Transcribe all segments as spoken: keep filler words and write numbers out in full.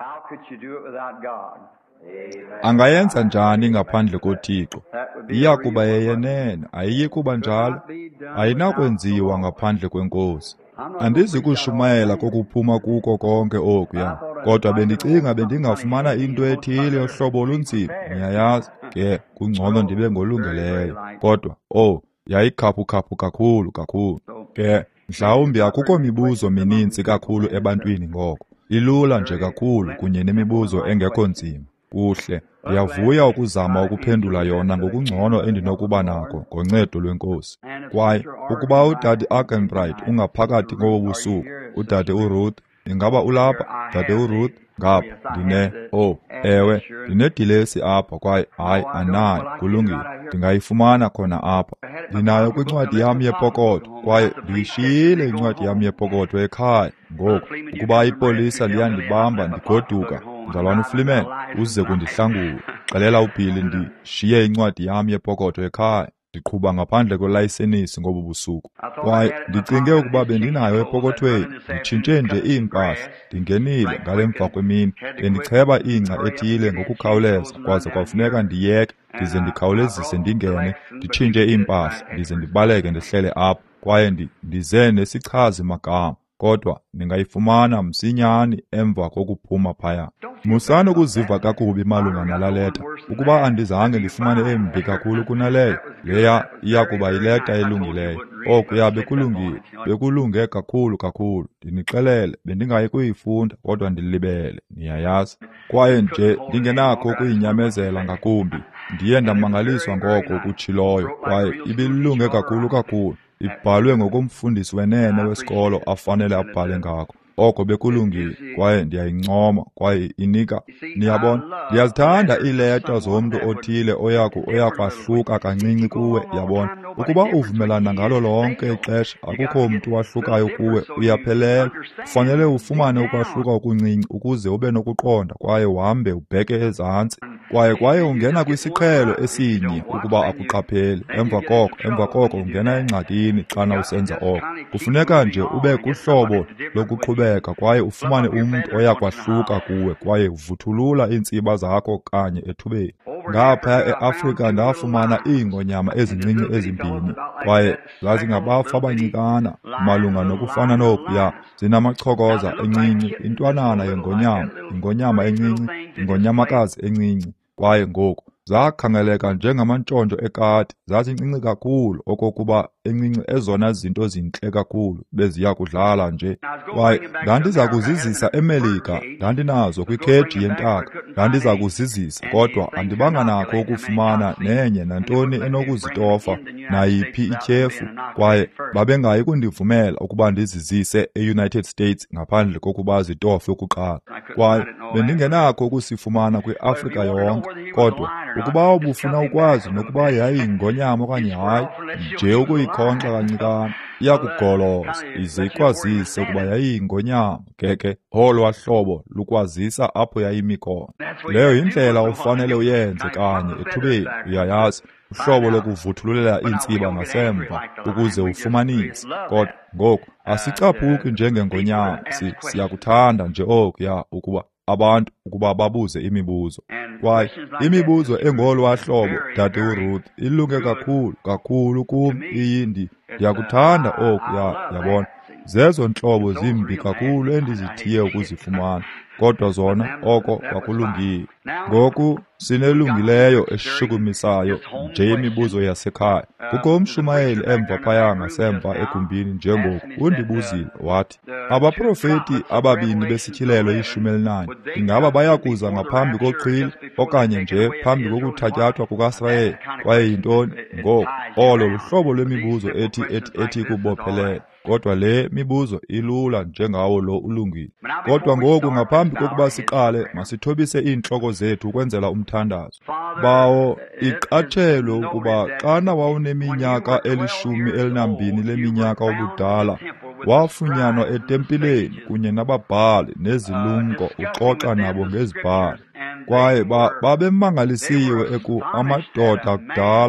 Angayenza njani ngaphandle koThixo? Iya kuba yeyenene, ayiyi kuba njalo. Ayinakwenziwa ngaphandle kweNkosi. Andizi kushumayela kokuphuma kuko konke okuya, kodwa bendicinga bendingafumana into ethile yohlobo olunzima. Niyayazi ke kungcono ndibe ngolungeleyo, kodwa oh yayikhaphukhaphu kakhulu kakhulu. Ke mhlawumbi akukho mibuzo mininzi kakhulu ebantwini ngoko, ilula nje kakhulu kunye nemibuzo engekho nzima. Kuhle, ndiyavuya ukuzama ukuphendula yona ngokungcono endinokuba nako ngoncedo lweNkosi. Kwaye ukuba uDade Argenbright ungaphakathi ngobu busuku, uDade uRuth, ingaba ulapha? Dade uRuth, ngapha ndine oh ewe ndinedilesi apha kwaye hayi anayo, kulungile, ndingayifumana khona apha. Ndinayo kwincwadi yam yepokotho kwaye ndiyishiyile incwadi yam yepokotho ekhaya. Ngoku ukuba ipolisa liyandibamba ndigoduka, mzalwane uFlimen, uze kundihlangula. Xelela uBhili ndishiye incwadi yam yepokotho ekhaya, ndiqhuba ngaphandle kwelayisenisi ngobu busuku. Kwaye ndicinge ukuba bendinayo epokothweni, nditshintshe nje iimpahla, ndingenile ngale mva kwemini, bendicheba ingca ethile ngokukhawuleza, kwaze kwafuneka ndiyeke, ndize ndikhawulezise ndingene, nditshintshe iimpahla, ndize ndibaleke ndihlele apha, kwaye ndi, ndize nesichazi magama. Kodwa ningayifumana msinyani emva kokuphuma phaya. Musani ukuziva kakubi malunga nala leta. Ukuba andizange ndifumane embi kakhulu kunaleyo, leya iya kuba yileta elungileyo. Okuya bekulungile, bekulunge kakhulu kakhulu. Ndinixelele, bendingayi kuyifunda, kodwa ndilibele, niyayazi. Kwaye nje ndingenakho ukuyinyamezela ngakumbi. Ndiye ndamangaliswa ngoko kutshiloyo, kwaye ibilunge kakhulu kakhulu. Ibhalwe ngokomfundisi wenene wesikolo afanele abhale ngako. Oko bekulungile, kwaye ndiyayincoma, kwaye inika. Niyabona, ndiyazithanda iileta zomntu othile oyaku oyakwahluka kancinci kuwe, yabona. Ukuba uvumelana ngalo lonke ixesha, akukho mntu wahlukayo kuwe, uyaphelela. Kufanele ufumane ukwahluka okuncinci ukuze ube nokuqonda, kwaye uhambe ubheke ezantsi. Kwaye kwaye ungena kwisiqhelo esinye ukuba akuqapheli. Emva koko, emva koko ungena engxakini xana usenza oko. Kufuneka nje ube kuhlobo lokuqhubeka kwaye ufumane umntu oyakwahluka kuwe kwaye uvuthulula iintsiba zakho kanye ethubeni. Ngapha eAfrika ndafumana iingonyama ezincinci ezimbini, kwaye zazingabafa abancikana malunga nokufana nokuya. Zinamachokoza encinci, intwanana yengonyama, ingonyama encinci, ingonyamakazi encinci. Kwaye ngoku zakhangeleka njengamantshontsho ekati, zazincinci kakhulu okokuba encinci ezona zinto zintle kakhulu beziya kudlala nje. Kwaye ndandiza kuzizisa eMelika, ndandinazo kwikheji yentaka, ndandiza kuzizisa, kodwa andibanga nakho ukufumana nenye nantoni enokuzitofa nayiphi ityhefu, kwaye babengayi kundivumela ukuba ndizizise e-United States ngaphandle kokuba zitofe kuqala. Kwaye bendingenakho ukusifumana kwiAfrika yonke, kodwa ukuba ubufuna ukwazi nokuba yayingonyama okanye hayi, nje ukuyikhonkxa kancikana, iyakugoloza, ize ikwazise ukuba yayingonyama, keke olwa hlobo lukwazisa apho yayimi khona. Leyo yindlela ofanele uyenze kanye ethubeni, uyayazi, uhlobo lokuvuthululela iintsiba ngasemva, ukuze ufumanise. Kodwa ngoku asicaphuki njengengonyama, si, siyakuthanda nje okuya ukuba abantu ukuba babuze imibuzo. Kwaye imibuzo engolwa hlobo, Dade uRuth, ilunge kakhulu kakhulu kum iyindi. Ndiyakuthanda okuya, yabona. Zezo ntlobo zimbi kakhulu endizithiye ukuzifumana, kodwa zona oko kwakulungile. Ngoku sinelungileyo eshukumisayo nje imibuzo yasekhaya. Kukho umshumayeli emva phaya ngasemva egumbini njengoku undibuzile wathi, abaprofeti ababini besityhilelo ishumi elinanye, ingaba bayakuza ngaphambi koqhili okanye nje phambi kokuthatyathwa kukaSrayeli? Kwaye yintoni? Ngoku olo luhlobo lwemibuzo ethi ethi ethi kubophelele. Kodwa le mibuzo ilula njengawo lo ulungile. Kodwa ngoku ngaphambi kokuba siqale, masithobise iintloko zethu ukwenzela umthandazo. Bawo iqatshelwe ukuba xana wawuneminyaka elishumi elinambini leminyaka obudala, wafunyanwa etempileni kunye nababhali nezilumko uxoxa nabo ngezibhali. Kwaye babemangalisiwe eku amadoda akudala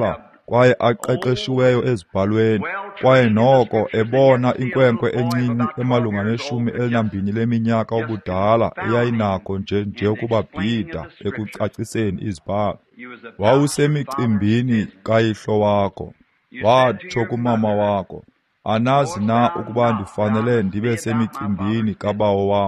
kwaye aqeqeshiweyo ezibhalweni, kwaye noko ebona inkwenkwe encinci emalunga neshumi elinambini leminyaka ubudala eyayinako nje nje ukuba bhida ekucaciseni izibhalo. Wawusemicimbini kayihlo wakho, watsho kumama wakho, anazi na ukuba ndifanele ndibe semicimbini kabawo wam,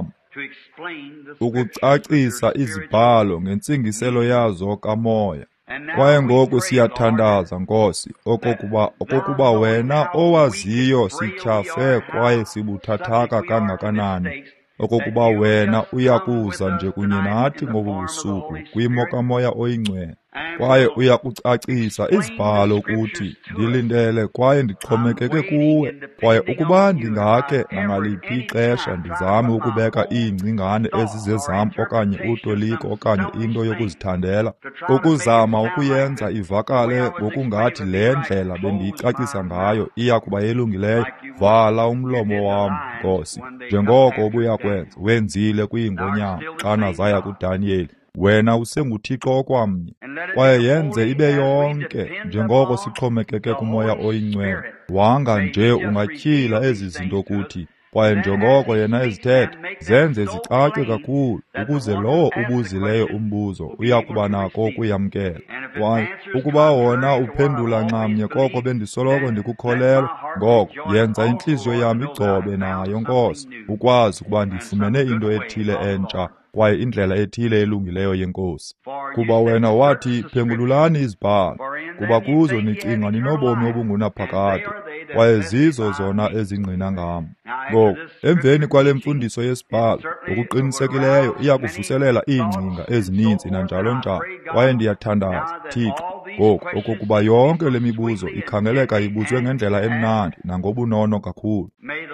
ukucacisa izibhalo ngentsingiselo yazo kamoya. Kwaye ngoku siyathandaza Nkosi okokuba okokuba wena owaziyo sityhafe kwaye sibuthathaka kangakanani, okokuba wena uyakuza nje kunye nathi ngobu busuku kwimo kaMoya Oyingcwele, kwaye uyakucacisa izibhalo kuthi. Ndilindele kwaye ndixhomekeke kuwe, kwaye ukuba ndingake nangaliphi ixesha ndizame ukubeka iingcingane ezizezam okanye utoliko okanye into yokuzithandela, ukuzama ukuyenza ivakale ngokungathi le ndlela bendiyicacisa ngayo iya kuba yelungileyo, vala umlomo wam Nkosi, njengoko ubuyakwenza wenzile kwiingonyama xana zaya kuDanyeli. Wena usenguThixo okwamnye, kwaye yenze ibe yonke njengoko sixhomekeke kuMoya Oyingcwele. Wanga nje ungatyhila ezi zinto kuthi, kwaye njengoko yena ezithetha, zenze zicace kakhulu, ukuze lowo ubuzileyo umbuzo uyakuba nako ukuyamkela. Kwaye ukuba wona uphendula nxamnye koko bendisoloko ndikukholelwa, ngoko yenza intliziyo yam igcobe nayo Nkosi, ukwazi ukuba ndifumene into ethile entsha kwaye indlela ethile elungileyo yenkosi. Kuba wena wathi, phengululani izibhalo, kuba kuzo nicinga ninobomi obungunaphakade, kwaye zizo zona ezingqina ngam. Ngoku emveni kwale mfundiso yesibhalo ngokuqinisekileyo iya kuvuselela iingcinga ezininzi nanjalo njalo, kwaye ndiyathandaza Thixo ngoku okokuba yonke le mibuzo ikhangeleka ibuzwe ngendlela emnandi nangobunono kakhulu.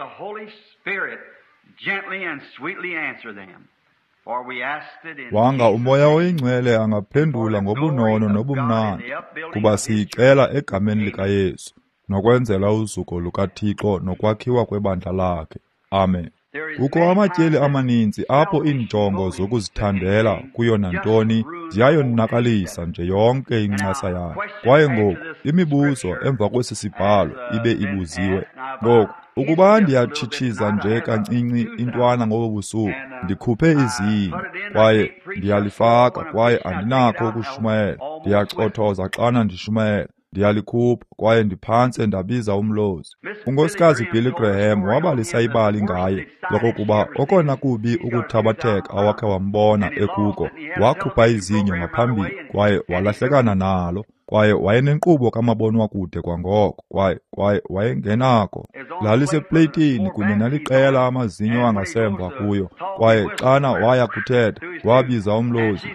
Wanga uMoya Oyingcwele angaphendula ngobunono nobumnandi, kuba siyicela egameni likaYesu, nokwenzela uzuko lukaThixo nokwakhiwa kwebandla lakhe. Amen. Kukho amatyeli amaninzi apho iinjongo zokuzithandela kuyo nantoni ziyayonakalisa nje yonke incasa yayo. Kwaye ngoku imibuzo emva kwesi sibhalo ibe ibuziwe. Ngoku ukuba ndiyatshitshiza nje kancinci intwana ngobu busuku, ndikhuphe izinyo, kwaye ndiyalifaka, kwaye andinakho ukushumayela. Ndiyachothoza xana ndishumayela, ndiyalikhupha, kwaye ndiphantse ndabiza umlozi. uNkosikazi Billy Graham wabalisa ibali ngaye lokokuba okona kubi ukuthabatheka awakhe wambona ekuko, wakhupha izinyo ngaphambili, kwaye walahlekana nalo, kwaye wayenenkqubo kamabonwakude kwangoko, kwaye kwaye wayengenako. Lalisepleyitini kunye naliqela amazinyo angasemva kuyo, kwaye xana waya kuthetha, wabiza umlozi,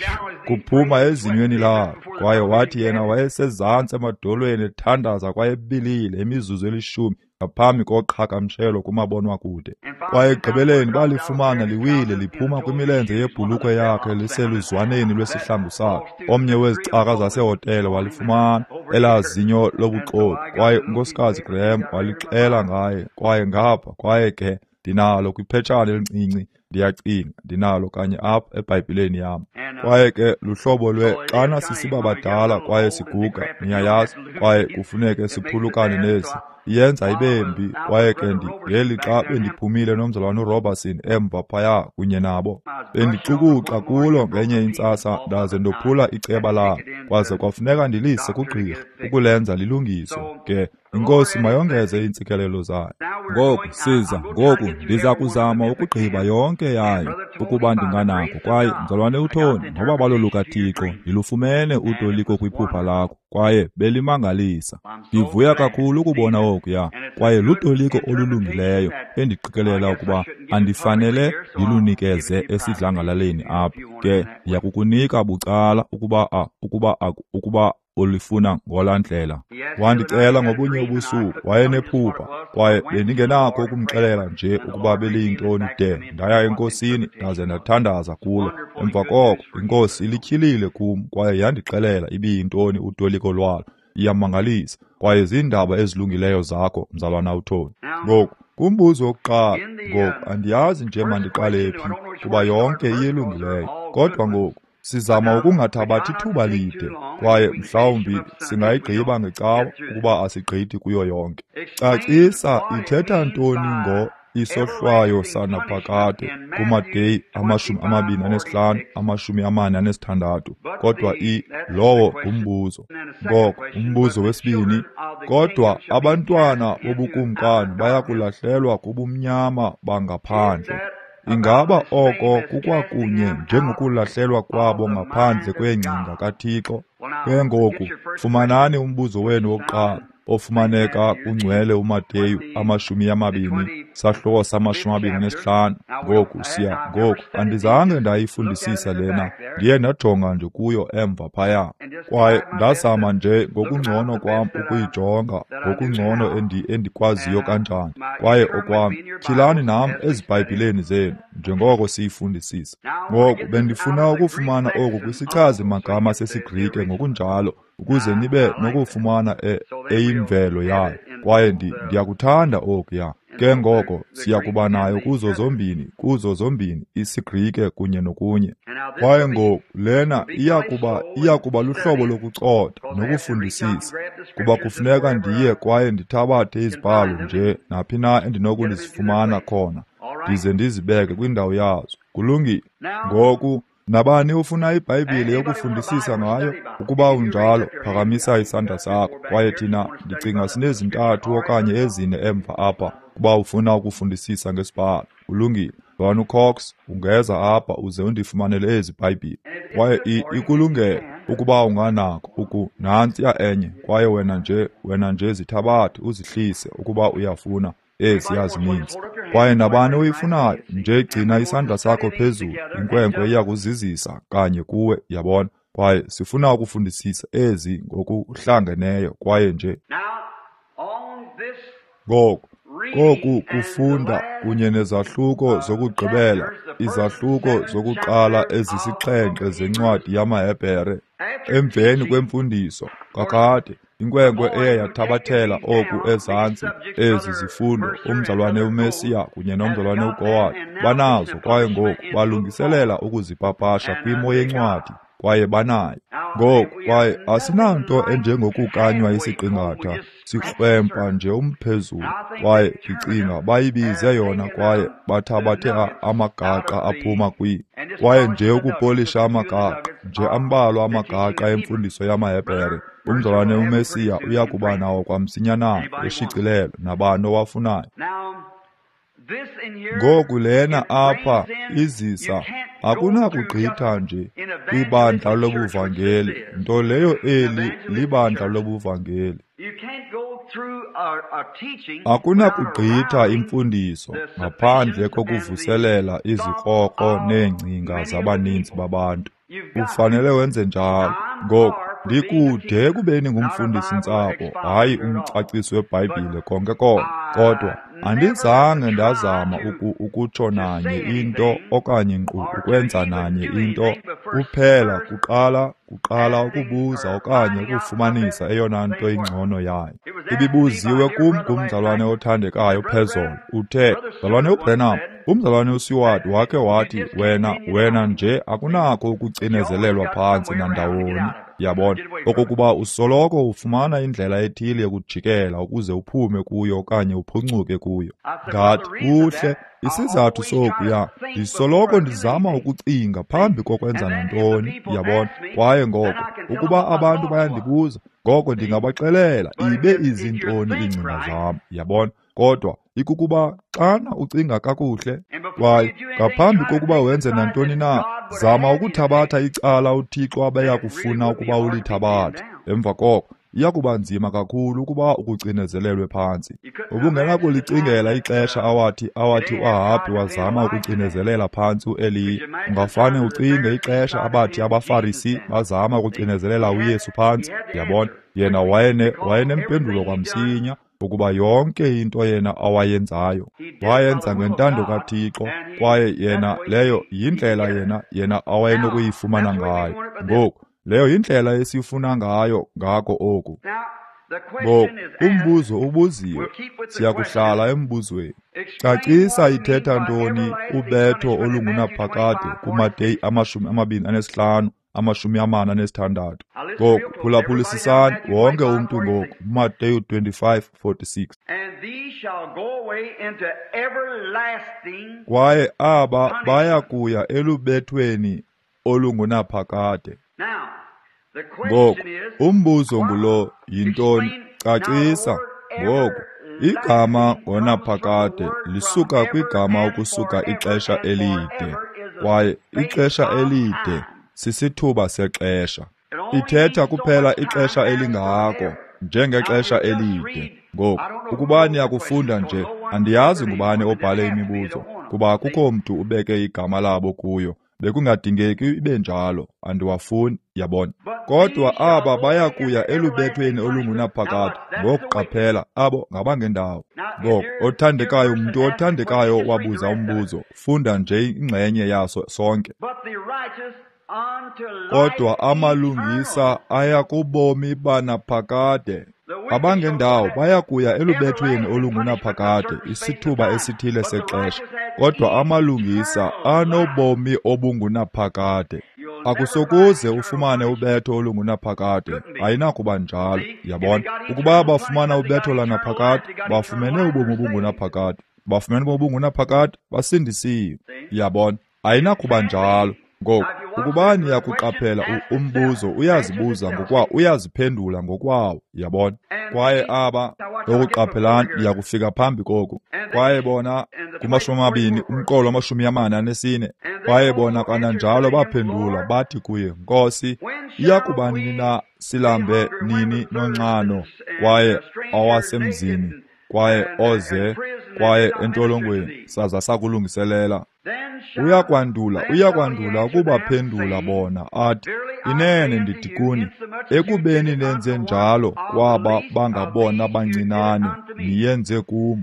kuphuma ezinyweni layo, kwaye wathi yena wayesezantsi emadolweni ethandaza kwaye ebilile imizuzu elishumi ngaphambi koqhagamshelo kumabonwakude. Kwaye ekugqibeleni balifumana liwile liphuma kwimilenze yebhulukhwe yakhe liseluzwaneni lwesihlangu sakhe. Omnye wezicaka zasehotele walifumana elaa zinyo lobuxoki, kwaye uNkosikazi Graham walixela ngaye, kwaye ngapha, kwaye ke ndinalo kwiphetshana elincinci, ndiyacinga ndinalo kanye apha eBhayibhileni yam. Kwaye ke luhlobo lwe xana sisiba badala kwaye siguga, niyayazi, kwaye kufuneke siphulukane nesi, iyenza ibe mbi. Kwaye ke ndi ngeli xa bendiphumile nomzalwane uRobertson emva phaya kunye nabo, bendicukuxa kulo ngenye intsasa ndaze ndophula iceba labo, kwaze kwafuneka ndilise kugqirha ukulenza lilungiswe. Ke inkosi mayongeze iintsikelelo zayo. Ngoku siza, ngoku ndiza kuzama ukugqiba yonke yayo ukuba ndinganako, kwaye mzalwane uThoni, ngoba balolukaThixo ndilufumene utoliko kwiphupha lakho, kwaye belimangalisa. Ndivuya kakhulu ukubona okuya, kwaye lutoliko olulungileyo endiqikelela ukuba andifanele ndilunikeze esidlangalaleni apha. Ke ndiyakukunika bucala ukuba a, ukuba a, ukuba ulifuna ngola ndlela. Wandicela ngobunye ubusuku, wayenephupha, kwaye bendingenakho ukumxelela nje ukuba beliyintoni de. Ndaya enkosini ndaze ndathandaza kulo. Emva koko inkosi ilityhilile kum, kwaye yandixelela ibiyintoni utoliko lwalo. Iyamangalisa, kwaye ziindaba ezilungileyo zakho, mzalwana uThoni. Ngoku kumbuzo wokuqala, ngoku andiyazi nje mandiqale phi, kuba yonke iyelungileyo. Kodwa ngoku sizama ukungathabathi thuba lide kwaye mhlawumbi singayigqiba ngecawa ukuba asigqithi kuyo yonke. Cacisa ithetha ntoni ngo isohlwayo sanaphakade kuMateyu amashumi amabini anesihlanu amashumi amane anesithandathu. Kodwa i lowo umbuzo. Ngoko umbuzo wesibini, kodwa abantwana bobukumkani bayakulahlelwa kubumnyama bangaphandle. Ingaba oko kukwakunye njengokulahlelwa kwabo ngaphandle kwengcinga kaThixo? Ke ngoku fumanani umbuzo wenu wokuqala ofumaneka kungcwele uMateyu amashumi amabini sahloko samashumi amabini anesihlanu. Ngoku siya ngoku andizange ndayifundisisa lena, ndiye ndajonga nje kuyo emva phaya kwaye ndazama nje ngokungcono kwam ukuyijonga ngokungcono endi endikwaziyo kanjani. Kwaye okwam tyhilani nam ezibhayibhileni zenu njengoko siyifundisisa. Ngoku bendifuna ukufumana oku kwisichazi magama sesiGrike ngokunjalo ukuze nibe nokufumana e, eyimvelo yayo, kwaye ndi ndiyakuthanda okuya. Ke ngoko siyakuba nayo kuzo zombini kuzo zombini isiGrike kunye nokunye. Kwaye ngoku lena iyakuba iyakuba luhlobo lokucotha nokufundisisa, kuba kufuneka ndiye kwaye ndithabathe izibhalo nje naphi na endinokuzifumana khona ndize ndizibeke kwindawo yazo. Kulungile. Ngoku nabani ufuna iBhayibhile yokufundisisa ngayo? Ukuba unjalo, phakamisa isandla sakho, kwaye thina ndicinga sinezintathu okanye ezine emva apha kuba ufuna ukufundisisa ngesibhalo. Kulungile. Bani uCox ungeza apha uze undifumanele ezi Bhayibhile. Kwaye ikulungele ukuba unganako uku nantsiya enye, kwaye wena nje wena nje zithabathe uzihlise ukuba uyafuna ezi yazininzi. Kwaye nabani uyifunayo nje gcina isandla sakho phezulu, inkwenkwe iyakuzizisa kanye kuwe, yabona. Kwaye sifuna ukufundisisa ezi ngokuhlangeneyo kwaye nje ngoku koku kufunda kunye nezahluko zokugqibela, izahluko zokuqala ezisixhenxe zencwadi yamaHebhere. Emveni kwemfundiso kakade inkwenkwe eye yathabathela oku ezantsi ezi zifundo, umzalwane uMesiya kunye nomzalwane uGowadi banazo, kwaye ngoku balungiselela ukuzipapasha kwimo yencwadi, kwaye banayo ngoku. Kwaye asinanto enjengokukanywa isiqingatha sikrwempa nje umphezulu, kwaye ndicinga bayibize yona kwaye bathabathe amagaqa aphuma kwi kwaye nje ukupolisha amagaqa nje ambalwa amagaqa emfundiso yamaHebhere. Umzalwane uMesiya uyakuba nawo kwamsinyana eshicilelo nabani owafunayo. Ngoku lena apha izisa akunakugqitha nje kwibandla lobuvangeli, nto leyo eli libandla lobuvangeli. Akunakugqitha imfundiso ngaphandle kokuvuselela izikrokro neengcinga zabaninzi babantu. Ufanele wenze njalo. Ngoku ndikude ekubeni ngumfundisi-ntsapho, hayi umcacisi weBhayibhile konke konke, kodwa andizange ndazama uku, ukutsho nanye into okanye nkqu ukwenza nanye into kuphela kuqala kuqala ukubuza okanye ukufumanisa eyona nto ingcono yayo. Ibibuziwe kum ngumzalwane othandekayo phezolo, uthe, mzalwane uBrenham, umzalwane uSeward wakhe wathi wena wena nje akunakho ukucinezelelwa phantsi nandawoni, yabona, okokuba usoloko ufumana indlela ethile yokujikela ukuze uphume kuyo okanye uphuncuke kuyo. Ngathi kuhle isizathu sokuya ndisoloko ndizama ukucinga phambi kokwenza nantoni, yabona. Kwaye ngoko ukuba abantu bayandibuza, ngoko ndingabaxelela ibe izintoni iingcinga zam, yabona. Kodwa ikukuba xana ucinga kakuhle, kwaye ngaphambi kokuba wenze nantoni na, zama ukuthabatha icala uThixo abeya kufuna ukuba ulithabathe. Emva koko iyakuba nzima kakhulu ukuba ukucinezelelwe phantsi. Ubungenakulicingela ixesha awathi awathi uAhabi wazama ukucinezelela phantsi uEliya. Ungafane ucinge ixesha abathi abaFarisi bazama ukucinezelela uYesu phantsi, yabona. Yena wayene wayenempendulo kwamsinya ukuba yonke into yena awayenzayo wayenza ngentando kaThixo, kwaye yena leyo yindlela yena yena awayenokuyifumana ngayo. Ngoku leyo yindlela esifuna ngayo ngako oku. Ngoku umbuzo ubuziwe, siyakuhlala embuzweni. Cacisa ithetha ntoni ubetho olungunaphakade kuMateyu amashumi amabini anesihlanu amashumi amane anesithandathu. Ngoku phulaphulisisani wonke umntu ngoku. Mateyu twenty-five forty-six. Kwaye aba baya kuya elubethweni olungunaphakade. Ngoku umbuzo ngulo, yintoni? Cacisa. Ngoku igama ngonaphakade lisuka kwigama ukusuka ixesha elide, kwaye ixesha elide sisithuba sexesha. Ithetha kuphela ixesha elingako njengexesha elide. Ngoku ukuba niyakufunda nje, andiyazi ngubani obhale imibuzo, kuba akukho mntu ubeke igama labo kuyo. Bekungadingeki ibe njalo, andiwafuni, yabona. Kodwa aba baya kuya elubethweni olungunaphakade. Ngoku qaphela, abo ngabangendawo. Ngoku othandekayo, umntu othandekayo wabuza umbuzo, funda nje ingxenye yaso sonke. Kodwa amalungisa aya kubomi banaphakade. Abangendawo baya kuya elubethweni olungunaphakade isithuba esithile sexesha, kodwa amalungisa anobomi obungunaphakade. Akusokuze ufumane ubetho olungunaphakade, ayinakuba njalo, yabona. Ukuba bafumana ubetho lanaphakade, bafumene ubomi obungunaphakade. Bafumene ubomi obungunaphakade, basindisiwe, yabona. Ayinakuba njalo. Ngoku ukuba niyakuqaphela umbuzo uyazibuza ngokwa uyaziphendula ngokwawo, yabona. Kwaye aba okuqaphelana yakufika phambi koku. Kwaye bona kumashumi amabini umqolo wamashumi amane anesine. Kwaye bona kananjalo baphendula bathi kuye, Nkosi, iyakuba nini na silambe nini nonxano, kwaye awasemzini, kwaye oze, kwaye entolongweni saza sakulungiselela. Uyakwandula, uyakwandula ukubaphendula bona athi, inene ndithi kuni, ekubeni nenze njalo kwaba bangabona bancinane, niyenze kum.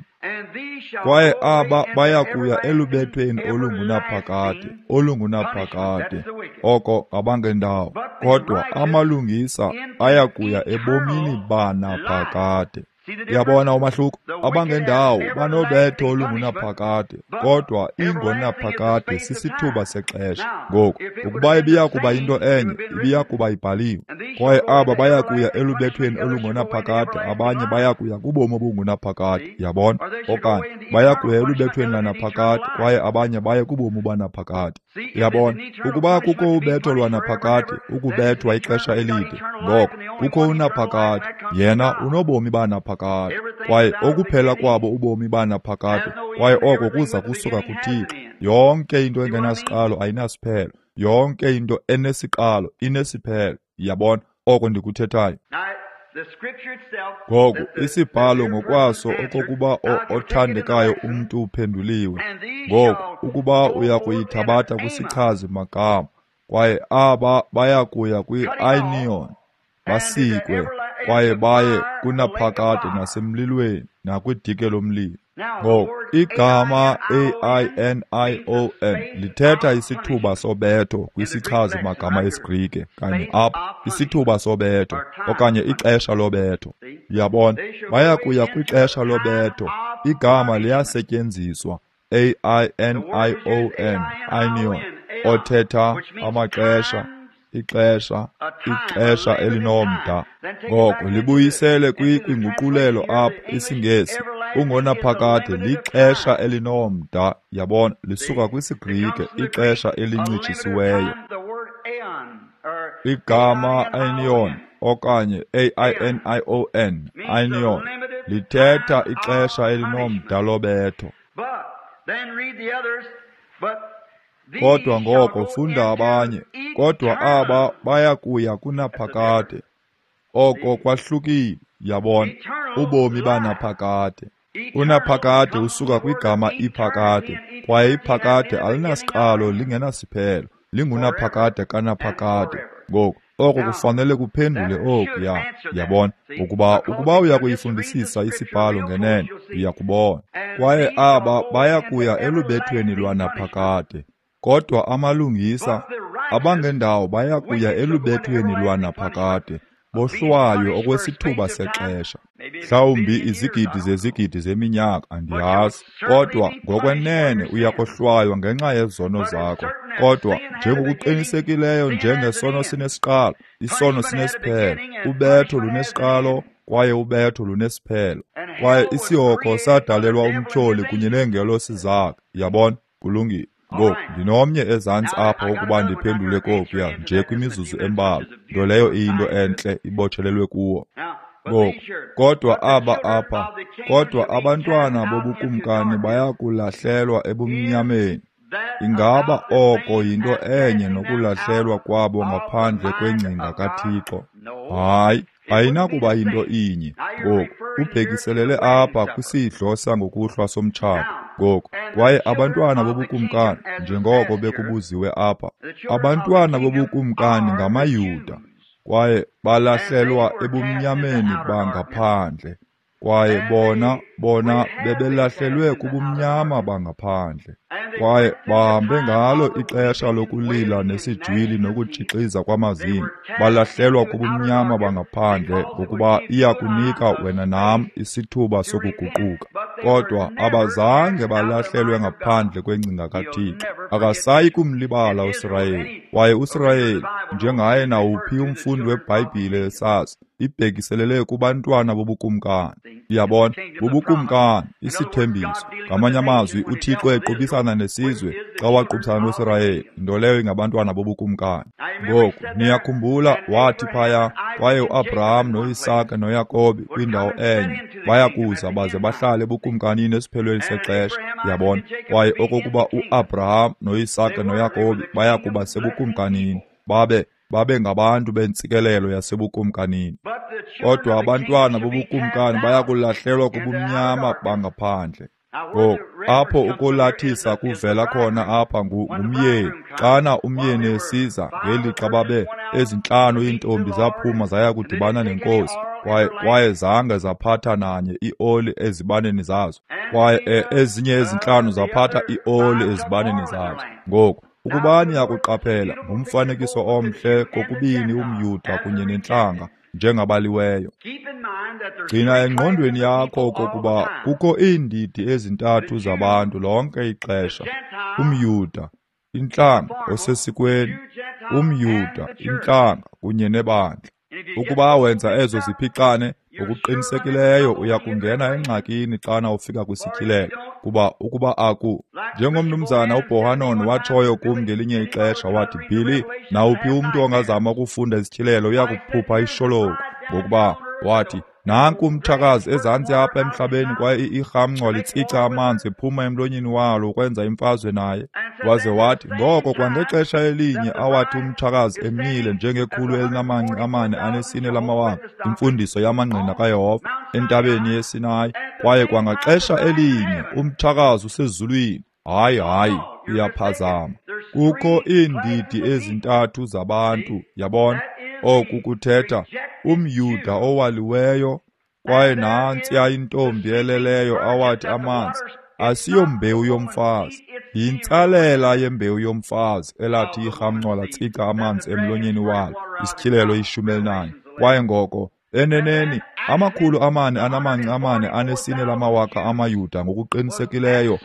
Kwaye aba baya kuya elubethweni olungunaphakade, olungunaphakade, oko abangendawo. Kodwa amalungisa aya kuya ebomini banaphakade. Yabona umahluko? Abangendawo banobetho olungunaphakade, kodwa ingonaphakade sisithuba sexesha. Ngoku ukuba ibiya kuba into enye, ibiya kuba ibhaliwe. Kwaye aba baya kuya elubethweni olungunaphakade, abanye baya kuya kubomi obungunaphakade, yabona. Okanye baya kuya elubethweni lanaphakade, kwaye abanye baya kubomi banaphakade, yabona. Ukuba kukho ubetho lwanaphakade, ukubethwa ixesha elide. Ngoku kukho unaphakade, yena unobomi banaphakade. Kwaye okuphela kwabo ubomi banaphakade, kwaye oko kuza kusuka kuThixo. Yonke into engenasiqalo ayinasiphelo, yonke into enesiqalo inesiphelo, yabona oko ndikuthethayo. Ngoku isibhalo ngokwaso okokuba othandekayo umntu uphenduliwe. Ngoku ukuba uyakuyithabatha kwisichazi magama, kwaye aba baya kuya kwi-Ainion basikwe, kwaye baye kunaphakade nasemlilweni nakwidike lomlilo. Ngoku igama A I N I O N lithetha isithuba sobetho kwisichazi magama esiGrike, kanye apha isithuba sobetho okanye ixesha lobetho, yabona. Baya kuya kwixesha lobetho. Igama liyasetyenziswa A I N I O N, Ainion, othetha amaxesha, ixesha, ixesha elinomda. Ngoko libuyisele kwinguqulelo apha isiNgesi. Ungonaphakade lixesha elinomda, yabona, lisuka kwisiGrike ixesha elincitshisiweyo. Igama Ainion okanye A I N I O N, Ainion, lithetha ixesha elinomda lobetho. Kodwa ngoko funda abanye, kodwa aba baya kuya kunaphakade. Oko kwahlukile, yabona, ubomi banaphakade. Unaphakade usuka kwigama iphakade, kwaye iphakade alinasiqalo lingenasiphelo, lingunaphakade kanaphakade. Ngoku oko kufanele kuphendule oku, ya yabona, ukuba ukuba uyakuyifundisisa isibhalo ngenene uyakubona. Kwaye aba baya kuya elubethweni lwanaphakade. Kodwa amalungisa abangendawo baya kuya elubethweni lwanaphakade, bohlwayo okwesithuba sexesha. Mhlawumbi izigidi zezigidi zeminyaka, andiyazi. Kodwa ngokwenene uyakohlwaywa ngenxa yezono zakho. kodwa njengokuqinisekileyo njengesono sinesiqalo, isono sinesiphelo, ubetho lunesiqalo kwaye ubetho lunesiphelo. Kwaye isihoko sadalelwa umtyholi kunye neengelosi zakhe. Yabona, kulungile. Ngoku ndinomnye ezantsi apha ukuba ndiphendule kokuya nje kwimizuzu embalwa, nto leyo iyinto entle ibotshelelwe kuwo. Ngoku kodwa aba apha, kodwa abantwana bobukumkani bayakulahlelwa ebumnyameni. Ingaba oko yinto enye nokulahlelwa kwabo ngaphandle kwengcinga kaThixo? Hayi, ayinakuba yinto inye. Ngoku ubhekiselele apha kwisidlo sangokuhlwa somtshato. Ngoku kwaye abantwana bobukumkani, njengoko bekubuziwe apha, abantwana bobukumkani ngamaYuda, kwaye balahlelwa ebumnyameni bangaphandle, kwaye bona bona bebelahlelwe kubumnyama bangaphandle, kwaye bahambe ngalo ixesha lokulila nesijwili nokutshixiza kwamazinyo. Balahlelwa kubumnyama bangaphandle ngokuba iyakunika wena nam isithuba sokuguquka. Kodwa abazange balahlelwe ngaphandle kwengcinga kaThixo. Akasayi kumlibala uIsrayeli, kwaye uIsrayeli, njengaye nawuphi umfundi weBhayibhile esazi, ibhekiselele kubantwana bobukumkani. Iyabona, bobukumkani, isithembiso. Ngamanye amazwi, uThixo equbisana nesizwe xa waqubisana noIsrayeli, nto leyo ingabantwana bobukumkani. Ngoku niyakhumbula wathi phaya, kwaye uAbraham noIsaka noYakobi kwindawo enye bayakuza baze bahlale ebukumkanini esiphelweni sexesha. Yabona, kwaye okokuba uAbraham noIsaka noYakobi bayakuba sebukumkanini, babe babe ngabantu bentsikelelo yasebukumkanini. Kodwa abantwana bobukumkani bayakulahlelwa kubumnyama bangaphandle. Ngoku apho ukulathisa kuvela khona apha ngumyeni. Xana umyeni esiza ngelixa babe ezintlanu iintombi zaphuma zaya kudibana nenkosi, kwaye kwaye zange zaphatha nanye ioli ezibaneni zazo, kwaye e, ezinye ezintlanu zaphatha ioli ezibaneni zazo. Ngoku ukuba niyakuqaphela, ngumfanekiso omhle kokubini umYuda kunye nentlanga njengabaliweyo. Gcina engqondweni yakho okokuba kukho iindidi ezintathu zabantu lonke ixesha: umYuda, intlanga osesikweni, umYuda, intlanga kunye nebandla. Ukuba wenza ezo ziphixane ngokuqinisekileyo, uya kungena engxakini xana ufika kwisityhilelo, kuba ukuba aku njengomnumzana uBohannon watshoyo kum ngelinye ixesha, wathi, Billy, nawuphi umntu ongazama ukufunda isityhilelo uyakuphupha isholoku, ngokuba wathi, nanku umtshakazi ezantsi apha emhlabeni, kwaye irhamncwa litsitsa amanzi ephuma emlonyeni walo ukwenza imfazwe naye. Waze wathi, ngoko kwangexesha elinye awathi umtshakazi emile njengekhulu elinamanci amane anesine lamawaka, imfundiso yamangqina kaYehova entabeni yeSinayi, kwaye kwangaxesha elinye umtshakazi usezulwini. Hayi hayi, iyaphazama. Kukho iindidi ezintathu zabantu, yabona. Oku kuthetha umYuda owaliweyo, kwaye nantsiya intombi eleleyo awathi amanzi asiyo mbewu yomfazi, yintsalela yembewu yomfazi elathi irhamncwa latsika amanzi emlonyeni walo, isityhilelo ishumi elinanye. Kwaye ngoko eneneni amakhulu amane anamanci amane anesine lamawaka amaYuda ngokuqinisekileyo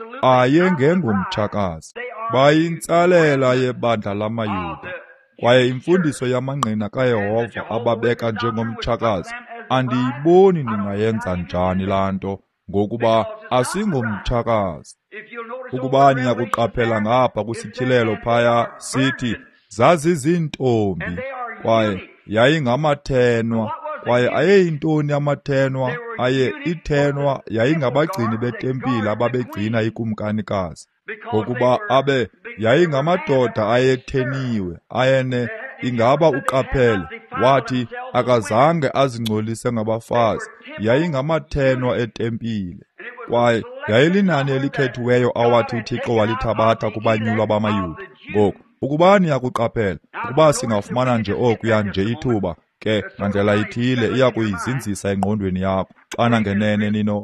ayengengomtshakazi, bayintsalela yebandla lamaYuda. Kwaye imfundiso yamangqina kaYehova ababeka njengomtshakazi, andiyiboni ningayenza njani laa nto, ngokuba asingomtshakazi. Ukuba niyakuqaphela ngapha kwisityhilelo phaya, sithi zaziziintombi, kwaye yayingamathenwa, kwaye ayeyintoni amathenwa? Aye ithenwa yayingabagcini betempile ababegcina ikumkanikazi, ngokuba abe yayingamadoda ayetheniwe, ayene. Ingaba uqaphele, wathi akazange azingcolise ngabafazi, yayingamathenwa etempile, kwaye yayilinani elikhethiweyo awathi uThixo walithabatha kubanyulwa bamaYuda. Ngoku ukuba niyakuqaphela, ukuba singafumana nje okuya nje ithuba, ke ngandlela ithile iya kuyizinzisa engqondweni yakho, xana ngenene nino.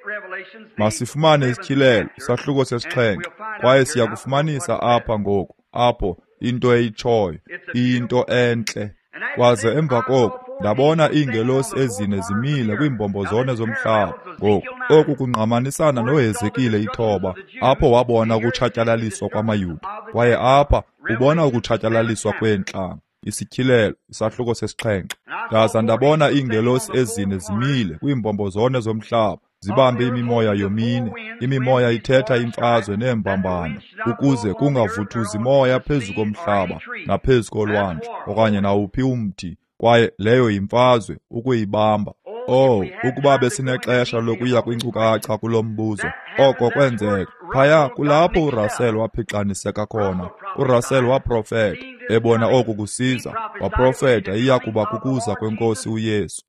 Masifumane isityhilelo, isahluko sesixhenxe, kwaye siyakufumanisa apha ngoku, apho into eyitshoyo, into entle. Kwaze emva koko, ndabona iingelosi ezine zimile kwiimbombozone zomhlaba. Ngoku oku kungqamanisana noHezekile ithoba, apho wabona ukutshatyalaliswa kwamayuda, kwaye apha ubona ukutshatyalaliswa kweentlanga. Isityhilelo, isahluko sesixhenxe. Ndaza ndabona iingelosi ezine zimile kwiimbombozone zomhlaba, zibambe imimoya yomine. Imimoya ithetha imfazwe neembambano, ukuze kungavuthuzi moya phezu komhlaba naphezu kolwandle okanye nawuphi umthi, kwaye leyo yimfazwe ukuyibamba. Oh, ukuba besinexesha lokuya kwinkcukacha kulo mbuzo, oko kwenzeka. Phaya kulapho uRussell waphiqaniseka khona. uRussell waprofeta, ebona oku kusiza, waprofeta iya kuba kukuza kwenkosi uYesu,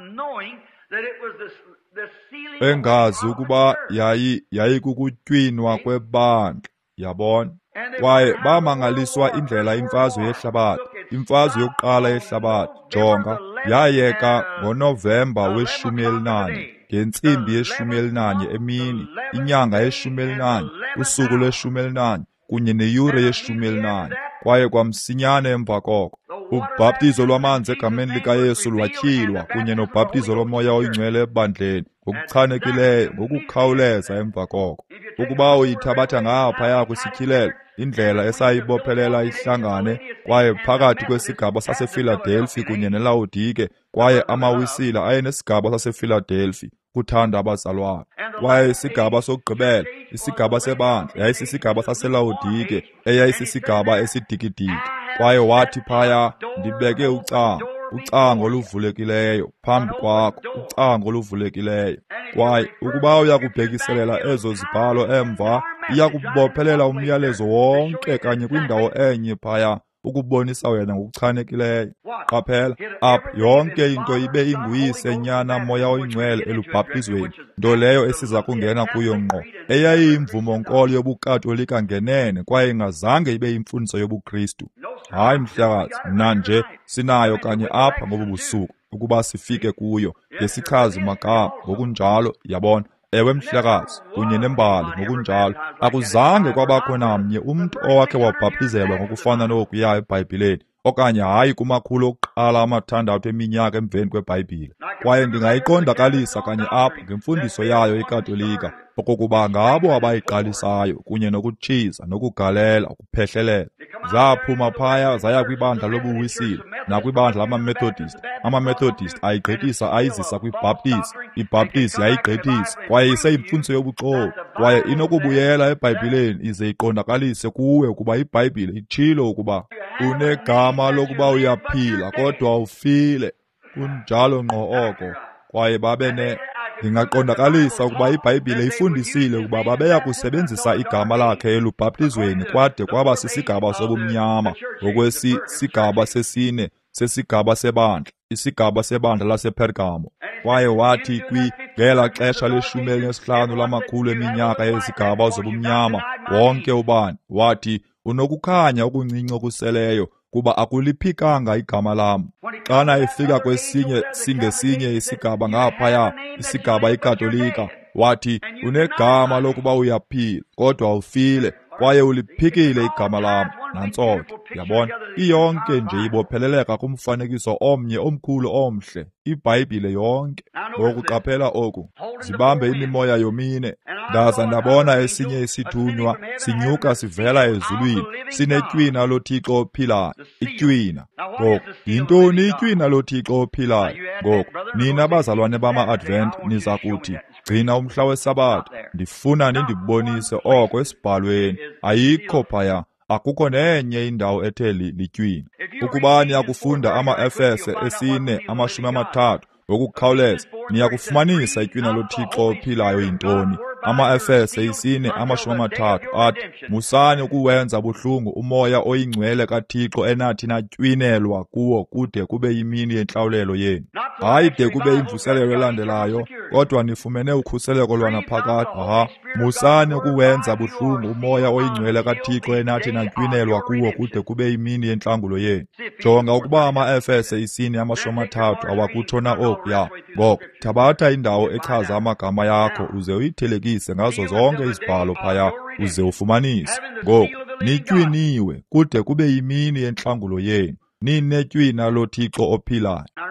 engazi ukuba yayi yayikukutywinwa kwebandla, yabona. Kwaye bamangaliswa indlela imfazwe yehlabathi, imfazwe yokuqala yehlabathi, jonga, yayeka ngoNovemba weshumi elinanye, ngentsimbi yeshumi elinanye emini, inyanga yeshumi elinanye, usuku lweshumi elinanye, kunye neyure yeshumi elinanye. Kwaye kwamsinyane emva koko, ubhaptizo lwamanzi egameni likaYesu lwatyhilwa, kunye nobhaptizo lomoya oyingcwele ebandleni, ngokuchanekileyo, ngokukhawuleza emva koko. Ukuba uyithabatha ngaphaya kwisityhilelo, indlela esayibophelela ihlangane, kwaye phakathi kwesigaba saseFiladelfi kunye neLaodike, kwaye amawisila ayenesigaba saseFiladelfi, kuthanda abazalwane. Kwaye isigaba sokugqibela, isigaba sebandla, yayisisigaba saseLaodike, eyayisigaba esidikidiki. Kwaye wathi phaya, ndibeke ucango, ucango oluvulekileyo phambi kwakho, ucango oluvulekileyo. Kwaye ukuba uyakubhekiselela ezo zibhalo emva, iya kubophelela umyalezo wonke kanye kwindawo enye phaya, ukubonisa wena ngokuchanekileyo. Qaphela, apha yonke into ibe inguyise nyana moya oyingcwele elubhaptizweni, nto leyo esiza kungena kuyo ngqo, eyayiyimvumo-nkolo yobukatolika ngenene, kwaye ingazange ibe yimfundiso yobuKristu. Hayi mhlakazi, mna nje sinayo kanye apha ngobu busuku, ukuba sifike kuyo ngesichazi magama, ngokunjalo, yabona. Ewe mhlakazi, kunye nembali ngokunjalo, akuzange kwabakho namnye umntu owakhe wabhaptizelwa ngokufana nokuya eBhayibhileni, okanye hayi kumakhulu okuqala amathandathu eminyaka emveni kweBhayibhile. Kwaye ndingayiqondakalisa kanye apha ngemfundiso yayo ikatolika, okokuba ngabo abayiqalisayo, kunye nokutshiza, nokugalela, ukuphehlelela. Zaphuma phaya zaya kwibandla lobuwisile, nakwibandla lamaMethodist. AmaMethodist ayigqithisa ayizisa kwibhaptisi, ibhaptisi yayigqithisa, kwaye iseyimfundiso yobuxoki, kwaye inokubuyela eBhayibhileni ize iqondakalise kuwe ukuba iBhayibhile itshilo ukuba unegama lokuba uyaphila kodwa ufile, kunjalo ngqo oko. Kwaye babe ne ndingaqondakalisa ukuba iBhayibhile ifundisile ukuba babeya kusebenzisa igama lakhe elubhaptizweni kwade kwaba sisigaba sobumnyama, ngokwesigaba sesine sesigaba sebandla, isigaba sebandla lasePergamo. Kwaye wathi kwi ngela xesha leshumi elinesihlanu lamakhulu eminyaka yezigaba zobumnyama, wonke ubani, wathi, unokukhanya okuncinci okuseleyo, kuba akuliphikanga igama lam. Xana efika kwesinye singesinye isigaba ngaphaya, isigaba ikatolika, wathi, unegama lokuba uyaphila, kodwa ufile, kwaye uliphikile igama lam, nantsonke. Yabona, iyonke nje ibopheleleka kumfanekiso omnye omkhulu omhle, iBhayibhile yonke. Ngokuqaphela oku, zibambe imimoya yomine. Ndaza ndabona esinye isithunywa, sinyuka sivela ezulwini, sinetywina loThixo ophilayo. Itywina. Ngoku, yintoni itywina loThixo ophilayo? Ngoku, nina bazalwane bama-Advent niza kuthi, gcina umhla weSabatha. Ndifuna nindibonise oko esibhalweni. Ayikho phaya, akukho nenye indawo ethe litywina. Ukuba niyakufunda ama-Efese esine amashumi amathathu, ngokukhawuleza, niyakufumanisa itywina loThixo ophilayo yintoni. Ama-Efese isine amashumi amathathu athi, musani ukuwenza buhlungu umoya oyingcwele kaThixo enathi natywinelwa kuwo kude kube yimini yentlawulelo yenu. Hayi de kube imvuselelo elandelayo, kodwa nifumene ukhuseleko lwanaphakade. Aha, musani ukuwenza buhlungu umoya oyingcwele kaThixo enathi natywinelwa kuwo kude kube yimini yentlangulo yenu. Jonga ukuba ama-Efese isine amashumi amathathu awakutsho na okuya. Ngoko, thabatha indawo echaza amagama yakho uze uyithelekise ngazo zonke izibhalo phaya uze ufumanise. Ngoko, nitywiniwe kude kube yimini yentlangulo yenu. Ninetywina loThixo ophilayo.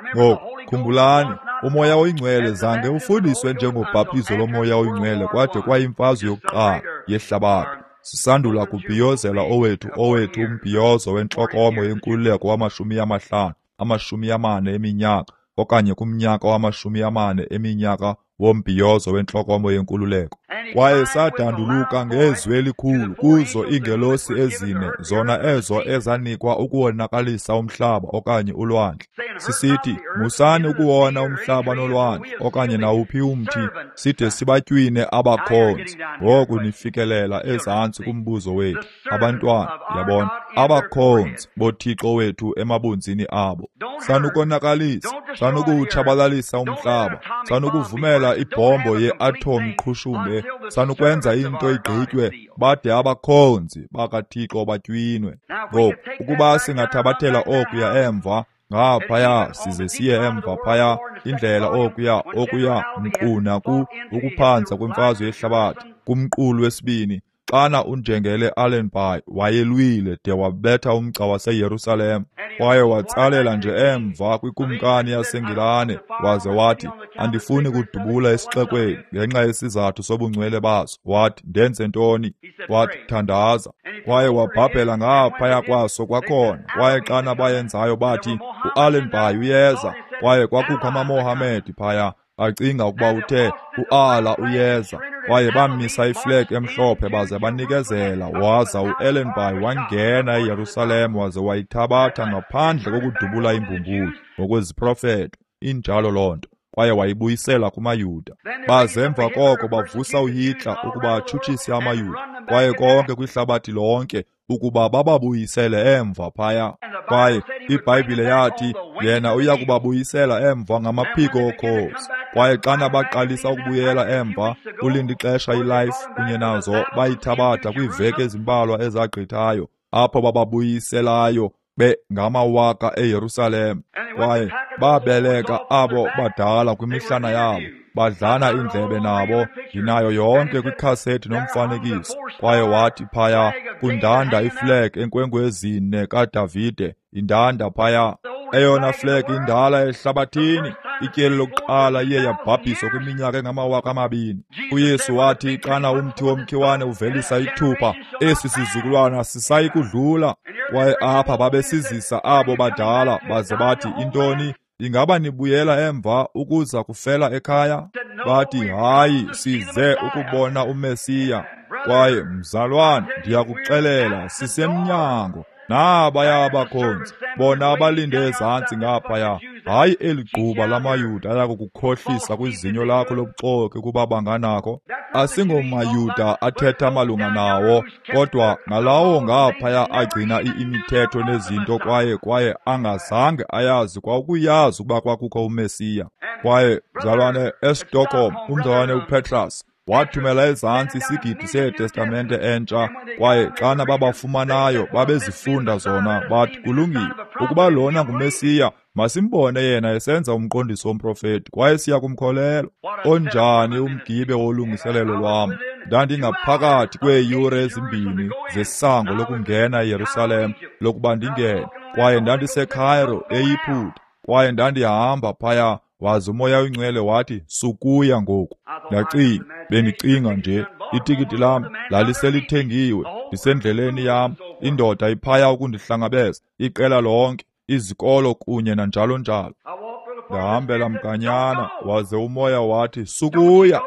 Ngoku khumbulani, umoya oyingcwele zange ufundiswe njengobhaptizo lomoya oyingcwele kwade kwayimfazwe yokuqala yehlabathi. Sisandula kubhiyozela owethu owethu umbhiyozo wentlokomo yenkululeko wamashumi amahlanu amashumi amane eminyaka, okanye kumnyaka wamashumi amane eminyaka wombhiyozo wentlokomo yenkululeko. Kwaye sadanduluka ngezwi elikhulu kuzo iingelosi ezine, zona ezo ezanikwa ukuwonakalisa umhlaba okanye ulwandle, sisithi, musani ukuwona umhlaba nolwandle okanye nawuphi umthi, side sibatywine abakhonzi. Ngoku nifikelela ezantsi kumbuzo wethu, abantwana, yabona, abakhonzi boThixo wethu emabunzini abo. Sanukonakalisa, sanukuwutshabalalisa umhlaba, sanukuvumela ibhombo ye-atom qhushumbe, sanukwenza into igqitywe, bade abakhonzi bakaThixo batywinwe. Ngoku ukuba singathabathela okuya emva, ngaphaya size siye emva phaya, indlela okuya okuya mquna ku ukuphanza kwemfazwe yehlabathi, kumqulu wesibini, xana unjengele Allenby wayelwile de wabetha umgca waseYerusalem, kwaye watsalela nje emva kwikumkani yaseNgilane, waze wathi, andifuni kudubula esixekweni ngenxa yesizathu sobungcwele baso. Wathi, ndenze ntoni? Wathi, thandaza. Kwaye wabhabhela ngaphaya kwaso kwakhona, kwaye xana bayenzayo bathi, u-Allenby uyeza, kwaye kwakukho amaMohammed phaya, acinga ukuba uthe u-Allah uyeza, kwaye bamisa iflegi emhlophe baze banikezela, waza u-Allenby wangena eYerusalem waze wayithabatha ngaphandle kokudubula imbumbulu ngokweziprofeto, injalo loo nto, kwaye wayibuyisela kumaYuda. Baze emva koko bavusa uHitler ukuba atshutshise amaYuda, kwaye konke kwihlabathi lonke ukuba bababuyisele emva phaya. Kwaye iBhayibhile yathi yena uya kubabuyisela emva ngamaphiko okhozi, kwaye xana baqalisa ukubuyela emva kulindi xesha ilife kunye nazo bayithabatha kwiiveki ezimbalwa ezagqithayo, apho bababuyiselayo be ngamawaka eYerusalem. Kwaye babeleka abo badala kwimihlana yabo, badlana indlebe nabo, ndinayo yonke kwikhasethi nomfanekiso. Kwaye wathi phaya, kundanda iflegi enkwenkwezine kaDavide, indanda phaya, eyona flegi indala ehlabathini, ityeli lokuqala iye yabhabhiswa kwiminyaka engamawaka amabini. UYesu wathi, xana umthi womkhiwane uvelisa ithupha, esi sizukulwana sisayi kudlula. Kwaye apha babesizisa abo badala, baze bathi, intoni? Ingaba nibuyela emva ukuza kufela ekhaya? Bathi, hayi, size ukubona uMesiya. Kwaye mzalwane, ndiyakuxelela, sisemnyango, nabaya abakhonzi, bona abalinde ezantsi ngaphaya, hayi eli gquba lamayuda ayakukukhohlisa kwizinyo lakho lobuxoki ukuba banganako. Asingomayuda athetha malunga nawo, kodwa ngalawo ngaphaya agcina imithetho nezinto, kwaye kwaye angazange ayazi kwa ukuyazi ukuba kwakukho uMesiya. Kwaye mzalwane eStockholm, umzalwane uPetrus wathumela ezantsi isigidi seTestamente entsha, kwaye xana babafumanayo babezifunda zona, bathi kulungile, ukuba lona nguMesiya, masimbone yena esenza umqondiso womprofeti, kwaye siya kumkholela. Onjani umgibe wolungiselelo lwam! Ndandingaphakathi kweeyure ezimbini zesango lokungena eYerusalem lokuba ndingene, kwaye ndandiseCairo eYiputa, kwaye ndandihamba phaya, waze umoya oyingcwele wathi, sukuya ngoku. Ndacinga, bendicinga nje, itikiti lam laliselithengiwe, ndisendleleni yam, indoda iphaya ukundihlangabeza, iqela lonke, izikolo kunye nanjalo njalo. Ndahambela mkanyana, waze umoya wathi, sukuya,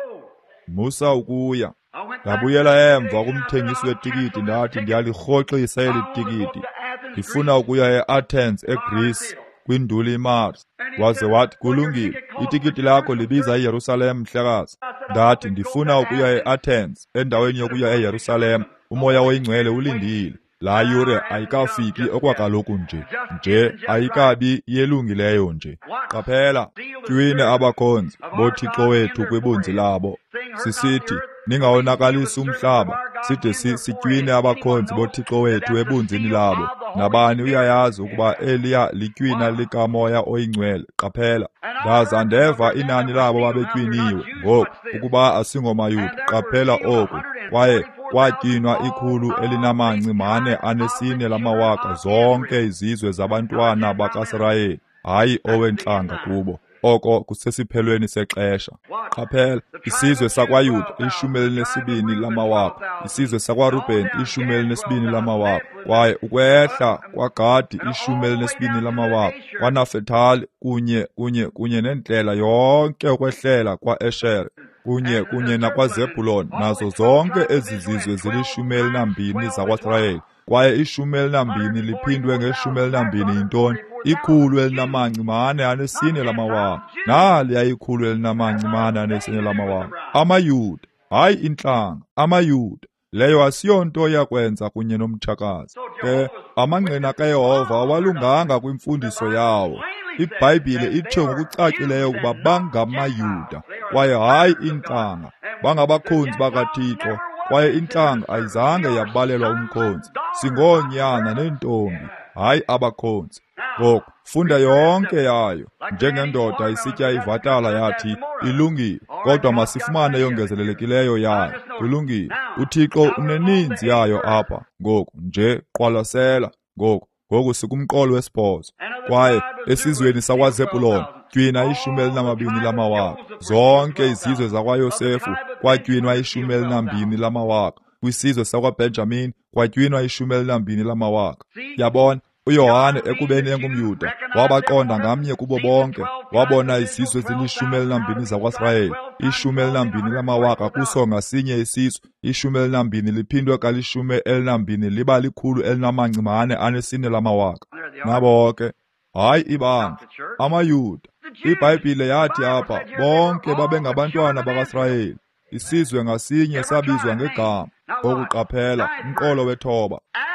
musa ukuya. Ndabuyela emva kumthengisi wetikiti ndathi, ndiyalirhoxisa eli tikiti, ndifuna ukuya e-Athens eGreece kwinduli iMars. Waze wathi, kulungile, itikiti lakho libiza eYerusalem mhlekazi. Ndathi, ndifuna ukuya e-Athens, endaweni yokuya eYerusalem, umoya oyingcwele ulindile. La yure ayikafiki okwakaloku nje, nje ayikabi yelungileyo nje. Qaphela, tywine abakhonzi boThixo wethu kwibunzi labo. Sisithi, ningawonakalisi umhlaba, side sitywine abakhonzi boThixo wethu ebunzini labo. Nabani uyayazi ukuba eliya litywina likamoya oyingcwele. Qaphela, ndaza ndeva inani labo babetywiniwe, ngoku ukuba asingomayuda. Qaphela oku, kwaye kwatyinwa ikhulu elinamanci mane anesine lamawaka zonke izizwe zabantwana bakaSirayeli. hayi owentlanga kubo. Oko kusesiphelweni sexesha. Qaphela, isizwe sakwaYuda ishumi elinesibini lamawaka, isizwe sakwaRubheni ishumi elinesibini lamawaka, kwaye ukwehla kwaGadi ishumi elinesibini lamawaka, kwaNafethali kunye kunye kunye nendlela yonke ukwehlela kwaEsheri kunye kunye nakwaZebhuloni, nazo zonke ezi zizwe zilishumi elinambini zakwaIsrayeli. Kwaye ishumi elinambini liphindwe ngeshumi elinambini yintoni? Ikhulu elinamanci mane anesine lamawaka. Nali ikhulu elinamanci mane anesine lamawaka. AmaYuda, hayi intlanga, AmaYuda. Leyo asiyonto yakwenza kunye nomtshakazi. Ke amanqina kaYehova awalunganga kwimfundiso yawo. IBhayibhile itsho ngokucacileyo ukuba bangamaYuda, kwaye hayi intlanga, bangabakhonzi bakaThixo, kwaye intlanga ayizange yabalelwa umkhonzi. Singoonyana neentombi, hayi abakhonzi. Ngoku funda yonke yayo, njengendoda isitya ivatala yathi ilungile, kodwa masifumane yongezelelekileyo yayo, kulungile. UThixo uneninzi yayo apha ngoku, nje qwalasela ngoku. Ngoku sikumqolo wesibhozo. Kwaye esizweni sakwaZebhuloni tywina ishumi elinambini lamawaka. Zonke izizwe zakwaYosefu kwatywinwa ishumi elinambini lamawaka. Kwisizwe sakwaBenjamini kwatywinwa ishumi elinambini lamawaka. Yabona, uYohane ekubeni engumYuda wabaqonda ngamnye kubo bonke, wabona izizwe zilishumi elinambini zakwaIsrayeli, ishumi elinambini lamawaka kuso ngasinye isizwe. Ishumi elinambini liphindwe kalishumi elinambini liba likhulu elinamanci mane anesine lamawaka. Nabo ke, hayi ibanga, AmaYuda. IBhayibhile yathi apha bonke babengabantwana bakaIsrayeli. Isizwe ngasinye sabizwa ngegama. Okuqaphela, umqolo wethoba.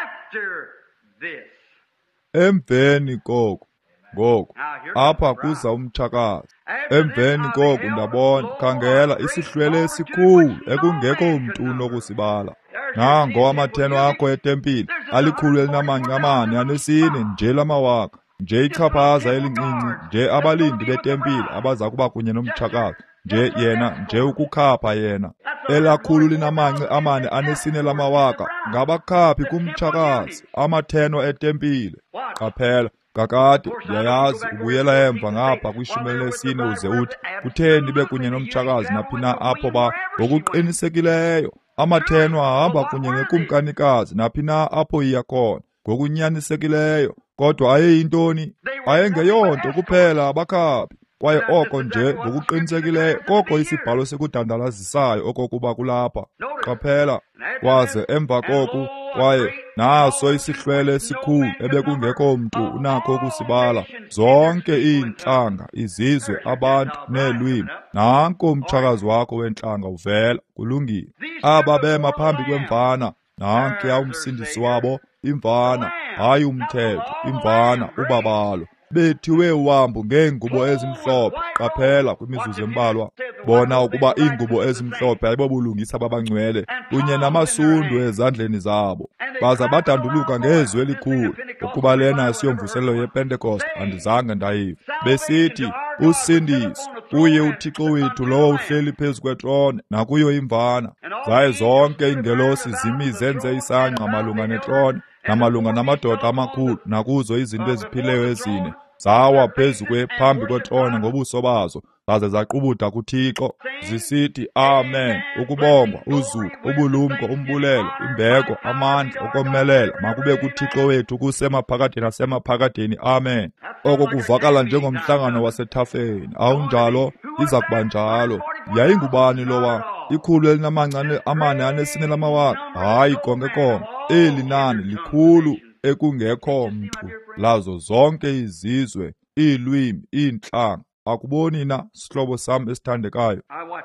Emveni koko, ngoku, apha kuza umtshakazi. Emveni koko ndabona, khangela isihlwele esikhulu ekungekho mntu unokusibala. Nango amatheno akho etempile, alikhulu elinamanci amane anesine nje lamawaka, nje ichaphaza elincinci, nje abalindi betempile abaza kuba kunye nomtshakazi, nje yena, nje ukukhapha yena. Elakhulu linamanci amane anesine lamawaka, ngabakhaphi kumtshakazi, amatheno etempile. Qaphela, kakade ndiyayazi ubuyela emva ngapha kwishumi elinesine uze uthi, kutheni be kunye nomtshakazi naphi na apho ba? Ngokuqinisekileyo, amatheno ahamba kunye nekumkanikazi naphi na apho iya khona. Ngokunyanisekileyo, kodwa ayeyintoni? Ayengeyonto kuphela abakhaphi. Kwaye oko nje ngokuqinisekileyo, koko isibhalo sekudandalazisayo okokuba kulapha. Qaphela, kwaze emva koku, kwaye naso isihlwele esikhulu ebekungekho mntu unakho ukusibala, zonke iintlanga, izizwe, abantu neelwimi. Nanko umtshakazi wakho wentlanga uvela, kulungile. Aba bema phambi kwemvana, nankuya umsindisi wabo, imvana, hayi umthetho, imvana, ubabalo. Bethiwe uhambo ngeengubo ezimhlophe. Qaphela kwimizuzu embalwa, bona ukuba iingubo ezimhlophe ayibobulungisa babangcwele, kunye namasundu ezandleni zabo. Baza badanduluka ngezwi elikhulu, ukuba lena asiyomvuselelo yePentekoste andizange ndayiva, besithi, usindiso kuye uThixo wethu lowo uhleli phezu kwetrone, nakuyo imvana. Zaye zonke iingelosi zimi zenze isangqa malunga netrone, namalunga namadoda amakhulu, nakuzo izinto eziphileyo ezine, zawa phezu kwe phambi kwetrone ngobuso bazo, zaze zaqubutha kuThixo, zisithi, Amen. Ukubongwa, uzuko, ubulumko, umbulelo, imbeko, amandla, ukomelela, makube kuThixo wethu kusemaphakade nasemaphakadeni. Amen. Oko kuvakala njengomhlangano wasethafeni. Awunjalo, iza kuba njalo. Yayingubani lowa? Ikhulu elinamanci amane anesine lamawaka? Hayi konke konke. Eli nani likhulu ekungekho mntu, lazo zonke izizwe, iilwimi, iintlanga. Akuboni na, sihlobo sam esithandekayo?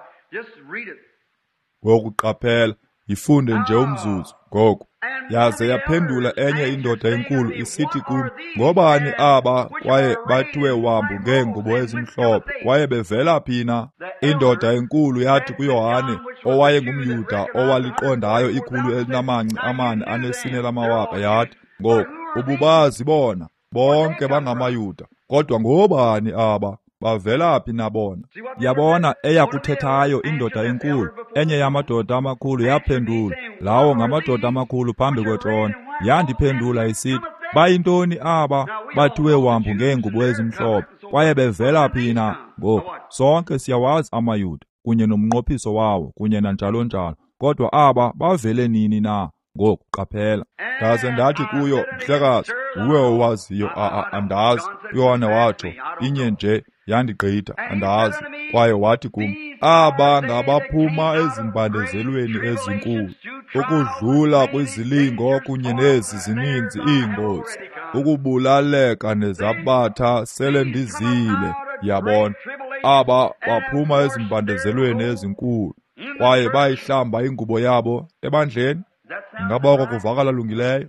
Ngokuqaphela, yifunde nje umzuzu ngoku. Yaze yaphendula enye indoda enkulu isithi kum, ngobani aba kwaye bathiwe uhambo ngeengubo ezimhlophe, kwaye bevela phi na? Indoda enkulu yathi kuYohane, owayengumYuda owaliqondayo ikhulu elinamanci amane anesine lamawaka, yathi, ngoku, ububazi bona, bonke bangamaYuda, kodwa ngobani aba? Bavela phi na bona? Yabona eyakuthethayo indoda enkulu, enye yamadoda amakhulu yaphendula, lawo ngamadoda amakhulu phambi kwetrone, yandiphendula isithi, bayintoni aba bathiwe wambu ngeengubo ezimhlophe, kwaye bevela phi na? Ngoku sonke siyawazi amaYuda kunye nomnqophiso wawo kunye nanjalo njalo, kodwa aba bavele nini na? Ngoku qaphela, ndaze ndathi kuyo, Mhlekazi, uwe owaziyo. A-a, andazi. uYohane watsho, inye nje yandigqitha, andazi. Kwaye wathi kum, aba ngabaphuma ezimbandezelweni ezinkulu, ukudlula kwizilingo kunye nezi zininzi iingozi, ukubulaleka nezabatha sele ndizile. Yabona, aba baphuma ezimbandezelweni ezinkulu, kwaye bayihlamba ingubo yabo ebandleni. Ingaba oko kuvakala lungileyo?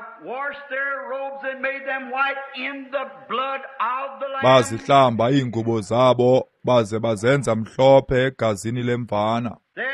Bazihlamba iingubo zabo baze bazenza mhlophe egazini lemvana.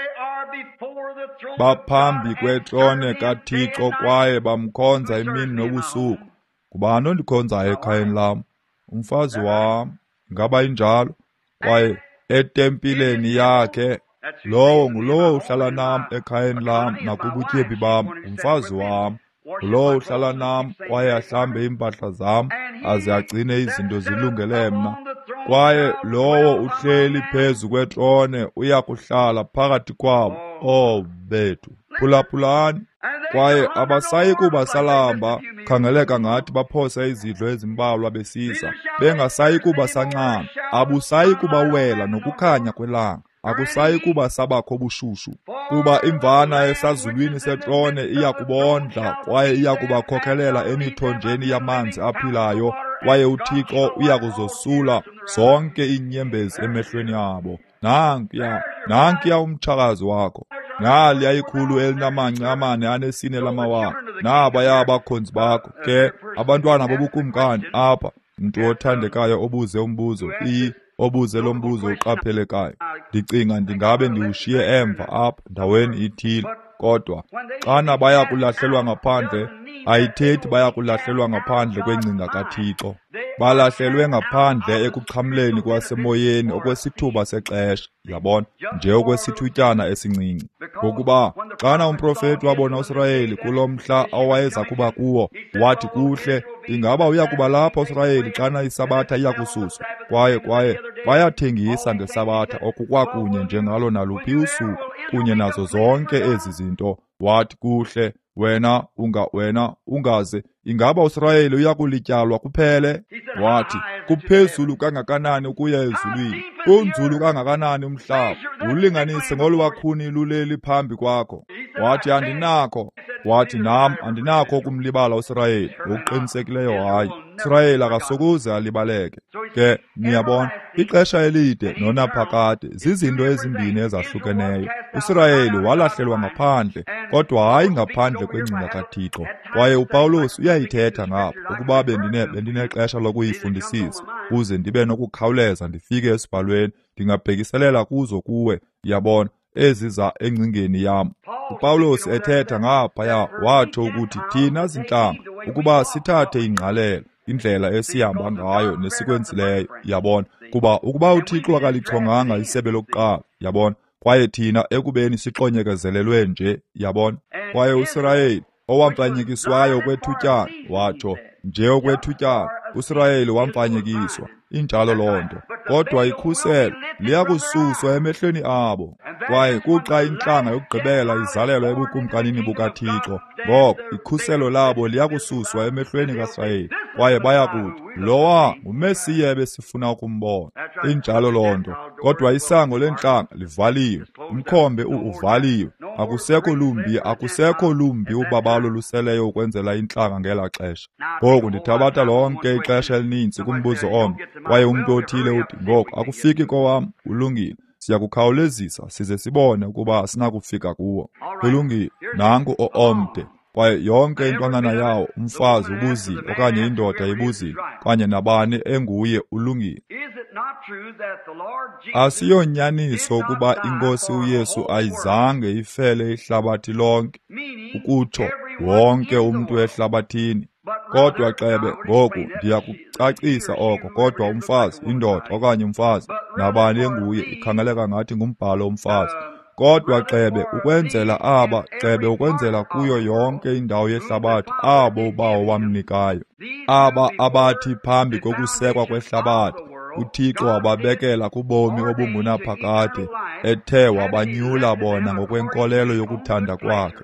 Baphambi kwetrone kaThixo kwaye bamkhonza imini nobusuku. Ngubani ondikhonzayo ekhayeni lam? Umfazi wam. Ingaba injalo? Kwaye etempileni yakhe, lowo ngulowo uhlala nam ekhayeni lam nakubutyebi bam. Umfazi wam ngulowo uhlala nam kwaye ahlambe iimpahla zam aze agcine izinto zilungele mna. Kwaye lowo uhleli phezu kwetrone uya kuhlala phakathi kwabo. Oh bethu, phulaphulani. Kwaye abasayi kuba salamba, khangeleka ngathi baphose izidlo ezimbalwa besisa, bengasayi kuba sancama, abusayi kuba wela nokukhanya kwelanga, akusayi kuba sabakho bushushu, kuba imvana esazulwini setrone iya kubondla kwaye iya kubakhokhelela emithonjeni yamanzi aphilayo, kwaye uThixo uya kuzosula zonke iinyembezi emehlweni abo. Nankuya, nankuya umtshakazi wakho. Nali ayikhulu elinamanci amane anesine lamawaka. Nabaya abakhonzi bakho ke abantwana bobukumkani apha. Mntu othandekayo obuze umbuzo, i obuze lo mbuzo uqaphelekayo. Ndicinga ndingabe ndiwushiye emva apha ndaweni ithile. Kodwa xana baya kulahlelwa ngaphandle, ayithethi baya kulahlelwa ngaphandle kwengcinga kaThixo. Balahlelwe ngaphandle ekuxhamleni kwasemoyeni okwesithuba sexesha, yabona, nje okwesithutyana esincinci. Ngokuba xana umprofeti wabona uIsrayeli kulo mhla awayeza kuba kuwo, wathi kuhle, ingaba uya kuba lapha uIsrayeli xana isabatha iya kususwa. Kwaye kwaye bayathengisa ngesabatha okukwakunye njengalo naluphi usuku kunye nazo zonke ezi zinto. Wathi kuhle, wena unga wena ungaze, ingaba uIsrayeli uya kulityalwa kuphele? Wathi, kuphezulu kangakanani ukuya ezulwini, kunzulu kangakanani umhlaba, ulinganise ngolwakhuni luleli phambi kwakho. Wathi, andinakho. Wathi, nam andinakho ukumlibala uIsrayeli, okuqinisekileyo hayi. Israyeli akasokuze alibaleke. Ke niyabona, ixesha elide nonaphakade zizinto ezimbini ezahlukeneyo. uIsrayeli walahlelwa ngaphandle, kodwa hayi ngaphandle kwengcinga kaThixo. Kwaye uPawulos uyayithetha ngapha ukuba bendine bendinexesha lokuyifundisisa, uze ndibe nokukhawuleza ndifike esibhalweni, ndingabhekiselela kuzo kuwe, yabona, eziza engcingeni yam. uPawulos ethetha ngaphaya watsho ukuthi thina zintlanga ukuba sithathe ingqalelo indlela esihamba ngayo nesikwenzileyo, yabona, kuba ukuba uThixo akalichonganga isebe lokuqala, yabona, kwaye thina ekubeni sixonyekezelelwe nje, yabona. Kwaye uIsrayeli owamfanyekiswayo kwethutyana, watsho nje okwethutyana, uIsrayeli wamfanyekiswa, injalo loo nto, kodwa ikhuselo liya kususwa emehlweni abo. Kwaye kuxa intlanga yokugqibela izalelwa ebukumkanini bukaThixo, ngoko ikhuselo labo liya kususwa emehlweni kaIsrayeli, kwaye baya kuthi, lowa ngumesiya ebesifuna ukumbona, injalo loo nto. Kodwa isango lentlanga livaliwe, umkhombe uvaliwe, akusekho lumbi, akusekho lumbi ubabalo luseleyo ukwenzela intlanga ngela xesha. Ngoku ndithabatha lonke ixesha elininzi kumbuzo omnye, kwaye umntu othile uthi, ngoku akufiki kowam, ulungile. Siya kukhawulezisa size sibone ukuba sinakufika kuwo. Kulungile, nanku o-omde, kwaye yonke intwanana yawo, umfazi ubuzile okanye indoda ibuzile, kanye nabani enguye ulungile. Asiyonyaniso ukuba iNkosi uYesu ayizange ifele ihlabathi lonke, ukutsho wonke umntu ehlabathini. Kodwa xebe, ngoku ndiyakucacisa oko, kodwa umfazi, indoda okanye umfazi, nabani enguye, ikhangeleka ngathi ngumbhalo umfazi. kodwa cebe ukwenzela aba, cebe ukwenzela kuyo yonke indawo yehlabathi abo bawo wamnikayo. Aba abathi phambi kokusekwa kwehlabathi, uThixo wababekela kubomi obungunaphakade, ethe wabanyula bona ngokwenkolelo yokuthanda kwakhe.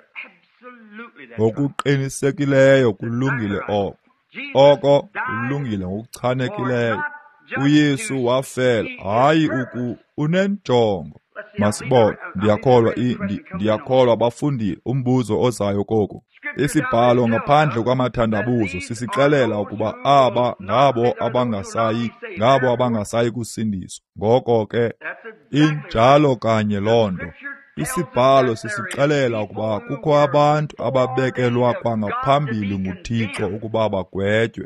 Ngokuqinisekileyo kulungile oko. Oko kulungile ngokuchanekileyo. uYesu wafela, hayi uku unenjongo. Masibone, ndiyakholwa ndi, ndiyakholwa bafundile umbuzo ozayo koko. Isibhalo ngaphandle kwamathandabuzo sisixelela ukuba aba ngabo abangasayi, ngabo abangasayi kusindiswa. Ngoko ke injalo kanye londo. Isibhalo sisixelela ukuba kukho abantu ababekelwa kwangaphambili nguThixo ukuba bagwetywe.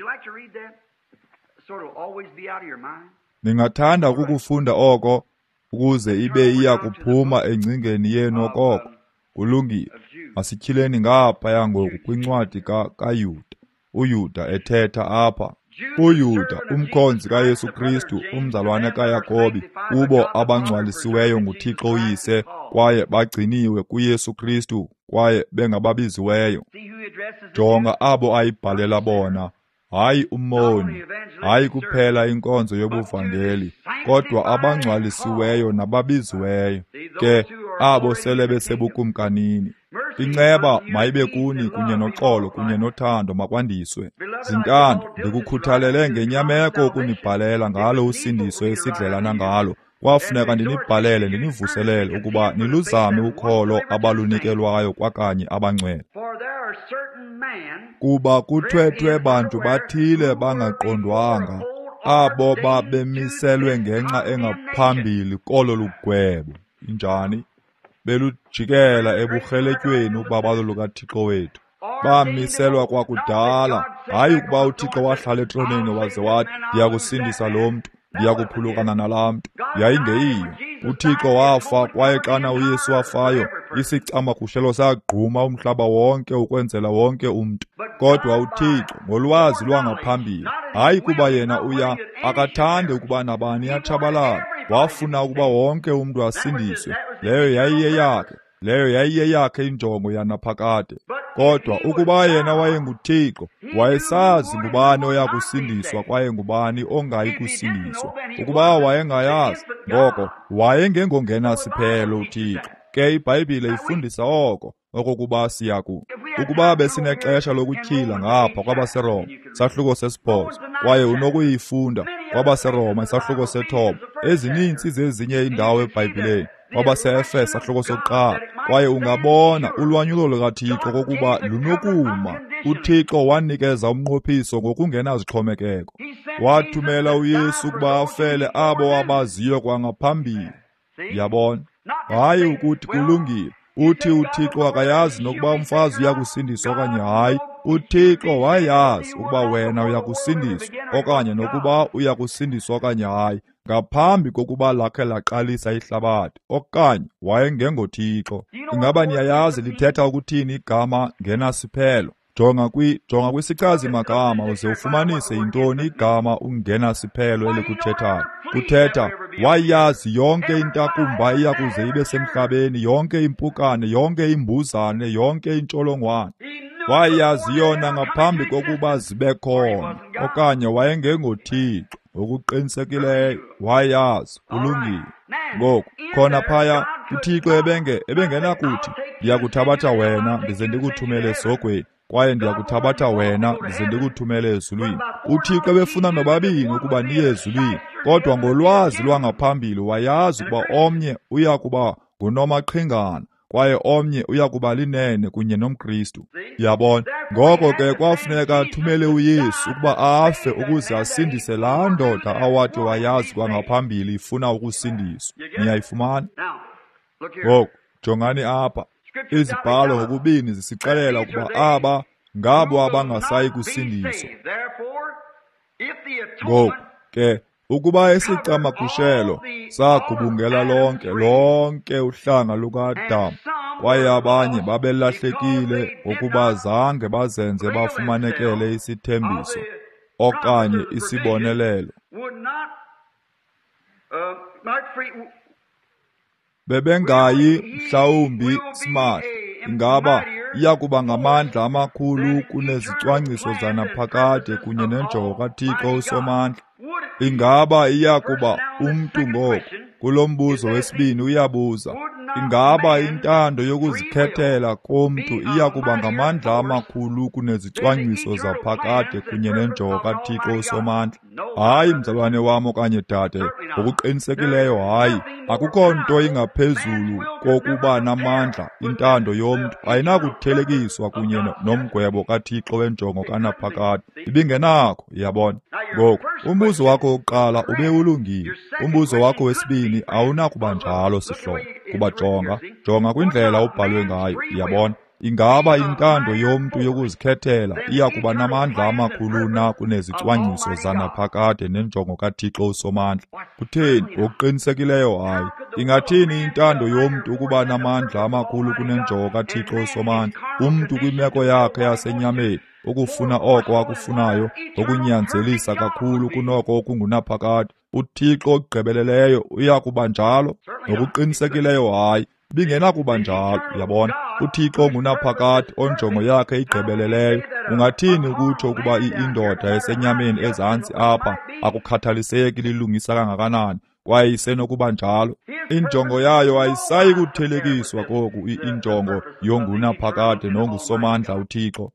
Ningathanda ukukufunda oko ukuze ibe iya kuphuma engcingeni yenu okoko. Kulungile. Masityhileni ngaphaya ngoku kwincwadi kaYuda. uYuda ethetha apha. uYuda, umkhonzi kaYesu Kristu, umzalwane kaYakobi, kubo abangcwalisiweyo nguThixo uyise kwaye bagciniwe kuYesu Kristu kwaye bengababiziweyo. Jonga abo ayibhalela bona, hayi umoni, hayi kuphela inkonzo yobuvangeli, kodwa abangcwalisiweyo nababiziweyo, ke abo sele besebukumkanini. Inceba mayibe kuni kunye noxolo kunye nothando makwandiswe. Zintando, ndikukhuthalele ngenyameko ukunibhalela ngalo usindiso esidlelana ngalo. Kwafuneka ndinibhalele ndinivuselele ukuba niluzame ukholo abalunikelwayo kwakanye abangcwele. Kuba kuthwethwe bantu bathile bangaqondwanga, abo babemiselwe ngenxa engaphambili kolo lugwebo. Injani? Belujikela eburheletyweni ubabalo lukaThixo wethu. Bamiselwa kwakudala, hayi ukuba uThixo wahlala etroneni waze wathi ndiyakusindisa lo mntu, ndiyakuphulukana nalaa mntu. Yayingeyiyo. uThixo wafa kwaye xana uYesu wafayo, isicamagushelo sagquma umhlaba wonke ukwenzela wonke umntu. Kodwa uThixo ngolwazi lwangaphambili, hayi kuba yena uya akathande ukuba nabani atshabalale, wafuna ukuba wonke umntu asindiswe. Leyo yayiyeyakhe, leyo yayiyeyakhe injongo yanaphakade. Kodwa ukuba yena wayenguThixo, wayesazi ngubani oya kusindiswa kwaye ngubani ongayi kusindiswa. Ukuba wayengayazi, ngoko wayengengongena siphelo uThixo. Ke iBhayibhile ifundisa oko, okokuba siyaku. Ukuba besinexesha lokutyhila ngapha kwabaseRoma, isahluko sesibhozo, kwaye unokuyifunda kwabaseRoma isahluko sethoba, ezinintsi zezinye indawo eBhayibhileni, kwabaseEfeso isahluko sokuqala, kwaye ungabona ulwanyulo lukaThixo kokuba lunokuma. uThixo wanikeza umnqophiso ngokungenazixhomekeko. Wathumela uYesu ukuba afele abo abaziyo kwangaphambili. Yabona, hayi ukuthi kulungile. Uthi uThixo akayazi nokuba umfazi uyakusindiswa okanye hayi. uThixo wayazi ukuba wena uyakusindiswa okanye nokuba uyakusindiswa okanye hayi, ngaphambi kokuba lakhe laqalisa ihlabathi, okanye wayengengoThixo. Ingaba niyayazi lithetha ukuthini igama ngenasiphelo? Jonga kwi jonga kwisichazi magama uze ufumanise yintoni igama ungenasiphelo elikuthethayo. Kuthetha wayazi yonke intakumba iyakuze ibe semhlabeni, yonke impukane, yonke imbuzane, yonke intsholongwane. Wayazi yona ngaphambi kokuba zibe khona, okanye wayengengoThixo. Ngokuqinisekileyo wayazi. Kulungile. Ngoku khona phaya uThixo ebenge ebengenakuthi ndiyakuthabatha wena ndize ndikuthumele esogweni, kwaye ndiyakuthabatha wena ndize ndikuthumele ezulwini. uThixo ebefuna nobabini ukuba niye ezulwini, kodwa ngolwazi lwangaphambili wayazi ukuba omnye uya kuba ngunomaqhingana kwaye omnye uya kuba linene kunye nomKristu. Yabona, ngoko ke kwafuneka athumele uYesu ukuba afe ukuze asindise laa ndoda awathi wayazi kwangaphambili ifuna ukusindiswa. Niyayifumana? Ngoku jongani apha. Izibhalo ngokubini zisixelela ukuba aba ngabo abangasayi kusindiswa. Ngoku ke ukuba isicamagushelo sagubungela lonke lonke uhlanga lukaAdamu, kwaye abanye babelahlekile ngokuba zange bazenze bafumanekele isithembiso okanye isibonelelo. bebengayi mhlawumbi simahla, ingaba iyakuba ngamandla amakhulu kunezicwangciso zanaphakade kunye nenjongo kaThixo uSomandla. Ingaba iyakuba umntu ngoku kulo mbuzo wesibini uyabuza, ingaba intando yokuzikhethela komntu iyakuba ngamandla amakhulu kunezicwangciso zaphakade kunye nenjongo kaThixo uSomandla? Hayi, mzalwane wam okanye dade, ngokuqinisekileyo hayi. Akukho nto ingaphezulu kokuba namandla. Intando yomntu ayinakuthelekiswa kunye nomgwebo kaThixo wenjongo kanaphakade. Ibingenakho, iyabona. Ngoku umbuzo wakho wokuqala ube ulungile. Umbuzo wakho wesibini awunakuba njalo sihlobo. Kuba jonga, jonga kwindlela ubhalwe ngayo, iyabona. Ingaba intando yomntu yokuzikhethela iyakuba namandla amakhulu na kunezicwangciso zanaphakade nenjongo kaThixo uSomandla? Kutheni? Ngokuqinisekileyo hayi. Ingathini intando yomntu ukuba namandla amakhulu kunenjongo kaThixo uSomandla? Umntu kwimeko yakhe yasenyameni, ukufuna oko akufunayo, okunyanzelisa kakhulu kunoko okungunaphakade, uThixo ogqibeleleyo uyakuba njalo? Ngokuqinisekileyo hayi. Bingenakuba njalo, yabona. uThixo ongunaphakade onjongo yakhe igqibeleleyo. Ungathini ukutsho ukuba indoda esenyameni ezantsi apha akukhathaliseki lilungisa kangakanani kwaye isenokuba njalo? Injongo yayo ayisayi kuthelekiswa koku injongo yongunaphakade nongusomandla uThixo.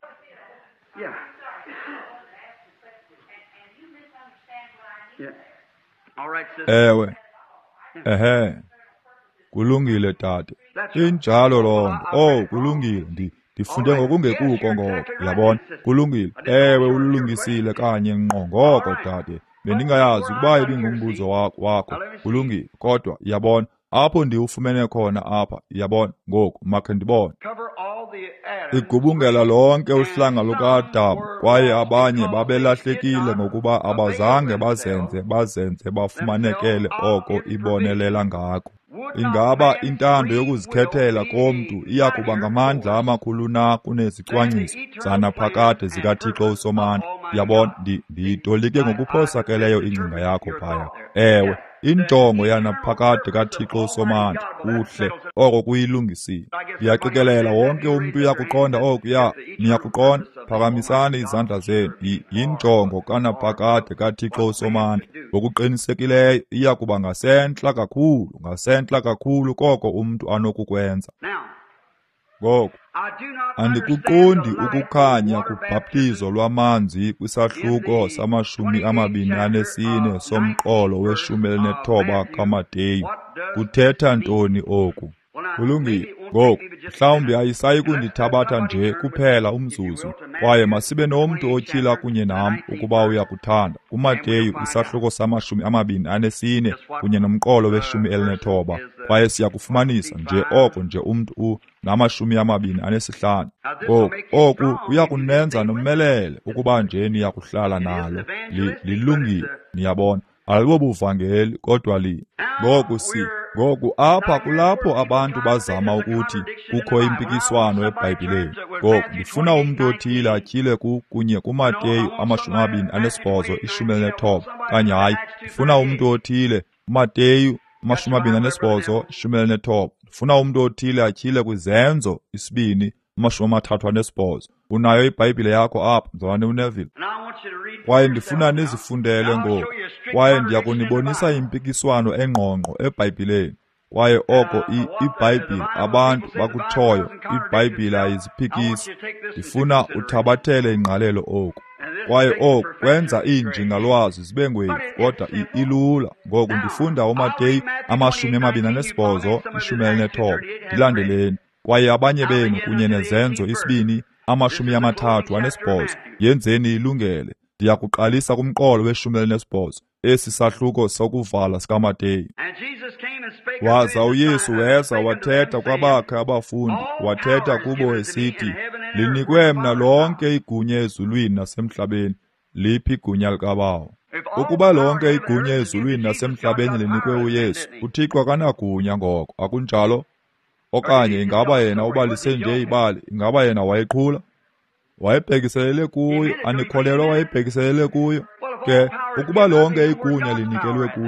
Ewe, ehe, kulungile tata. Injalo lonto. Oh, kulungile. Ndi ndifunde ngokungekuko ngoko, yabona. Kulungile. Ewe, ulungisile kanye ngqo ngoko tata. Bendingayazi ukuba ibingumbuzo wakho wakho. Kulungile. Kodwa yabona, apho ndiwufumene khona apha, yabona, ngoku makhe ndibone. Igubungela lonke uhlanga lukaAdamu, kwaye abanye babelahlekile ngokuba abazange bazenze bazenze bafumanekele oko ibonelela ngako. Ingaba intando yokuzikhethela komntu iyakuba ngamandla amakhulu na kunezicwangciso zanaphakade zikaThixo uSomandla? Yabona, ndiyitolike ngokuphosakeleyo ingcinga yakho phaya. Ewe, injongo yanaphakade kaThixo uSomandla kuhle, oko kuyilungisile. Ndiyaqikelela wonke umntu uyakuqonda oku. Ya niyakuqonda? Phakamisani izandla zenu. Yinjongo kanaphakade kaThixo uSomandla. Ngokuqinisekileyo iyakuba ngasentla kakhulu, ngasentla kakhulu koko umntu anokukwenza. Ngoku andikuqondi ukukhanya kubhaptizo lwamanzi kwisahluko samashumi amabini anesine somqolo weshumi elinethoba kaMateyu. Kuthetha ntoni oku? Kulungile. Ngoku mhlawumbi ayisayi kundithabatha nje kuphela umzuzu, kwaye masibe nomntu otyhila kunye nam ukuba uyakuthanda. kuMateyu isahluko samashumi amabini anesine kunye nomqolo weshumi elinethoba, kwaye siyakufumanisa nje oko nje umntu u namashumi amabini anesihlanu. Ngoku oku kuyakunenza nomelele ukuba nje niyakuhlala nalo. Lilungile, niyabona. Alibobuvangeli kodwa li. Ngoku si Ngoku apha kulapho abantu bazama ukuthi kukho impikiswano eBhayibhileni. Ngoku ndifuna umntu othile atyhile kunye kuMateyu amashumi amabini anesibhozo ishumi elinethoba. Kanye hayi, ndifuna umntu othile kuMateyu amashumi amabini anesibhozo ishumi elinethoba. Ndifuna umntu othile atyhile kwizenzo isibini amashumi amathathu anesibhozo. Unayo iBhayibhile yakho apha, mzalwane uNeville? Kwaye ndifuna nizifundele ngoku, kwaye ndiyakunibonisa impikiswano engqongqo eBhayibhileni. Kwaye oko iBhayibhile abantu bakutshoyo, iBhayibhile ayiziphikisi. Ndifuna uthabathele ingqalelo oku. Kwaye oku kwenza iinjingalwazi zibe ngwevu, kodwa ilula. Ngoku ndifunda uMateyu amashumi amabini anesibhozo ishumi elinethoba. Ndilandeleni. Kwaye abanye benu kunye nezenzo isibini amashumi amathathu anesibhozo. Yenzeni ilungele. Ndiyakuqalisa kumqolo weshumi elinesibhozo, esi sahluko sokuvala sikaMateyu. Waza uYesu weza wathetha kwabakhe abafundi, wathetha kubo esithi, linikwe mna lonke igunya ezulwini nasemhlabeni. Liphi igunya likaBawo? Ukuba lonke igunya ezulwini nasemhlabeni linikwe uYesu, uThixo akanagunya ngoko, akunjalo? Okanye ingaba yena ubalise nje ibali, ingaba yena wayeqhula? Wayebhekiselele kuyo, anikholelwa wayebhekiselele kuyo? Ke ukuba lonke igunya linikelwe kuye,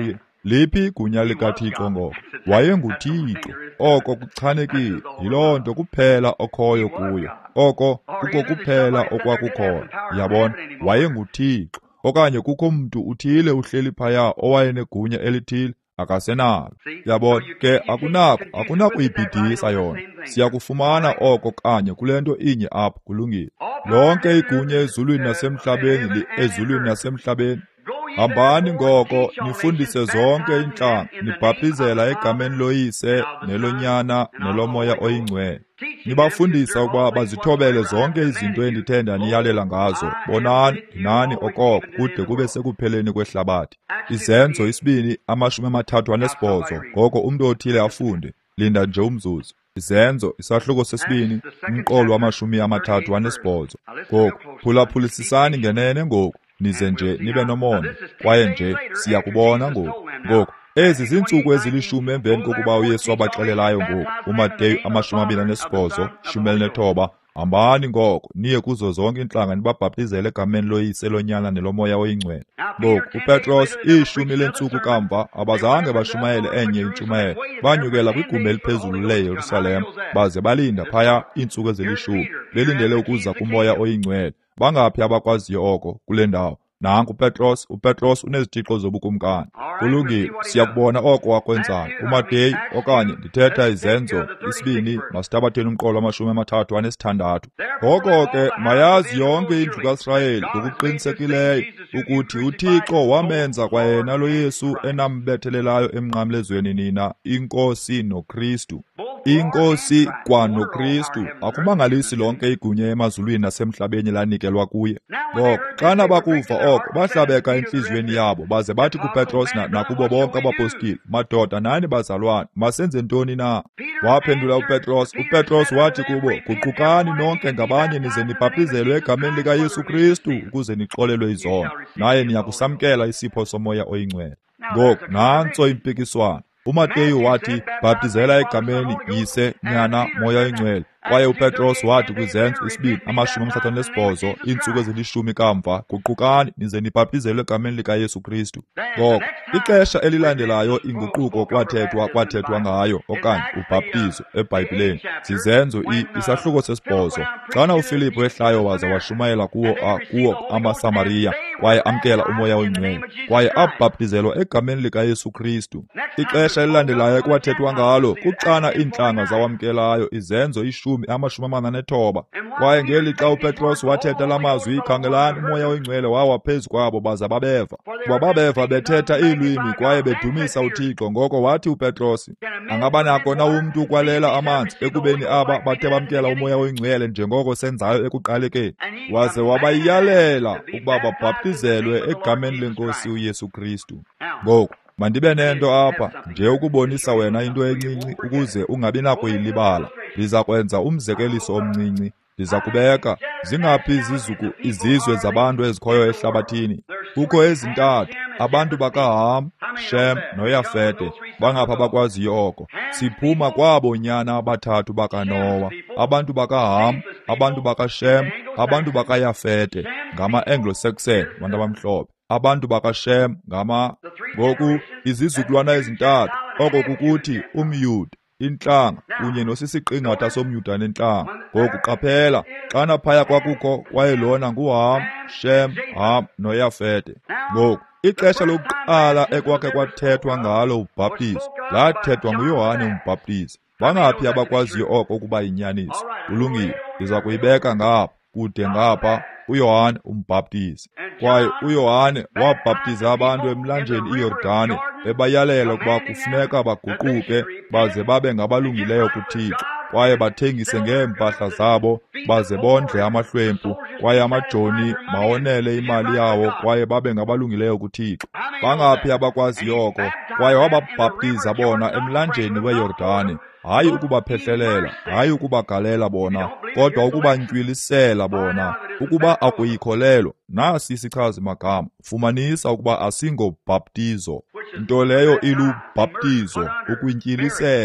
Liphi igunya likaThixo ngoko? WayenguThixo. Oko kuchanekile, yiloo nto kuphela okhoyo kuyo. Oko kuko kuphela okwakukhona. Yabona, wayenguThixo. Okanye kukho mntu uthile uhleli phaya owayenegunya elithile, akasenalo. Yabona, ke akunako, akunakuyibhidisa yona. Siyakufumana oko kanye kule nto inye apho, kulungile. Lonke igunya ezulwini nasemhlabeni li ezulwini nasemhlabeni. Hambani ngoko nifundise zonke intlanga, nibhaptizela egameni loYise nelonyana nelomoya oyingcwele. Nibafundisa ukuba bazithobele zonke izinto endithe ndaniyalela ngazo. Bonani, ndinani okoko kude kube sekupheleni kwehlabathi. Izenzo isibini amashumi amathathu anesibhozo. Ngoko umntu othile afunde. Linda nje umzuzu. Izenzo isahluko sesibini umqolo wamashumi amathathu anesibhozo. Ngoko phulaphulisisani ngenene ngoku. Nize nje nibe nomonde, kwaye nje siyakubona ngoku. Ngoku ezi zintsuku ezilishumi emveni kokuba uYesu wabaxelelayo ngoku, uMateyu amashumi amabini anesibhozo, ishumi elinethoba, hambani ngoko niye kuzo zonke intlanga nibabhaptizele egameni loYise lonyana nelomoya oyingcwele. Ngoku uPetros ishumi leentsuku kamva abazange bashumayele enye intshumayelo, banyukela kwigumbi eliphezulu leYerusalem, baze balinda phaya iintsuku ezilishumi, belindele ukuza kumoya oyingcwele. Bangaphi abakwaziyo oko kule ndawo? Nanku uPetros, uPetros unezithixo zobukumkani. Kulungile, siyakubona oko wakwenzayo. UMateyu, okanye ndithetha izenzo isibini, masithabatheni umqolo amashumi amathathu anesithandathu. Ngoko ke mayazi yonke indlu kaIsrayeli ngokuqinisekileyo ukuthi uThixo wamenza kwayena lo Yesu enambethelelayo emnqamlezweni nina, iNkosi noKristu. Inkosi kwanoKristu. Akumangalisi lonke igunya emazulwini nasemhlabeni lanikelwa kuye. Ngoko xana bakuva oko bahlabeka enhliziyweni yabo, baze bathi kuPetros nakubo bonke abapostile, madoda nani bazalwane, masenze ntoni na? Waphendula uPetros, uPetros wathi kubo, guqukani nonke ngabanye nize nibhaptizelwe egameni likaYesu Kristu ukuze nixolelwe izono, naye niyakusamkela isipho somoya oyingcwele. Ngoko nantso impikiswano. UMateyu wathi, bhaptizela egameni Yise, Nyana, Moya oyingcwele. Kwaye uPetros wathi kwizenzo isibini amashumi amathathu anesibhozo, iintsuku ezilishumi kamva, guqukani nize nibhaptizelwe egameni likaYesu Kristu. Ngoko ixesha elilandelayo inguquko kwathethwa kwathethwa ngayo, okanye ubhaptizo eBhayibhileni, zizenzo isahluko sesibhozo. Xana uFilipu ehlayo waza washumayela kuwo kuwo amaSamariya, kwaye amkela umoya oyingcwele, kwaye abhaptizelwa egameni likaYesu Kristu. Ixesha elilandelayo kwathethwa ngalo kuxana iintlanga zawamkelayo, izenzo ishumi amashumi amane nethoba. Kwaye ngeli xa uPetros wathetha la mazwi, khangelani umoya oyingcwele wawa phezu kwabo baza babeva. Kuba babeva bethetha iilwimi kwaye bedumisa uThixo. Ngoko wathi uPetros, angaba nako na umntu ukwalela amanzi ekubeni aba bathe bamkela umoya oyingcwele njengoko senzayo ekuqalekeni? Waze wabayiyalela ukuba babhaptizelwe egameni lenkosi uYesu Kristu. Ngoku mandibe nento apha nje ukubonisa wena into encinci ukuze ungabi nakuyilibala. Ndiza kwenza umzekeliso omncinci. Ndiza kubeka zingaphi izizuku izizwe zabantu ezikhoyo ehlabathini. Kukho ezintathu, abantu bakaHam, Shem noYafete. Bangapha bakwaziyo oko. Siphuma kwabo nyana abathathu bakaNowa, abantu bakaHam, abantu bakaShem, abantu bakaYafete, ngama-Anglo-Saxon, abantu abamhlophe. Abantu bakaShem ngama ngoku izizukulwana ezintathu, oko kukuthi umYuda, intlanga kunye nosisiqingatha somYuda nentlanga. Ngoku qaphela, xana phaya kwakukho kwaye lona nguHam, Shem, Ham noYafete. Ngoku ixesha lokuqala ekwakhe kwathethwa ngalo ubhaptizo lathethwa nguYohane uMbhaptizi. Bangaphi abakwaziyo oko ukuba yinyaniso? Kulungile, ndiza kuyibeka ngapha kude ngapha uYohane uMbhaptizi. Kwaye uYohane wabhaptiza abantu emlanjeni iYordani, ebayalela ukuba kufuneka baguquke baze babe ngabalungileyo kuThixo, kwaye bathengise ngeempahla zabo, baze bondle amahlwempu, kwaye amajoni mawonele imali yawo, kwaye babe ngabalungileyo kuThixo. Bangaphi abakwaziyo oko? Kwaye wababhaptiza bona emlanjeni weYordani, hayi ukubaphehlelela, hayi ukubagalela bona, kodwa ukubantwilisela bona. Ukuba akuyikholelwa, nasi isichazi magama, fumanisa ukuba asingobhaptizo, nto leyo ilubhaptizo, ukwintyiliselwa.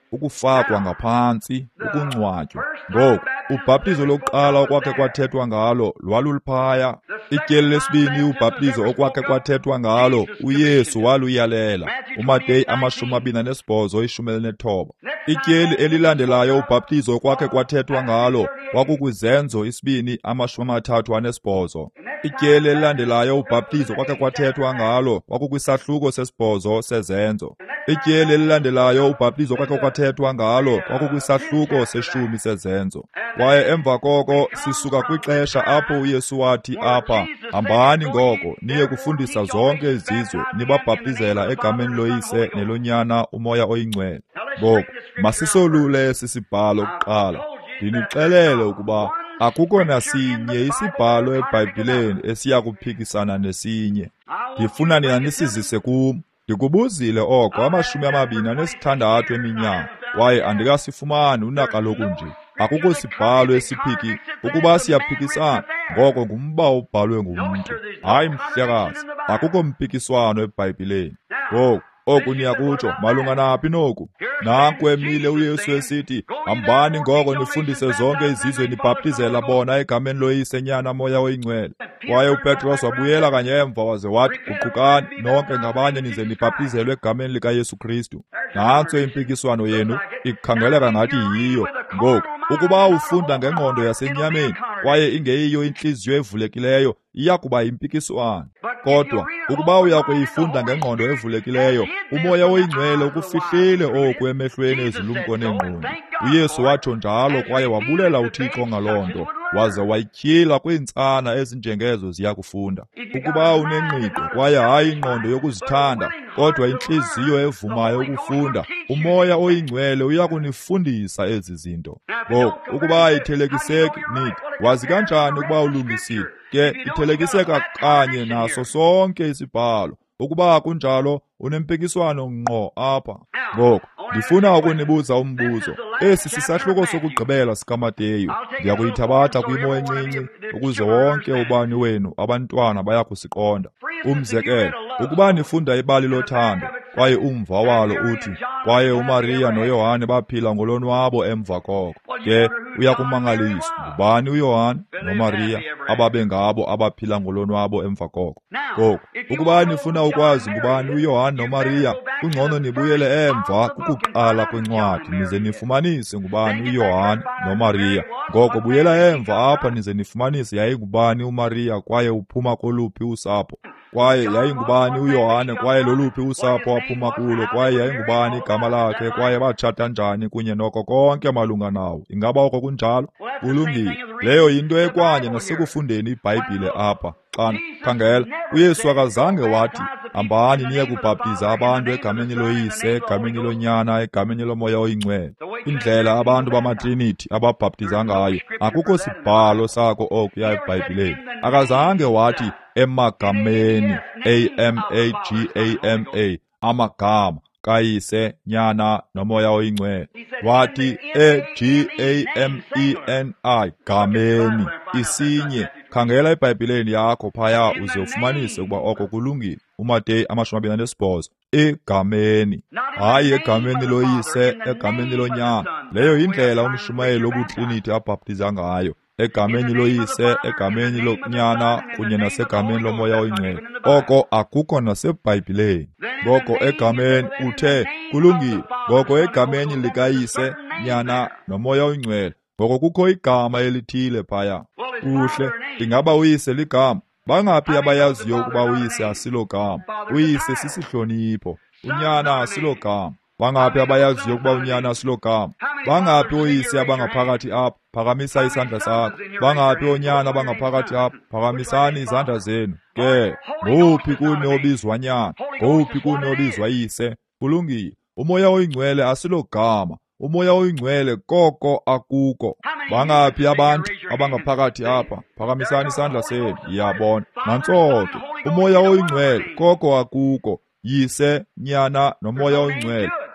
ukufakwa ngaphantsi, ukungcwatywa. Ngoku ubhaptizo lokuqala okwakhe kwathethwa ngalo lwaluliphaya. Ityeli lesibini ubhaptizo okwakhe kwathethwa ngalo uYesu waluyalela. uMateyu amashumi amabini anesibhozo ishumi elinethoba. Ityeli elilandelayo ubhaptizo okwakhe kwathethwa ngalo kwakukwizenzo isibini amashumi amathathu anesibhozo. Ityeli elilandelayo ubhaptizo kwakhe kwathethwa ngalo kwakukwisahluko sesibhozo sezenzo. Ityeli elilandelayo ubhaptizo kwakhe kwathethwa ngalo kwakukwisahluko seshumi sezenzo. Kwaye emva koko sisuka kwixesha apho uYesu wathi apha, hambani ngoko niye kufundisa zonke izizwe nibabhaptizela egameni loYise nelonyana uMoya Oyingcwele. Ngoku masisolule sisibhalo kuqala. Ndinixelele ukuba akukho nasinye isibhalo eBhayibhileni esiya kuphikisana nesinye. Ndifuna nina nisizise kum. Ndikubuzile oko amashumi amabini anesithandathu eminyaka, kwaye andikasifumani unaka loku nje. Akukho sibhalo esiphiki ukuba siyaphikisana, ngoko ngumba obhalwe ngumntu, hayi mhlekazi. Akukho mpikiswano eBhayibhileni. Ngoku oku niyakutsho malunga naphi noku? Nanku emile uYesu esithi, hambani ngoko nifundise zonke izizwe nibhaptizela bona egameni loYise nyana Moya Oyingcwele. Kwaye uPetros wabuyela kanye emva waze wathi, guqukani nonke ngabanye nize nibhaptizelwe egameni likaYesu Kristu. Nantso impikiswano yenu ikhangeleka ngathi yiyo. Ngoku ukuba ufunda ngengqondo yasenyameni kwaye ingeyiyo inhliziyo evulekileyo, iya kuba yimpikiswano. Kodwa ukuba uya kuyifunda ngengqondo evulekileyo, uMoya Oyingcwele ukufihlile oku emehlweni ezilumko nengqondo. uYesu watsho njalo kwaye wabulela uThixo ngaloo nto, waze wayityhila kwiintsana ezinjengezo ziya kufunda. Ukuba unengqiqo kwaye hayi ingqondo yokuzithanda, kodwa inhliziyo evumayo ukufunda, uMoya Oyingcwele uya kunifundisa ezi zinto. Ngoku ukuba ayithelekiseki nithi, wazi kanjani ukuba ulungisile? Ke ithelekiseka kanye naso sonke isibhalo. Ukuba kunjalo unempikiswano ngqo apha. Ngoku ndifuna ukunibuza umbuzo. Esi sisahluko sokugqibela sikaMateyu ndiya kuyithabatha kwimo encinci ukuze wonke ubani wenu abantwana baya kusiqonda. Umzekelo, ukuba nifunda ibali lothando, kwaye umva walo uthi, kwaye uMariya noYohane baphila ngolonwabo emva koko. Ke uyakumangaliswa, ngubani uYohane noMariya ababe ngabo abaphila ngolonwabo emva koko? Ngoku ukuba nifuna ukwazi ngubani uYohane noMariya, kungcono nibuyele emva kukuqala kwencwadi nize nifumanise ngubani uYohane noMariya. Ngoko buyela emva apha nize nifumanise yayingubani uMariya kwaye uphuma koluphi usapho, kwaye yayingubani uYohane kwaye loluphi usapho waphuma kulo, kwaye yayingubani igama lakhe, kwaye batshata njani kunye noko konke malunga nawo. Ingaba oko kunjalo? Kulungile. Leyo yinto ekwanye nasekufundeni iBhayibhile apha. Xana khangela, uYesu akazange wathi, hambani niye kubhaptiza abantu egameni loYise, egameni loNyana, egameni loMoya Oyingcwele. Indlela abantu bamaTrinity ababhaptiza ngayo, akukho sibhalo sakho okuya eBhayibhileni. Akazange wathi emagameni, A M A G A M A, amagama kaYise, Nyana noMoya Oyingcwele. Wathi E G A M E N I, gameni, isinye. Khangela eBhayibhileni yakho phaya uze ufumanise ukuba oko kulungile. uMateyu amashumi amabini anesibhozo, egameni, hayi egameni loYise, egameni loNyana. Leyo yindlela umshumayeli wobuTrinity abhaptiza ngayo, egameni loYise, egameni loNyana kunye nasegameni loMoya Oyingcwele. Oko akukho naseBhayibhileni. Ngoko egameni uthe kulungile, ngoko egameni likaYise, Nyana noMoya Oyingcwele. Ngoko kukho igama elithile phaya. Kuhle, ingaba uYise ligama? Bangaphi abayaziyo ukuba uYise asilo gama? uYise sisihlonipho. uNyana asilo gama. Bangaphi abayaziyo ukuba uNyana asilo gama? Bangaphi oyise abangaphakathi apha? Phakamisa isandla sakho. Bangaphi onyana abangaphakathi apha? Phakamisani izandla zenu. Ke nguphi kuni obizwa nyana? Nguphi kuni obizwa yise? Kulungile. Umoya Oyingcwele asilo gama. Umoya Oyingcwele koko akuko. Bangaphi abantu abangaphakathi apha? Phakamisani isandla senu. Iyabona. Nantsoke. Umoya Oyingcwele koko akuko. Yise, Nyana noMoya Oyingcwele.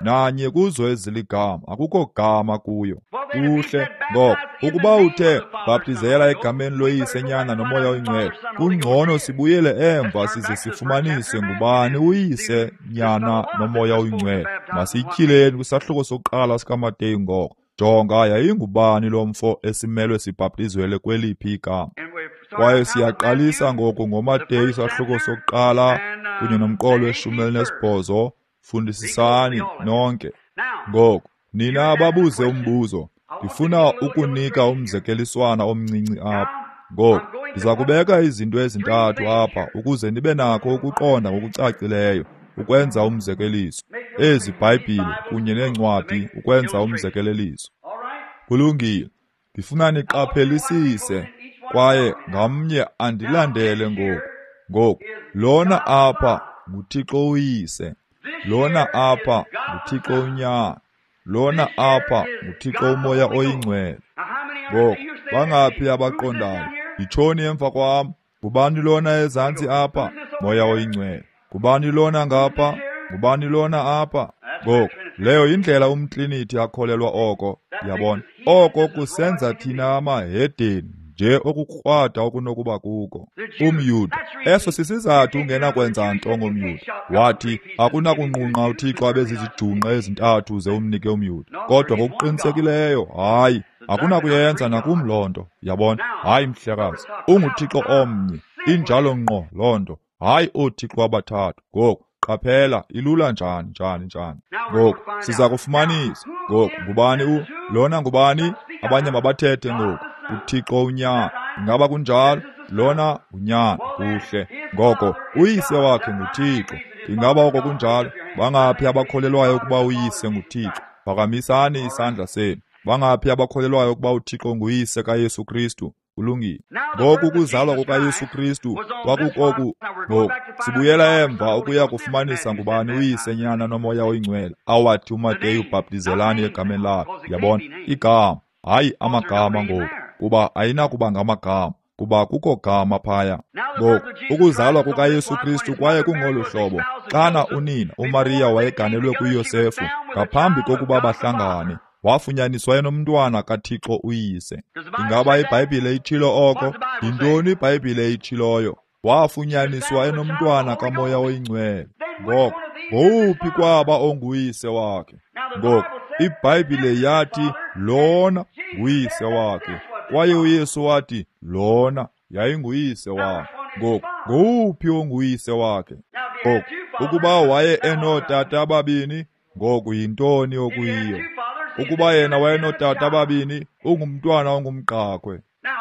nanye kuzo eziligama, akukho gama kuyo. Kuhle, ngoko ukuba uthe baptizela egameni loYise, Nyana noMoya Oyingcwele, kungcono sibuyele emva size sifumanise ngubani uYise, Nyana noMoya Oyingcwele. Masiyityhileni kwisahluko sokuqala sikaMateyu ngoko. Jonga, yayingubani lo mfo esimelwe sibhaptizwele kweliphi igama? Kwaye siyaqalisa ngoku ngoMateyu isahluko sokuqala kunye nomqolo weshumi elinesibhozo. Fundisisani nonke. Ngoko nina ababuze umbuzo, ndifuna ukunika umzekeliswana omncinci apha. Ngoko ndiza kubeka izinto ezintathu apha ukuze nibe nakho ukuqonda ngokucacileyo ukwenza umzekeliso, ezi Bhayibhile kunye neencwadi ukwenza umzekeleliso. Kulungile, ndifuna niqaphelisise kwaye ngamnye andilandele ngoku. Ngoku lona apha nguThixo uYise, lona apha nguThixo uNyana, lona apha nguThixo uMoya Oyingcwele. Ngoku bangaphi abaqondayo? Yitshoni emva kwam. Ngubani lona ezantsi apha? Moya Oyingcwele. Ngubani lona ngapha? Ngubani lona apha? Ngoku leyo yindlela umTrinity akholelwa oko. Yabona, oko kusenza thina amahedeni nje okukrwada okunokuba kuko. UmYuda, eso sisizathu ungena kwenza nto ngomYuda. Wathi akunakunqunqa uThixo abezizidunqa ezintathu ze umnike umYuda. Kodwa ngokuqinisekileyo, hayi, akunakuyenza nakumlonto. Yabona, hayi mhlekazi, unguThixo omnye, injalo ngqo lonto, hayi oothixo abathathu. Ngoku qaphela, ilula njani njani njani. Ngoku siza kufumanisa. Ngoku ngubani u lona ngubani? Abanye mabathethe ngoku. uThixo uNyana. Ingaba kunjalo? Lona uNyana. Kuhle. Ngoko uYise wakhe nguThixo. Ingaba oko kunjalo? Bangaphi abakholelwayo ukuba uYise nguThixo? Phakamisani isandla senu. Bangaphi abakholelwayo ukuba uThixo nguYise kaYesu Kristu? Kulungile. Ngoku ukuzalwa kukaYesu Kristu kwakukoku. Ngoku sibuyela emva ukuya kufumanisa ngubani uYise, Nyana noMoya Oyingcwele awathi uMateyu bhaptizelani egameni lakhe. Yabona, igama, hayi amagama ngoku, kuba ayinakuba ngamagama, kuba kukho gama phaya. Ngoku ukuzalwa kukaYesu Kristu kwaye kungolu hlobo. Xana unina uMariya wayeganelwe kuYosefu ngaphambi kokuba bahlangane, wafunyaniswa enomntwana kaThixo uYise. Ingaba iBhayibhile itshilo oko? Yintoni iBhayibhile itshiloyo? Wafunyaniswa enomntwana kaMoya Oyingcwele. Ngoko ngowuphi kwaba onguYise wakhe? Ngoko iBhayibhile yathi lona nguyise wakhe, kwaye uYesu wathi lona yayinguyise wakhe. Ngoko ngowuphi onguyise wakhe? Ngoko ukuba waye enootata ababini, ngoku yintoni okuyiyo? Ukuba yena wayenootata ababini, ungumntwana ongumqakwe.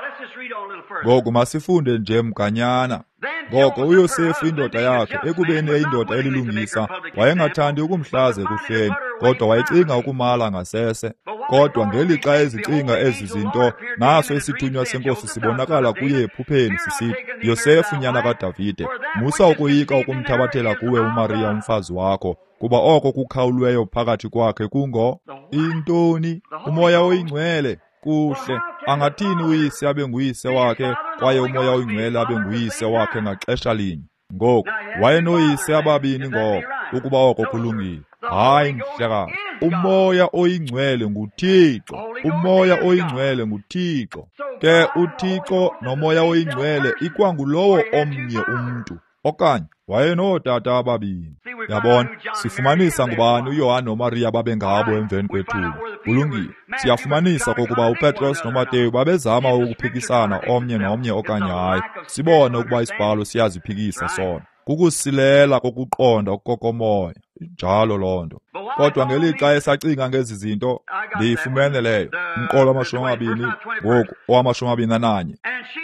Ngoko masifunde nje mganyana. Ngoko uYosefu indoda yakhe, ekubeni eyindoda elilungisa, wayengathandi ukumhlaza ekuhleni, kodwa wayecinga ukumala ngasese. Kodwa ngelixa ezicinga ezi zinto, naso isithunywa senkosi sibonakala kuye ephupheni sisithi, Yosefu, nyana kaDavide, musa ukuyika ukumthabathela kuwe uMariya umfazi wakho, kuba oko kukhawulweyo phakathi kwakhe kungo intoni? Umoya Oyingcwele. Kuhle, angathini uYise abe nguyise wakhe, kwaye uMoya Oyingcwele abe nguyise wakhe ngaxesha linye? Ngoku wayenoyise ababini ngoko, ukuba oko kulungile. Hayi mhlekazi, uMoya Oyingcwele nguThixo, uMoya Oyingcwele nguThixo. Ke uThixo noMoya Oyingcwele ikwangulowo omnye umntu, okanye wayenootata ababini. Yabona, sifumanisa ngubani uYohane noMariya babengabo emveni kwethuba. Kulungile, siyafumanisa kokuba uPetros noMateyu babezama ukuphikisana omnye nomnye okanye hayi. Sibone ukuba isibhalo siyaziphikisa sona. Kukusilela kokuqonda okukokomoya, njalo loo nto. Kodwa ngelixa esacinga ngezi zinto, ndiyifumene leyo, umqolo wamashumi amabini, ngoku owamashumi amabini nananye.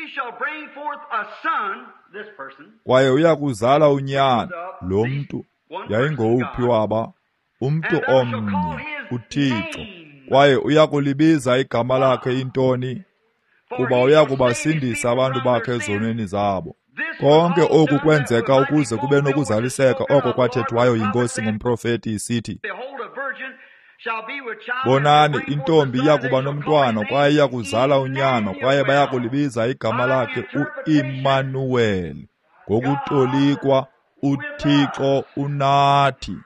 Kwaye uyakuzala unyana, lo mntu yayingowuphi waba? Umntu omnye, uThixo. Kwaye uyakulibiza igama lakhe intoni? Kuba uyakubasindisa abantu bakhe ezonweni zabo. Konke oku kwenzeka ukuze kube nokuzaliseka oko kwathethwayo yinkosi ngumprofeti isithi, bonani, intombi iyakuba nomntwana kwaye iyakuzala unyana, kwaye bayakulibiza igama lakhe u-Immanuel, ngokutolikwa uThixo unathi.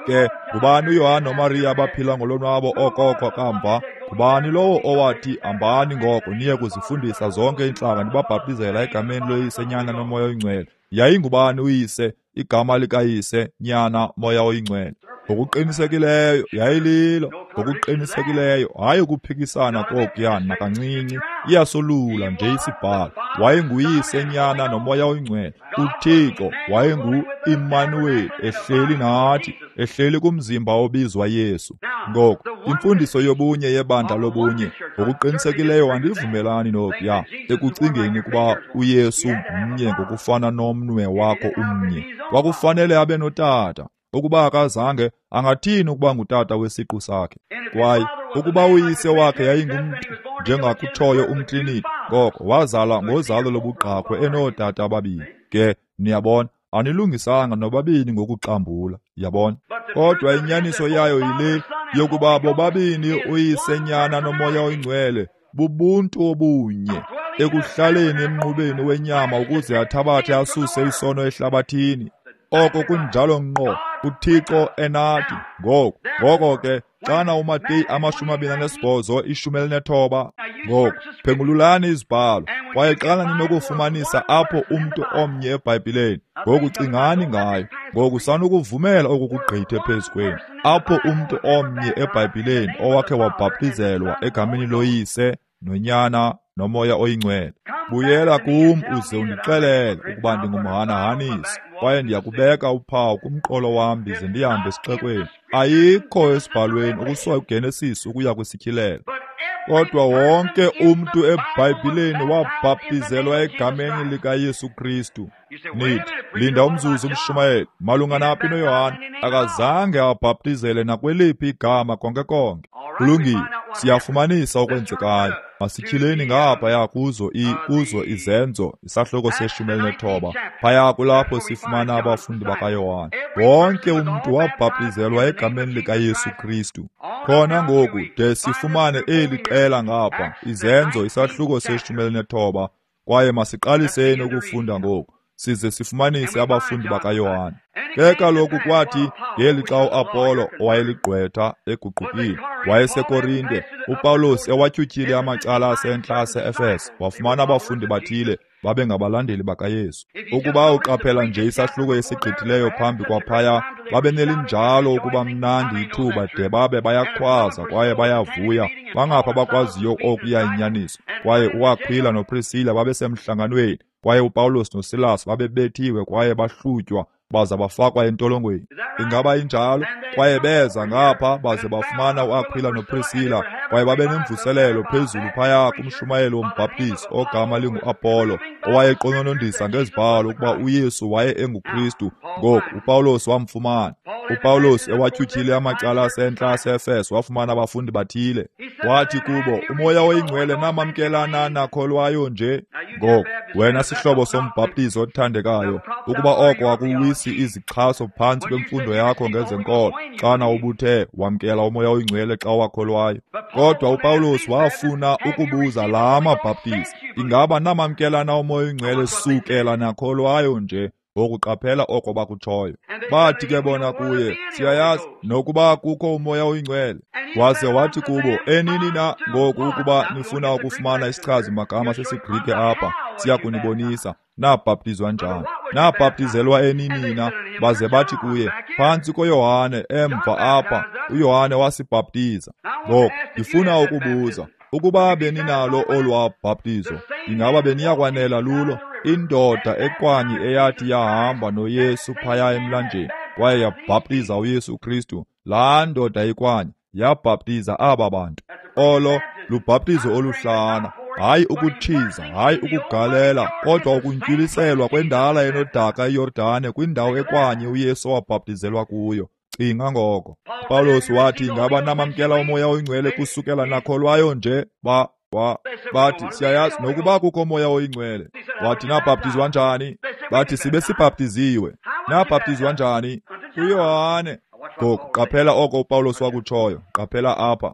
ke ngubani uYohane noMaria abaphila ngolonwabo okoko kamva? Ngubani lowo owathi hambani ngoko niye kuzifundisa zonke intlanga nibabhaptizela egameni loYise, Nyana noMoya Oyingcwele? Yayingubani uyise, igama likayise, Nyana, Moya Oyingcwele? Ngokuqinisekileyo yayililo, ngokuqinisekileyo, hayi ukuphikisana kokuya nakancinci. Iyasolula nje isibhalo. Wayenguyise, Nyana noMoya Oyingcwele. uThixo wayengu-Immanueli, ehleli nathi, ehleli kumzimba obizwa Yesu. Ngoko imfundiso yobunye yebandla lobunye, ngokuqinisekileyo andivumelani nokuya ekucingeni ukuba uYesu mnye ngokufana nomnwe wakho umnye. Kwakufanele abe notata. Ukuba akazange, angathini ukuba ngutata wesiqu sakhe? Kwaye ukuba uyise wakhe yayingumntu njengakutshoyo umkliniki, ngoko wazala ngozalo lobuqhaqwe enootata ababini. Ke niyabona, anilungisanga nobabini ngokuxambula, yabona. Kodwa inyaniso yayo yile yokuba bobabini uyise, Nyana noMoya Oyingcwele bubuntu obunye ekuhlaleni emnqubeni wenyama ukuze athabathe asuse isono ehlabathini. Oko kunjalo ngqo uThixo enathi. Ngoko ngoko ke xana uMateyu amashumi amabini anesibhozo ishumi elinethoba, ngoko phengululani izibhalo kwaye xana ninokufumanisa apho umntu omnye eBhayibhileni, ngoku cingani ngayo. Ngoku sanukuvumela oku kugqithe phezu kwenu, apho umntu omnye eBhayibhileni owakhe wabhaptizelwa egameni loYise noNyana noMoya Oyingcwele. Buyela kum uze undixelele ukuba ndingumhanahanisi, kwaye ndiyakubeka uphawu kumqolo wam ndize ndihambe esixekweni. Ayikho esibhalweni ukusuka kuGenesis ukuya kwisityhilelo. Kodwa wonke umntu eBhayibhileni wabhaptizelwa egameni likaYesu Kristu. Nithi, linda umzuzu Mshumayeli, malunga naphi noYohane? Akazange abhaptizele nakweliphi igama konke konke. Kulungile, siyafumanisa okwenzekayo. Masityhileni ngaphaya kuzo i kuzo izenzo, isahloko seshumi elinethoba. Phaya kulapho sifumana abafundi bakaYohane. Wonke umntu wabhaptizelwa egameni likaYesu Kristu. Khona ngoku de sifumane eli qela ngapha, izenzo, isahluko seshumi elinethoba, kwaye masiqaliseni ukufunda ngoku size sifumanise abafundi bakaYohane. Ke kaloku kwathi ngelixa u-Apolo owayeligqwetha eguqukile wayeseKorinte, uPawulos ewatyhutyile amacala asentla ase-Efeso, wafumana abafundi bathile babe ngabalandeli bakaYesu. Ukuba uqaphela nje isahluko esigqithileyo phambi kwaphaya, babe nelinjalo ukuba mnandi ithuba de babe bayakhwaza kwaye bayavuya, bangapha bakwaziyo okuya inyaniso. Kwaye uAkwila noPrisila babesemhlanganweni, kwaye uPawulos noSilas babebethiwe kwaye bahlutywa baza bafakwa entolongweni. Ingaba injalo? Kwaye beza ngapha baze bafumana uAkwila noPrisila, kwaye babe nemvuselelo phezulu phaya kumshumayeli wombhaptizo ogama lingu-Apolo, owayeqononondisa ngezibhalo ukuba uYesu waye enguKristu. Ngoku uPawulos wamfumana. uPawulos ewatyhutyile amacala asentla ase-Efeso wafumana abafundi bathile. Wathi kubo, uMoya Oyingcwele namamkelana nakholwayo nje. Ngoku wena sihlobo sombhaptizo othandekayo, ukuba oko akuwisi izixhaso phantsi kwemfundo yakho ngezenkolo, xana ubuthe wamkela uMoya Oyingcwele xa wakholwayo. Kodwa uPawulos wafuna ukubuza la mabhaptizo, ingaba namamkelana uMoya Oyingcwele sukela nakholwayo nje? Ngokuqaphela oko bakutshoyo. Bathi ke bona kuye, siyayazi nokuba kukho uMoya Oyingcwele. Waze wathi kubo, enini na ngoku ukuba nifuna ukufumana isichazi magama sesiGrike apha, siya kunibonisa. Nabhaptizwa njani? Nabhaptizelwa enini na? Baze bathi kuye, phantsi koYohane emva apha, uYohane wasibhaptiza. Ngoku ndifuna ukubuza, ukuba beninalo olwa bhaptizo, ingaba beniyakwanela lulo? Indoda ekwanyi eyathi yahamba noYesu phaya emlanjeni, kwaye yabhaptiza uYesu Kristu, laa ndoda ekwanyi yabhaptiza aba bantu. Olo lubhaptizo oluhlana, hayi ukuthiza, hayi ukugalela, kodwa ukuntywiliselwa kwendala enodaka iYordane kwindawo ekwanyi uYesu wabhaptizelwa kuyo. Cinga ngoko. Pawulos wathi, ingaba namamkela uMoya Oyingcwele kusukela nakholwayo nje? Ba Wa, bathi, siyayazi nokuba kukho Moya Oyingcwele. Wathi, nabhaptizwa njani? Bathi, sibe sibhaptiziwe. Nabhaptizwa njani? UYohane. Ngoku qaphela oko uPawulos wakutshoyo, qaphela apha.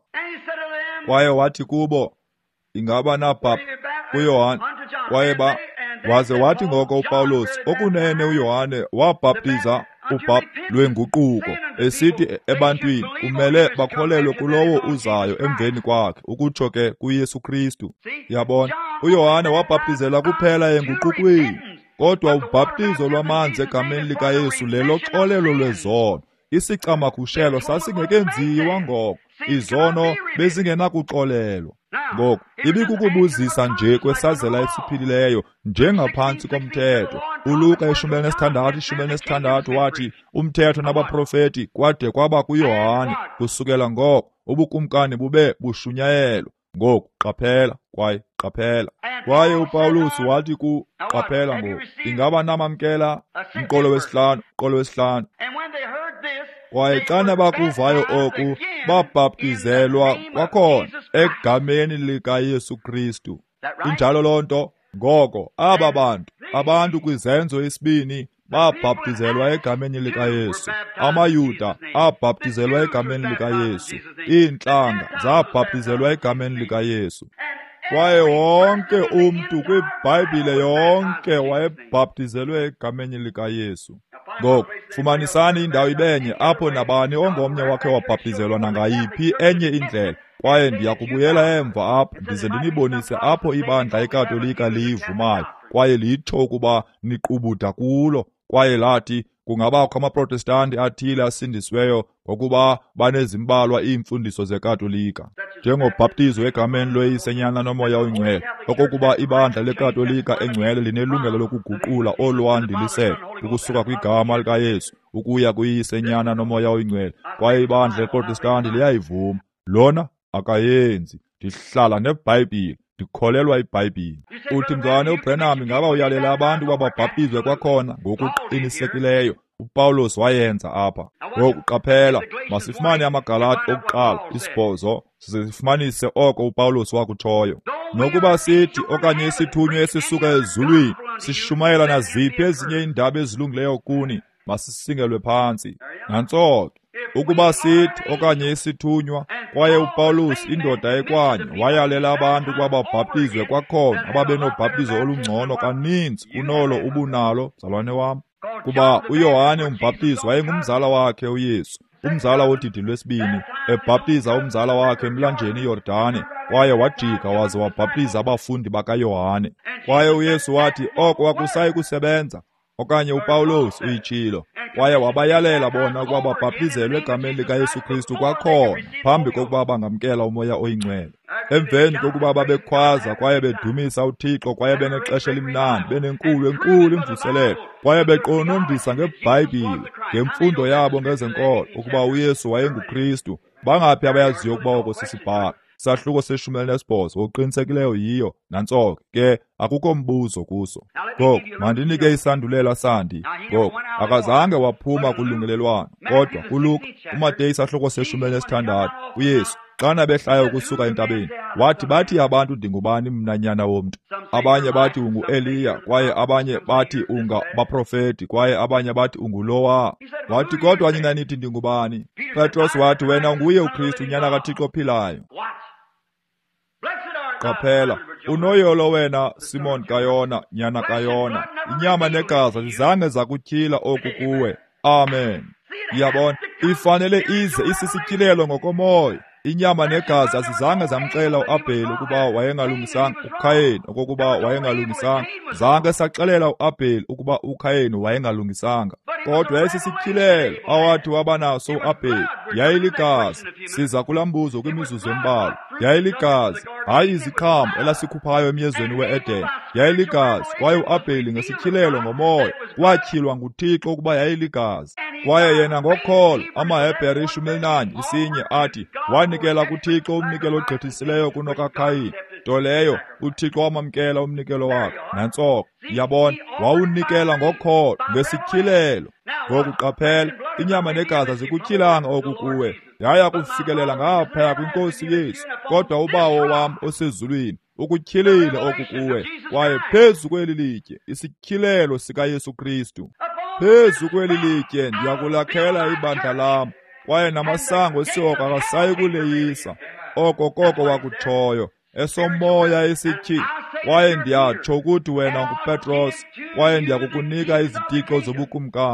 Kwaye wathi kubo, ingaba nabhap uYohane. Kwaye ba waze wathi ngoko uPawulos, okunene uYohane wabhaptiza ubhap lwenguquko, esithi ebantwini kumele bakholelwe kulowo uzayo emveni kwakhe, ukutsho ke kuYesu Kristu. Yabona, uYohane wabhaptizela kuphela enguqukweni, kodwa ubhaptizo lwamanzi egameni likaYesu lelo xolelo lwezono. Isicamagushelo sasingekenziwa ngoko, izono bezingenakuxolelwa. Ngoko ibikukubuzisa nje kwesazela esiphilileyo njengaphansi komthetho. uLuka ishumi elinesithandathu ishumi elinesithandathu wathi umthetho nabaprofeti kwade kwaba kuYohane. Kusukela ngoko ubukumkani bube bushunyayelwa. Ngoku qaphela kwaye qaphela. Kwaye uPawulos wathi ku qaphela ngoku, ingaba namamkela umqolo wesihlanu umqolo wesihlanu kwaye xana bakuvayo oku babhaptizelwa kwakhona egameni likaYesu Kristu. Injalo loo nto. Ngoko aba bantu abantu kwizenzo esibini babhaptizelwa egameni likaYesu. AmaYuda abhaptizelwa egameni likaYesu, iintlanga zabhaptizelwa egameni likaYesu, kwaye wonke umntu kwiBhayibhile yonke wayebhaptizelwe egameni likaYesu. Ngoko fumanisani indawo ibenye apho nabani ongomnye wakhe wabhaptizelwa nangayiphi enye indlela. Kwaye ndiyakubuyela emva apho ndize ndinibonise apho ibandla eKatolika liyivumayo kwaye litsho ukuba niqubutha kulo, kwaye lathi kungabakho amaProtestanti athile asindisiweyo ngokuba banezimbalwa iimfundiso zeKatolika, njengobhaptizo egameni loyisenyana nomoya oyingcwele, okokuba ibandla leKatolika engcwele linelungelo lokuguqula olwandiliseko ukusuka kwigama likaYesu ukuya kuyisenyana nomoya oyingcwele, kwaye ibandla leProtestanti liyayivuma. Lona akayenzi. Ndihlala neBhayibhile, ndikholelwa iBhayibhile. Uthi mzwane uBrenham ingaba uyalela abantu bababhaptizwe kwakhona ngokuqinisekileyo. uPawulos wayenza apha. Ngoku qaphela, masifumane amaGalati okuqala isibhozo size sifumanise oko uPawulos wakutshoyo. Nokuba sithi okanye isithunywa esisuka ezulwini sishumayela naziphi ezinye iindaba ezilungileyo kuni, masisingelwe phantsi. Nantso ukuba sithi okanye isithunywa, kwaye uPawulos indoda ekwanye wayalela abantu ukuba babhaptizwe kwakhona ababenobhaptizo olungcono kaninzi kunolo ubunalo, mzalwane wam, kuba uYohane umbhaptizi wayengumzala wakhe uYesu, umzala wodidi lwesibini, ebhaptiza umzala wakhe emlanjeni iYordane, kwaye wajika waze wabhaptiza abafundi bakaYohane. Kwaye uYesu wathi oko akusayi kusebenza, okanye uPawulos uyitshilo, kwaye wabayalela bona ukuba babhaptizelwe egameni likaYesu Kristu kwakhona phambi kokuba bangamkela umoya oyingcwele. Emveni kokuba babekhwaza kwaye bedumisa uThixo kwaye benexesha elimnandi benenkulu enkulu imvuselelo, kwaye beqonondisa ngeBhayibhile ngemfundo yabo ngezenkolo ukuba uYesu wayenguKristu, bangaphi abayaziyo ukuba oko sisibhalo. Sahluko seshumi elinesibhozo oqinisekileyo yiyo, nantso ke akukho mbuzo kuso. Ngoko mandinike isandulela sandi. Ngoko akazange waphuma kulungelelwano, kodwa kuLuka uMateyu sahluko seshumi elinesithandathu uYesu xana behlaya ukusuka entabeni wathi, bathi abantu ndingubani mnanyana womntu? Abanye bathi ungu-Eliya, kwaye abanye bathi unga baprofeti, kwaye abanye bathi ungulowa. Wathi kodwa nina nithi ndingubani? Petros wathi, wena unguye uKristu, nyana kaThixo ophilayo. Qaphela, unoyolo wena Simon kaYona, nyana kaYona, inyama negazi zizange zakutyhila oku kuwe. Amen. Yabona, ifanele ize isisityilelo ngokomoya. Inyama negazi azizange zamxela uAbheli ukuba wayengalungisanga uKhayini okokuba wayengalungisanga. Zange saxelela uAbheli ukuba uKhayini wayengalungisanga. Kodwa yayisisityhilelo awathi wabanaso uAbheli yayiligazi. Siza kulambuzo kwimizuzu embalwa. Yayiligazi, hayi iziqhamo elasikhuphayo emyezweni we-Edeni. Yayiligazi, kwaye uAbheli ngesityhilelo ngomoya watyhilwa nguThixo ukuba yayiligazi. Kwaye yena ngokholo, amaHebhere ishumi elinanye isinye athi wanikela kuThixo umnikelo ogqithisileyo kunokaKhayini, nto leyo uThixo wamamkela umnikelo wakhe. Nantso yabona, wawunikela ngokholo ngesityhilelo. Ngoku qaphela, inyama negazi azikutyhilanga oku kuwe, yaya kufikelela ngaphaya kwinkosi Yesu, kodwa uBawo wam osezulwini ukutyhilile oku kuwe, kwaye phezu kweli litye isityhilelo sikaYesu Kristu. Phezu kweli litye ndiyakulakhela ibandla lam, kwaye namasango esioka akasayi kuleyisa. Oko koko wakutshoyo esomoya esithi, kwaye ndiyatsho ukuthi wena nguPetros, kwaye ndiyakukunika izitixo zobukumkani.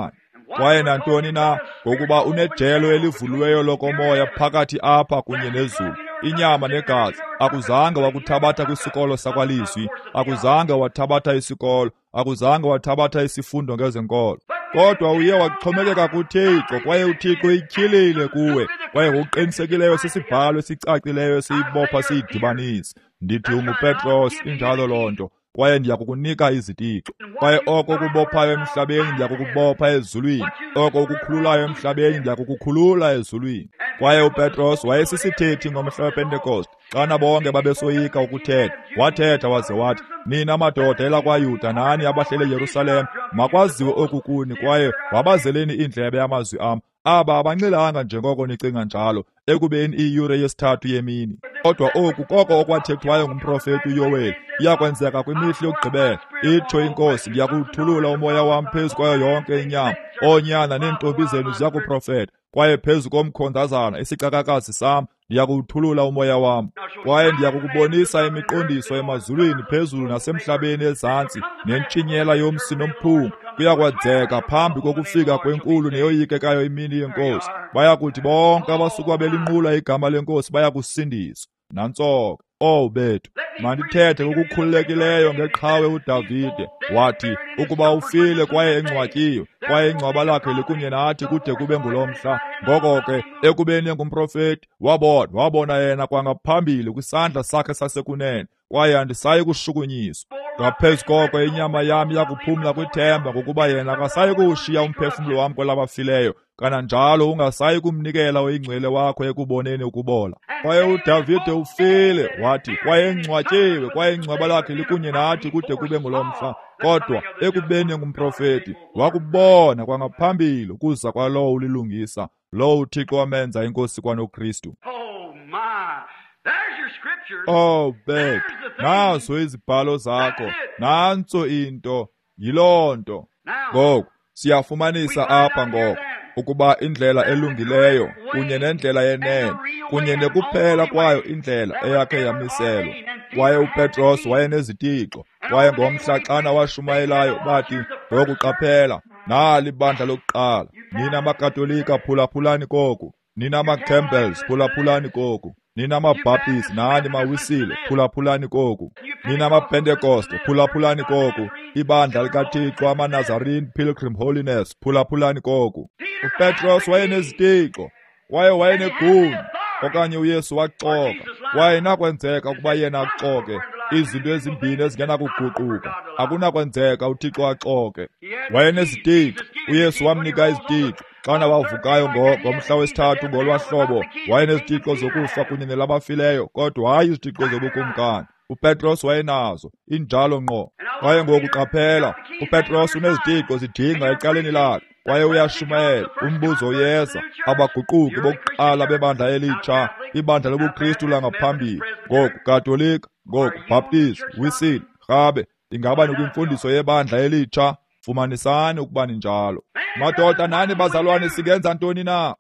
kwaye nantoni na, ngokuba unejelo elivuliweyo lokomoya phakathi apha kunye nezulu, inyama negazi. Akuzange wakuthabatha kwisikolo sakwalizwi, akuzange wathabatha isikolo, akuzange wathabatha isifundo ngezenkolo, kodwa uye waxhomekeka kuThixo, kwaye uThixo ityhilile kuwe, kwaye ngokuqinisekileyo sisibhalo esicacileyo siyibopha siyidibanise. Ndithi unguPetros, injalo loo nto, kwaye ndiya kukunika izitixo. Kwaye oko kubophayo emhlabeni ndiya kukubopha ezulwini, oko ukukhululayo emhlabeni ndiya kukukhulula ezulwini. Kwaye uPetros wayesisithethi ngomhla wePentekoste, xana bonke babesoyika ukuthetha. Wathetha waze wathi, nina madoda elakwaYuda nani abahlele eYerusalem, makwaziwe oku kuni, kwaye wabazeleni indlebe yamazwi am. Aba abanxilanga njengoko nicinga njalo, ekubeni iyure yesithathu yemini. Kodwa oku koko okwathethwayo ngumprofeti uYoweli iyakwenzeka kwimihla yokugqibela. Itsho iNkosi, ndiya kuwuthulula umoya wam phezu kwayo yonke inyama. Oonyana neentombi zenu ziya kuprofeta, kwaye phezu komkhondazana isicakakazi sam ndiya kuwuthulula umoya wam. Kwaye ndiya kukubonisa imiqondiso emazulwini phezulu nasemhlabeni ezantsi, nentshinyela yomsi nomphunga. Kuyakwenzeka phambi kokufika kwenkulu neyoyikekayo imini yeNkosi. Bayakuthi bonke abasuka belinqula igama leNkosi bayakusindiswa. Nantsoko, owu bethu, mandithethe ngokukhululekileyo ngeqhawe uDavide. Wathi, ukuba ufile kwaye engcwatyiwe, kwaye ingcwaba lakhe likunye nathi kude kube ngulo mhla. Ngoko ke, ekubeni engumprofeti, wabona, wabona yena kwangaphambili kwisandla sakhe sasekunene, kwaye andisayi kushukunyiswa. Ngaphezu koko inyama yam yakuphumla kwithemba ngokuba yena akasayi kuwushiya umphefumlo wam kwelabafileyo, kananjalo ungasayi kumnikela oyingcwele wakho ekuboneni ukubola. Kwaye uDavide ufile, wathi, kwaye engcwatyiwe, kwaye ingcwaba lakhe likunye nathi kude kube ngulo mhla. Kodwa ekubeni ngumprofeti, wakubona kwangaphambili ukuza kwalowo ulilungisa, lowo uThixo wamenza inkosi kwanoKristu. Oh bethu, nazo izibhalo zakho, nantso into, yiloo nto. Ngoku siyafumanisa apha ngoku ukuba indlela elungileyo kunye nendlela yenene kunye nekuphela kwayo indlela eyakhe yamiselwa. Kwaye uPetros wayenezitixo, kwaye ngomhla xana washumayelayo bathi, ngokuqaphela, nali bandla lokuqala, nina makatolika phulaphulani koku, nina maCampbells phulaphulani koku, nina mabhaptisi nani mawisile phulaphulani koku, nina maPentekoste phulaphulani koku, ibandla likaThixo amaNazarene Pilgrim Holiness phulaphulani koku. uPetros wayenezitixo, kwaye wayenegunya, okanye uYesu waxoka. Wayenakwenzeka ukuba yena axoke izinto ezimbini ezingenakuguquka. Akunakwenzeka uThixo axoke. Wayenezitixo, uYesu wamnika izitixo. Xana wavukayo ngomhla wesithathu ngolwahlobo, wayenezitixo zokufa kunye nelabafileyo, kodwa hayi izitixo zobukumkani. uPetros wayenazo, injalo ngqo. Kwaye ngokuqaphela, uPetros unezitixo zidinga ecaleni lakhe, kwaye uyashumayela. Umbuzo uyeza, abaguquki bokuqala bebandla elitsha, ibandla lobuKristu langaphambili, ngoku Katolika, ngoku Baptist, Wisile, Rhabe, ingaba nokwimfundiso yebandla elitsha. Fumanisani ukuba ninjalo. Madoda nani bazalwane, sikenza ntoni na?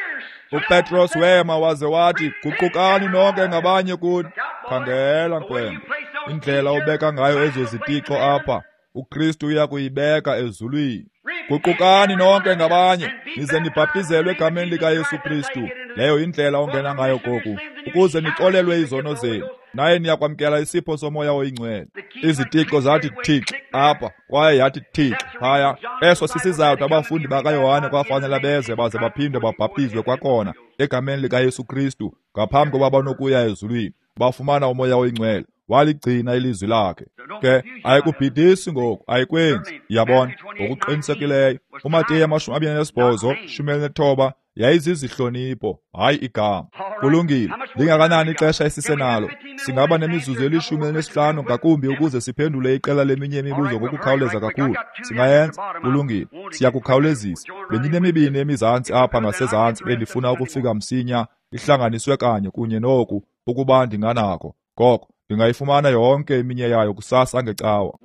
uPetros wema waze wathi, guqukani nonke ngabanye kuni. Khangela nkwembe, indlela ubeka ngayo ezo zitixo apha, uKristu uyakuyibeka ezulwini. Guqukani nonke ngabanye, nize nibhaptizelwe egameni likaYesu Kristu. Leyo indlela ongena ngayo koku, ukuze nixolelwe izono zenu, naye niyakwamkela isipho somoya oyingcwele. Izitixo zathi thixo apha, kwaye yathi thixo phaya. Eso sisizathu abafundi bakaYohane kwafanele beze baze baphinde babhaptizwe kwakhona egameni likaYesu Kristu ngaphambi kokuba banokuya ezulwini, bafumana umoya oyingcwele. Waligcina ilizwi lakhe. Ke ayikubhidisi ngoku, ayikwenzi. Yabona, ngokuqinisekileyo, uMateyu amashumi amabini nesibhozo, shumi elinethoba, yayizizihlonipho, hayi igama. Kulungile, lingakanani ixesha esisenalo? Singaba nemizuzu elishumi elinesihlanu ngakumbi ukuze siphendule iqela leminye imibuzo ngokukhawuleza kakhulu. Singayenza? Kulungile, siyakukhawulezisa. Bendinemibini emizantsi apha ngasezantsi bendifuna ukufika msinya, ihlanganiswe kanye kunye noku, ukuba ndinganako. Ngoko ndingayifumana yonke eminye yayo kusasa ngecawa.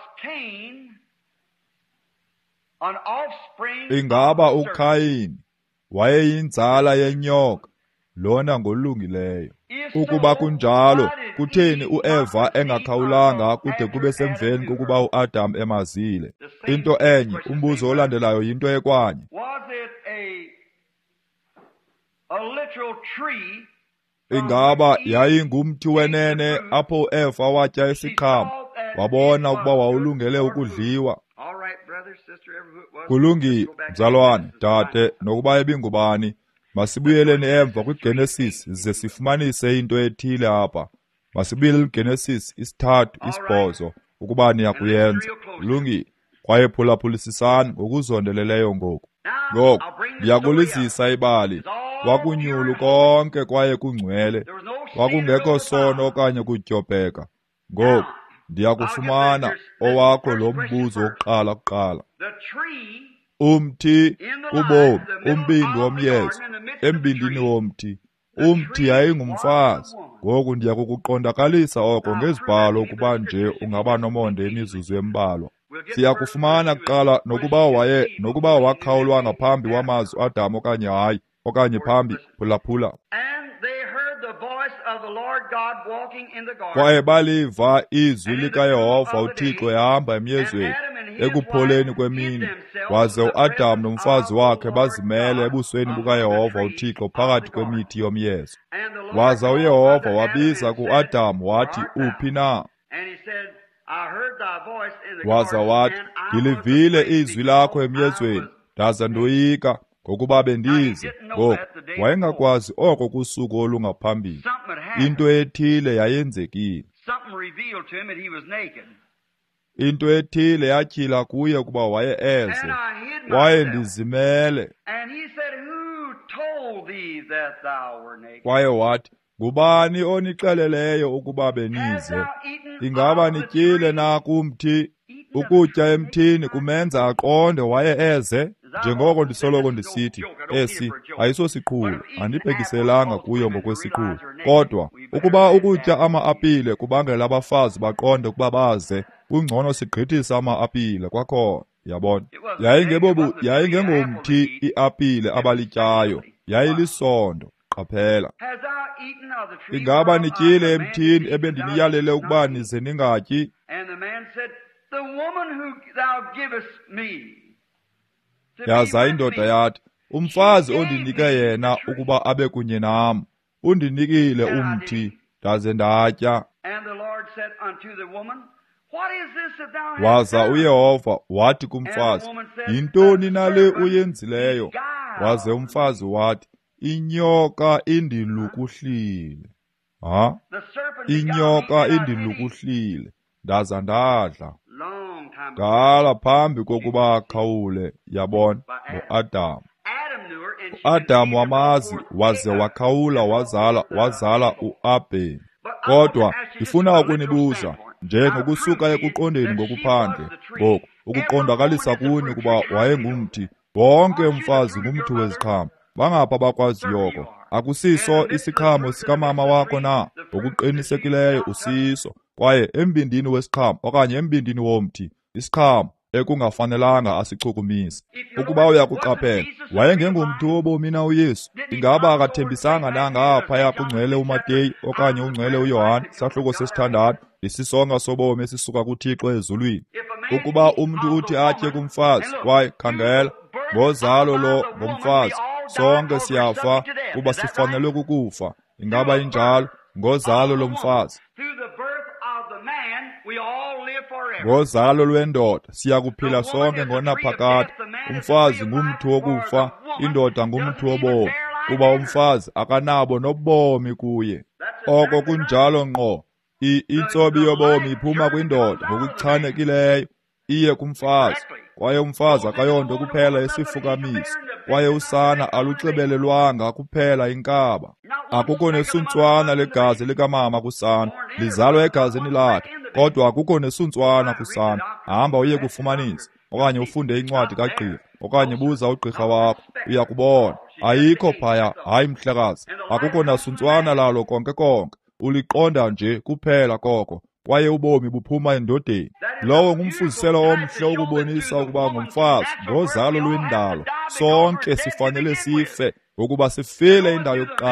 Ingaba uKhayini wayeyinzala yenyoka, lona ngolungileyo? Ukuba kunjalo, kutheni uEva engakhawulanga kude kube semveni kokuba uAdam emazile? Into enye, umbuzo olandelayo yinto ekwanye. Ingaba yayingumthi wenene apho uEva watya isiqhamo wabona ukuba wawulungele ukudliwa? Kulungile, mzalwane, dade, nokuba ebingubani, masibuyeleni emva kwiGenesis ze sifumanise into ethile apha. Masibuyele kwiGenesis isithathu isibhozo ukuba niyakuyenza. Kulungile, kwaye phulaphulisisani ngokuzondeleleyo ngoku. Ngoku ndiyakulizisa ibali, kwakunyulu konke kwaye kungcwele, kwakungekho sono okanye kutyobheka. Ngoku ndiyakufumana owakho lo mbuzo wokuqala kuqala. Umthi ubomi, umbindi womyezo, embindini womthi. Umthi yayingumfazi. Ngoku ndiyakukuqondakalisa oko ngezibhalo ukuba nje ungaba nomonde imizuzu embalwa. Siyakufumana kuqala nokuba waye nokuba wakhawulwa ngaphambi wamazwi Adam okanye hayi, okanye phambi phulaphula. Kwaye baliva izwi likaYehova uThixo ehamba emyezweni ekupholeni kwemini, waze uAdam nomfazi wakhe bazimele ebusweni bukaYehova uThixo phakathi kwemithi yomyezo. Waza uYehova wabiza kuAdam wathi, uphi na? Waza wathi, ngilivile izwi lakho emyezweni, ndaza ndoyika ngokuba bendize. Ngoku wayengakwazi oko kusuku olungaphambili. Into ethile yayenzekile. Into ethile yatyhila kuye ukuba waye eze, kwaye ndizimele. Kwaye wathi, ngubani onixeleleyo ukuba benize? Ingaba nityile na kumthi? Ukutya emthini kumenza aqonde waye eze? Njengoko ndisoloko ndisithi, esi ayisosiqhulo, andibhekiselanga kuyo ngokwesiqhulo. Kodwa ukuba ukutya ama-apile kubangela abafazi baqonde ukuba baze, kungcono sigqithise ama-apile kwakhona. Yabona, yayingebobu yayingengomthi iapile abalityayo, yayilisondo. Qaphela, ingaba nityile emthini ebendiniyalele ukuba nize ningatyi? Yaza indoda yathi, umfazi ondinike yena ukuba abe kunye nam, undinikile umthi, ndaze ndatya. Waza uYehova wathi kumfazi, yintoni nale uyenzileyo? Waze umfazi wathi, inyoka indilukuhlile. Ha? Inyoka indilukuhlile, ndaza ndadla. Ngala phambi kokuba akhawule, yabona, ngoAdam. uAdam wamazi waze wakhawula wazala wazala uAbheli. Kodwa ndifuna ukunibuza, njengokusuka ekuqondeni ngokuphandle, ngoku ukuqondakalisa kuni ukuba wayengumthi, wonke umfazi ngumthi weziqhamo. Bangapha bakwaziyo oko? Akusiso isiqhamo sikamama wakho na? Ngokuqinisekileyo usiso. Kwaye embindini wesiqhamo okanye embindini womthi, isiqhamo ekungafanelanga asichukumise. Ukuba uyakuqaphela, wayengengumthi wobomi na uYesu? Ingaba akathembisanga nangaphaya kungcwele uMateyu okanye ungcwele uYohane, sahluko sesithandathu, isisonga sobomi esisuka kuThixo ezulwini? Ukuba umntu uthi atye kumfazi, kwaye khangela, ngozalo lo ngomfazi, sonke siyafa kuba sifanele kukufa. Ingaba injalo ngozalo lomfazi? Ngozalo lwendoda siyakuphila sonke ngonaphakade. Umfazi ngumthi wokufa, indoda ngumthi wobomi, kuba umfazi akanabo nobomi kuye. Oko kunjalo ngqo. Intsobi yobomi iphuma kwindoda ngokuchanekileyo iye kumfazi, kwaye umfazi akayonto kuphela isifukamisi, kwaye usana alucebelelwanga kuphela inkaba. Akukho nesuntswana legazi likamama kusana, lizalwa egazini lakhe. Kodwa akukho nesuntswana kusana. Hamba uye kufumanisa, okanye ufunde incwadi kagqirha, okanye buza ugqirha wakho, uya kubona. Ayikho phaya, hayi mhlekazi. Akukho nasuntswana lalo konke konke. Uliqonda nje kuphela koko, kwaye ubomi buphuma endodeni. Lowo ngumfuziselo omhle ukubonisa ukuba ngumfazi ngozalo lwendalo sonke sifanele sife, ukuba sifile indawo yokuqala,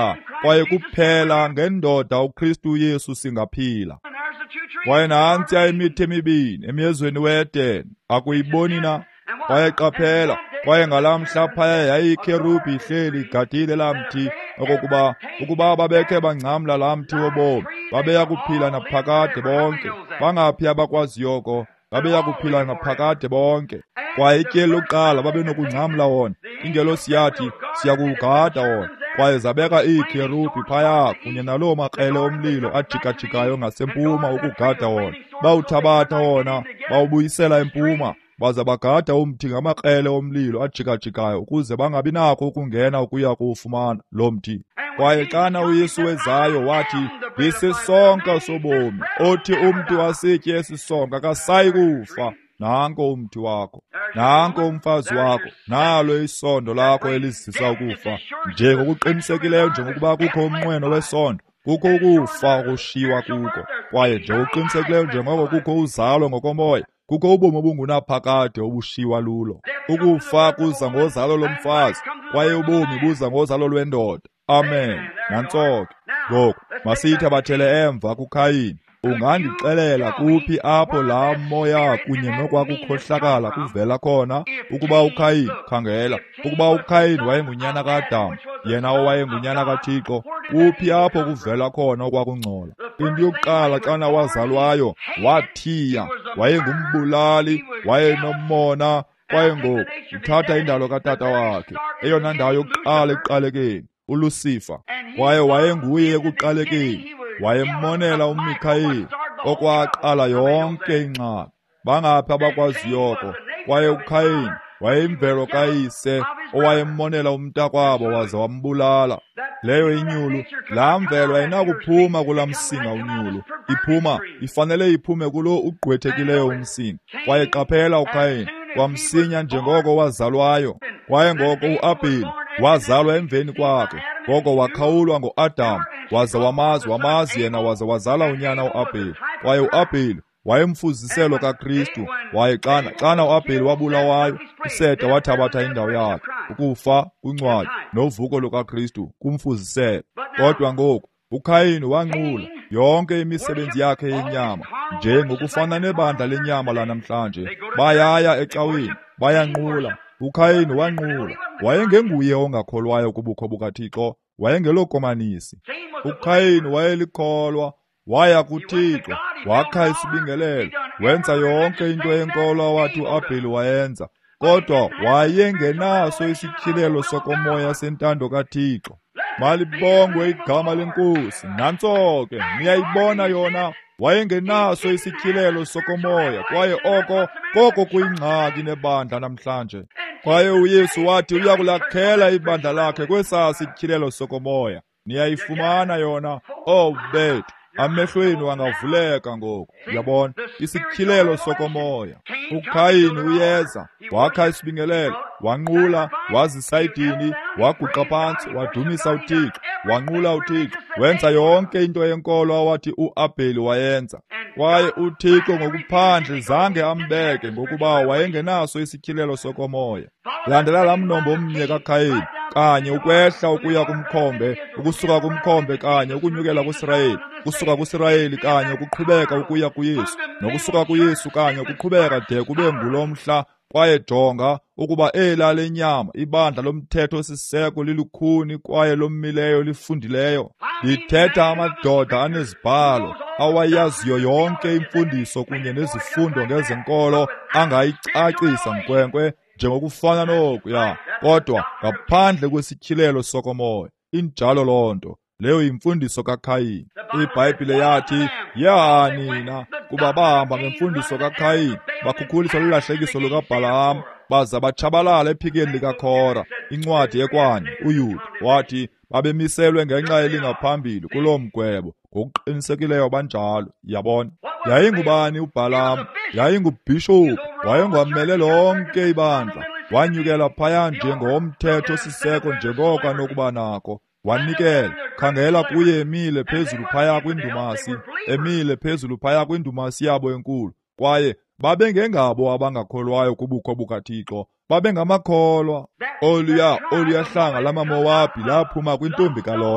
kwaye kuphela ngendoda uKristu Yesu singaphila. Kwaye nantsiya imithi emibini emyezweni weEdeni, akuyiboni na? Kwaye qaphela, kwaye ngalamhla phaya yayikherubi ihleli igadile laa mthi, okokuba ukuba babekhe bangcamla laa mthi wobomi, babeya kuphila naphakade bonke. Bangaphi abakwaziyo oko? Babeya kuphila naphakade bonke. Kwaye ityeli lokuqala babenokungcamla wona, ingelosi yathi siyakuwugada wona. Kwaye zabeka iikherubi phaya kunye naloo makrele omlilo ajikajikayo ngasempuma ukugada wona. Bawuthabatha wona, bawubuyisela empuma, baza bagada umthi ngamakrele omlilo ajikajikayo ukuze bangabi nakho ukungena ukuya kuwufumana lo mthi. Kwaye xana uYesu wezayo wathi, "Lisisonka sobomi, othi umntu asitye esi sonka akasayi kufa. Nanko umthi wakho, nanko umfazi wakho, nalo isondo lakho elizisa ukufa." Nje ngokuqinisekileyo njengokuba kukho umnqweno wesondo, kukho ukufa ukushiywa kuko. Kwaye nje uqinisekileyo njengoko kukho uzalo ngokomoya, kukho ubomi obungunaphakade obushiywa lulo. Ukufa kuza ngozalo lomfazi, kwaye ubomi buza ngozalo lwendoda. Amen. Nantsoke. Ngoku masithi abathele emva kuKhayini. Ungandixelela kuphi apho laa moya kunye nokwakukhohlakala kuvela khona? Ukuba uKhayini, khangela, ukuba uKhayini wayengunyana kaAdamu, yena owayengunyana kaThixo, kuphi apho kuvela khona okwakungcola? Into yokuqala xana wazalwayo, wathiya, wayengumbulali, wayenomona, kwaye ngoku uthatha indalo katata wakhe, eyona ndawo yokuqala ekuqalekeni, uLucifer, kwaye wayenguye ekuqalekeni. Wayemmonela uMikhayeli okwaqala yonke ingxaki. Bangaphi abakwaziyo oko? Kwaye uKhayini wayeyimvelo kayise owayemmonela umntakwabo waze wambulala. Leyo inyulu, laa mvelo ayinakuphuma kulaa msinga unyulu. Iphuma, ifanele iphume kulo ugqwethekileyo umsinga. Kwaye qaphela uKhayini, kwamsinya njengoko wazalwayo. Kwaye ngoko uAbheli wazalwa emveni kwakhe, ngoko wakhawulwa ngoAdamu, waze wamazi wamazi yena waze wazala unyana uAbheli. Kwaye uAbheli wayemfuziselo kaKristu. Waye xana xana uAbheli wabulawayo, uSeta wathabatha indawo yakhe. Ukufa, uncwadi novuko lukaKristu kumfuziselo. Kodwa ngoku uKhayini wanqula yonke imisebenzi yakhe yenyama, nje ngokufana nebandla lenyama lanamhlanje. Bayaya ecaweni, bayanqula. uKhayini wanqula. Wayengenguye ongakholwayo kubukho bukaThixo, wayengelokomanisi. uKhayini wayelikholwa, waya kuThixo, wakha isibingelelo, wenza yonke into yenkolo wathi uAbheli wayenza. Kodwa wayengenaso isityhilelo sokomoya sentando kaThixo. Malibongwe igama lenkosi. Nantso-ke niyayibona yona, wayengenaso isityhilelo sokomoya, kwaye oko koko kuyingxaki nebandla namhlanje. Kwaye uYesu wathi uyakulakhela ibandla lakhe kwesaa sityhilelo sokomoya. Niyayifumana yona, oh bethu, amehlweni wangavuleka ngoku. Uyabona, isityhilelo sokomoya. uKhayini uyeza, wakha isibingelelo, wanqula, wazisayidini, waguqa phantsi, wadumisa uThixo, wanqula uThixo, wenza yonke into yenkolo awathi uAbheli wayenza. Kwaye uThixo ngokuphandle zange ambeke ngokuba wayengenaso isityhilelo sokomoya. Landela laa mnombo omnye kaKhayini, kanye ukwehla ukuya kumkhombe, ukusuka kumkhombe kanye ukunyukela kuIsrayeli, kusuka kuIsrayeli kanye ukuqhubeka ukuya kuYesu, nokusuka kuYesu kanye ukuqhubeka de kube ngulo mhla. Kwaye jonga ukuba ela lenyama, ibandla lomthetho siseko lilukhuni kwaye lomileyo lifundileyo. Lithetha amadoda anezibhalo, awayaziyo yonke imfundiso kunye nezifundo ngezenkolo, angayicacisa nkwenkwe njengokufana nokuya, kodwa ngaphandle kwesityhilelo sokomoya. Injalo loo nto, leyo yimfundiso kaKhayini. iBhayibhile yathi, ya nina, kuba bahamba ngemfundiso kaKhayini, bakhukhuliswa lulahlekiso lukaBhalamu, baza batshabalala ephikeni likaKhora. Incwadi yekwani, uYuda wathi, babemiselwe ngenxa elingaphambili kuloo mgwebo, ngokuqinisekileyo banjalo. Yabona, yayingubani uBhalamu? Yayingubhishophu, wayengwamele lonke ibandla. Wanyukela phaya njengomthetho siseko njengoko anokuba nako. Wanikela, khangela kuye emile phezulu phaya kwindumasi, emile phezulu phaya kwindumasi yabo enkulu. Kwaye babengengabo abangakholwayo kubukho bukaThixo, babengamakholwa. Oluya oluyahlanga lamaMowabi laphuma kwintombi kaLothe.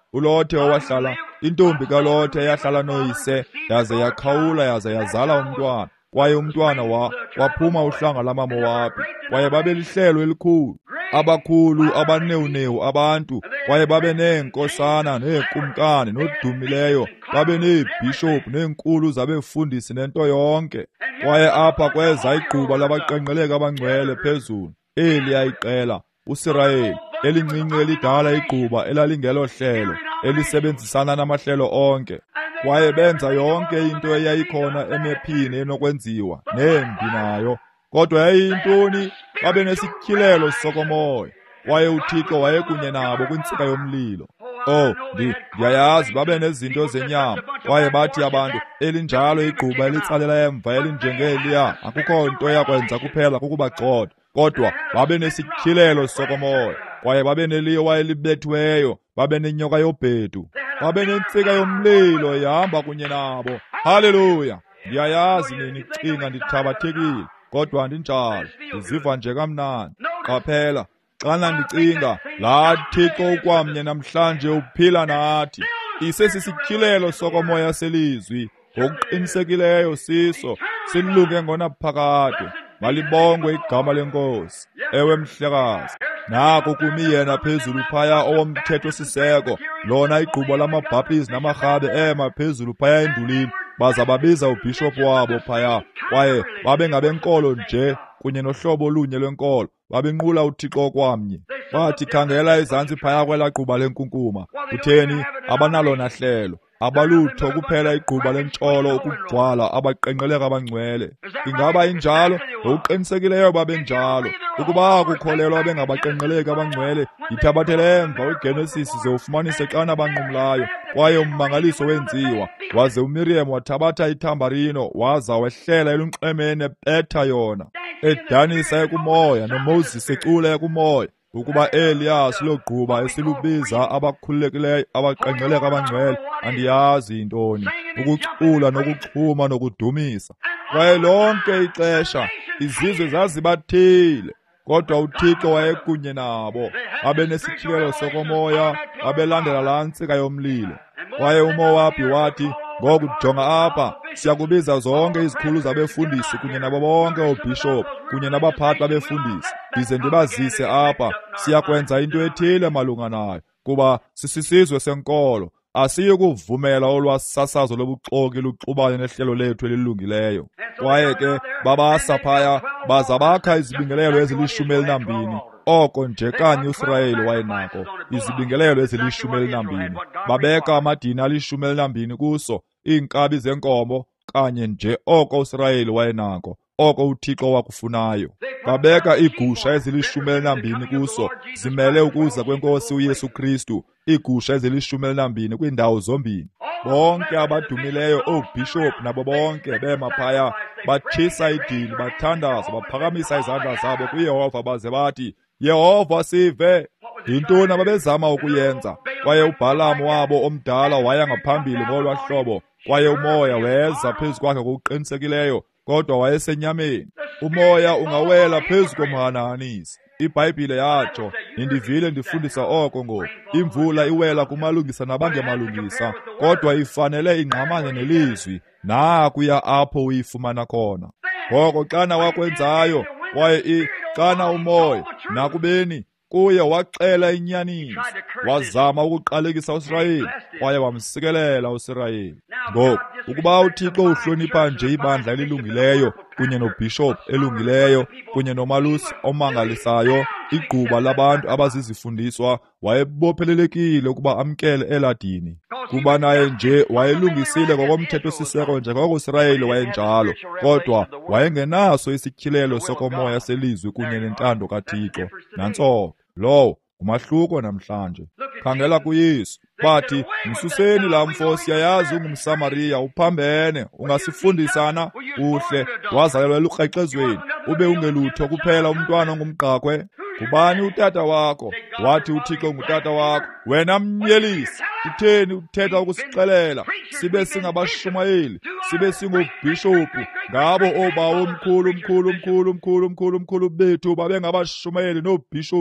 uLothe owahlala, intombi kaLothe yahlala noyise yaze yakhawula yaze yazala umntwana, kwaye umntwana wa waphuma uhlanga lamaMowabi, kwaye babelihlelo elikhulu, abakhulu abanewunewu abantu, kwaye babe neenkosana neekumkani nodumileyo, babe neebhishophu neenkulu zabefundisi nento yonke. Kwaye apha kweza igquba labaqenqeleka abangcwele phezulu, eli yayiqela uSirayeli, elincinci elidala igquba elalingelo hlelo, elisebenzisana namahlelo onke. Kwaye benza yonke into eyayikhona emephini enokwenziwa, nembi nayo. Kodwa yayiyintoni? Babe nesityhilelo sokomoya, kwaye uThixo wayekunye nabo kwintsika yomlilo. Oh, ndi ndiyayazi babe nezinto zenyama, kwaye bathi abantu, elinjalo igquba elitsalela emva elinjengeliya, akukho nto yakwenza kuphela kukubagxotha. Kodwa babe nesityhilelo sokomoya, kwaye babe neliwa elibethiweyo, babe nenyoka yobhedu, babe nentsika yomlilo ihamba kunye nabo. Haleluya! Ndiyayazi nini cinga ndithabathekile, kodwa andinjalo, ndiziva nje kamnandi. Qaphela, xana ndicinga, laa Thixo ukwamnye namhlanje uphila nathi. Isesisityhilelo sokomoya selizwi, ngokuqinisekileyo siso, silunge ngonaphakade. Malibongwe igama lenkosi. Ewe mhlekazi, naku kumi yena phezulu phaya owomthetho-siseko, lona igquba lamabhaptizi namarhabe ema phezulu phaya endulini, baza babiza ubhishophu wabo phaya, kwaye babe ngabenkolo nje kunye nohlobo olunye lwenkolo, babenqula uThixo okwamnye. Bathi khangela ezantsi phaya kwelaa gquba lenkunkuma, kutheni? Abanalo nahlelo, abalutho kuphela igquba lentsholo ukugcwala abaqenqeleka abangcwele. Ingaba injalo? Ngokuqinisekileyo babenjalo. Ukuba kukholelwa bengabaqenqeleki abangcwele, yithabathele emva uGenesisi ze ufumanise xana banqumlayo, kwaye ummangaliso wenziwa. Waze uMiriam wathabatha ithambarino, waza wehlela elunxwemeni ebetha yona, edanisa ekumoya, noMoses ecula ekumoya, ukuba Eliya silogquba esilubiza abakhululekileyo abaqenqeleka abangcwele, andiyazi intoni, ukucula nokuchuma nokudumisa. Kwaye lonke ixesha izizwe zazibathile, kodwa uThixo wayekunye nabo. Babe nesityhilelo sokomoya, babelandela laa ntsika yomlilo. Kwaye uMowabi wathi, ngoku jonga apha, siyakubiza zonke izikhulu zabefundisi kunye nabo bonke oobhishophu kunye nabaphathi babefundisi, ndize ndibazise apha. Siyakwenza into ethile malunga nayo, kuba sisisizwe senkolo. Asiyi kuvumela olwasasazo lobuxoki luxubane nehlelo lethu elilungileyo. Kwaye ke babasa phaya, baza bakha izibingelelo ezilishumi elinambini. Oko nje kanye uIsrayeli wayenako, izibingelelo ezilishumi elinambini. Babeka amadini alishumi elinambini kuso, iinkabi zenkomo, kanye nje oko uIsrayeli wayenako, oko uThixo wakufunayo. Babeka iigusha ezilishumi elinambini kuso, zimele ukuza kwenkosi uYesu Kristu, iigusha ezilishumi elinambini kwiindawo zombini. Bonke abadumileyo, oobhishophu nabo bonke bema phaya, batshisa idini, bathandaza, baphakamisa izandla zabo kuYehova baze bathi, Yehova sive. Yintoni ababezama ukuyenza? Kwaye uBhalamu wabo omdala waya ngaphambili ngolwa hlobo, kwaye umoya weza phezu kwakhe ngokuqinisekileyo, kodwa wayesenyameni. Umoya ungawela phezu komhananisi. iBhayibhile yatsho, nindivile ndifundisa oko ngoku, imvula iwela kumalungisa nabangemalungisa, kodwa ifanele ingqamane nelizwi, nakuya apho uyifumana khona. Ngoko xana wakwenzayo, kwaye xana umoya, nakubeni kuye waxela inyaniso, wazama ukuqalekisa uIsrayeli, kwaye wamsikelela uIsrayeli. Ngoku ukuba uThixo uhlonipha nje ibandla elilungileyo, kunye nobhishophu elungileyo, kunye nomalusi omangalisayo, igquba labantu abazizifundiswa, wayebophelelekile ukuba amkele eladini, kuba naye nje wayelungisile ngokomthetho-siseko njengoko uIsrayeli wayenjalo, kodwa wayengenaso isityhilelo sokomoya selizwi kunye nentando kaThixo. Nantso lowo ngumahluko namhlanje. Khangela kuYesu, bathi, msuseni laa mfo, siyayazi ungumSamariya, uphambene, ungasifundisana? Uhle, wazalelwa elukrexezweni, ube ungelutho kuphela, umntwana ongumqakwe. Kubani utata wakho? Wathi uThixo ngutata wakho. Wena mnyelisi, kutheni uthetha ukusixelela? Sibe singabashumayeli, sibe singobhishophu, ngabo obawo omkhulu mkhulu mkhulu mkhulu mkhulu mkhulu bethu babengabashumayeli noobhishophu.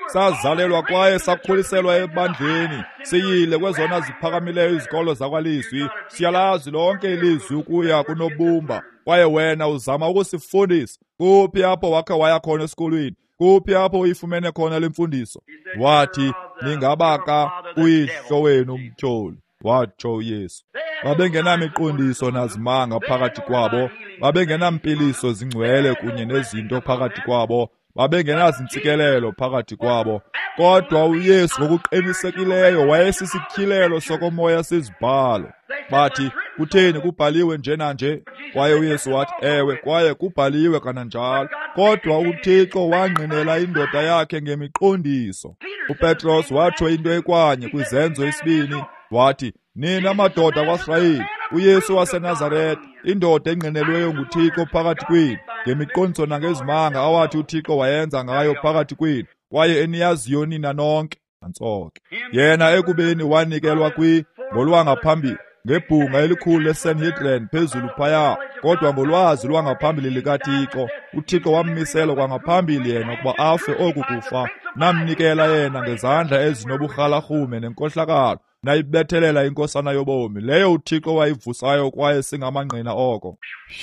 sazalelwa kwaye sakhuliselwa ebandleni, siyile kwezona ziphakamileyo izikolo zakwalizwi, siyalazi lonke ilizwi ukuya kunobumba, kwaye wena uzama ukusifundisa. Kuphi apho wakhe waya khona esikolweni? Kuphi apho uyifumene khona le mfundiso? Wathi, ningabaka uyihlo wenu umtyholi, watsho uYesu. Babengenamiqondiso nazimanga phakathi kwabo, babengenampiliso zingcwele kunye nezinto phakathi kwabo, babengenazintsikelelo phakathi kwabo. Kodwa uYesu ngokuqinisekileyo wayesisityhilelo sokomoya sezibhalo. Bathi, kutheni kubhaliwe nje nanje? Kwaye uYesu wathi, ewe, kwaye kubhaliwe kananjalo. Kodwa uThixo wangqinela indoda yakhe ngemiqondiso. uPetros watsho into ekwanye kwizenzo isibini, wathi, nina madoda kwaSrayeli, uYesu waseNazaretha, indoda engqinelweyo nguThixo phakathi kwenu, ngemiqondiso nangezimanga awathi uThixo wayenza ngayo phakathi kwenu, kwaye eniyaziyo nina nonke. Nantsoke yena ekubeni wanikelwa kwi ngolwangaphambili ngebhunga elikhulu leSanhedrin phezulu phaya, kodwa ngolwazi lwangaphambili likaThixo, uThixo wammisela kwangaphambili yena ukuba afe oku kufa, namnikela yena ngezandla ezinoburhalarhume nenkohlakalo, nayibethelela inkosana yobomi, leyo uThixo wayivusayo kwaye singamangqina oko.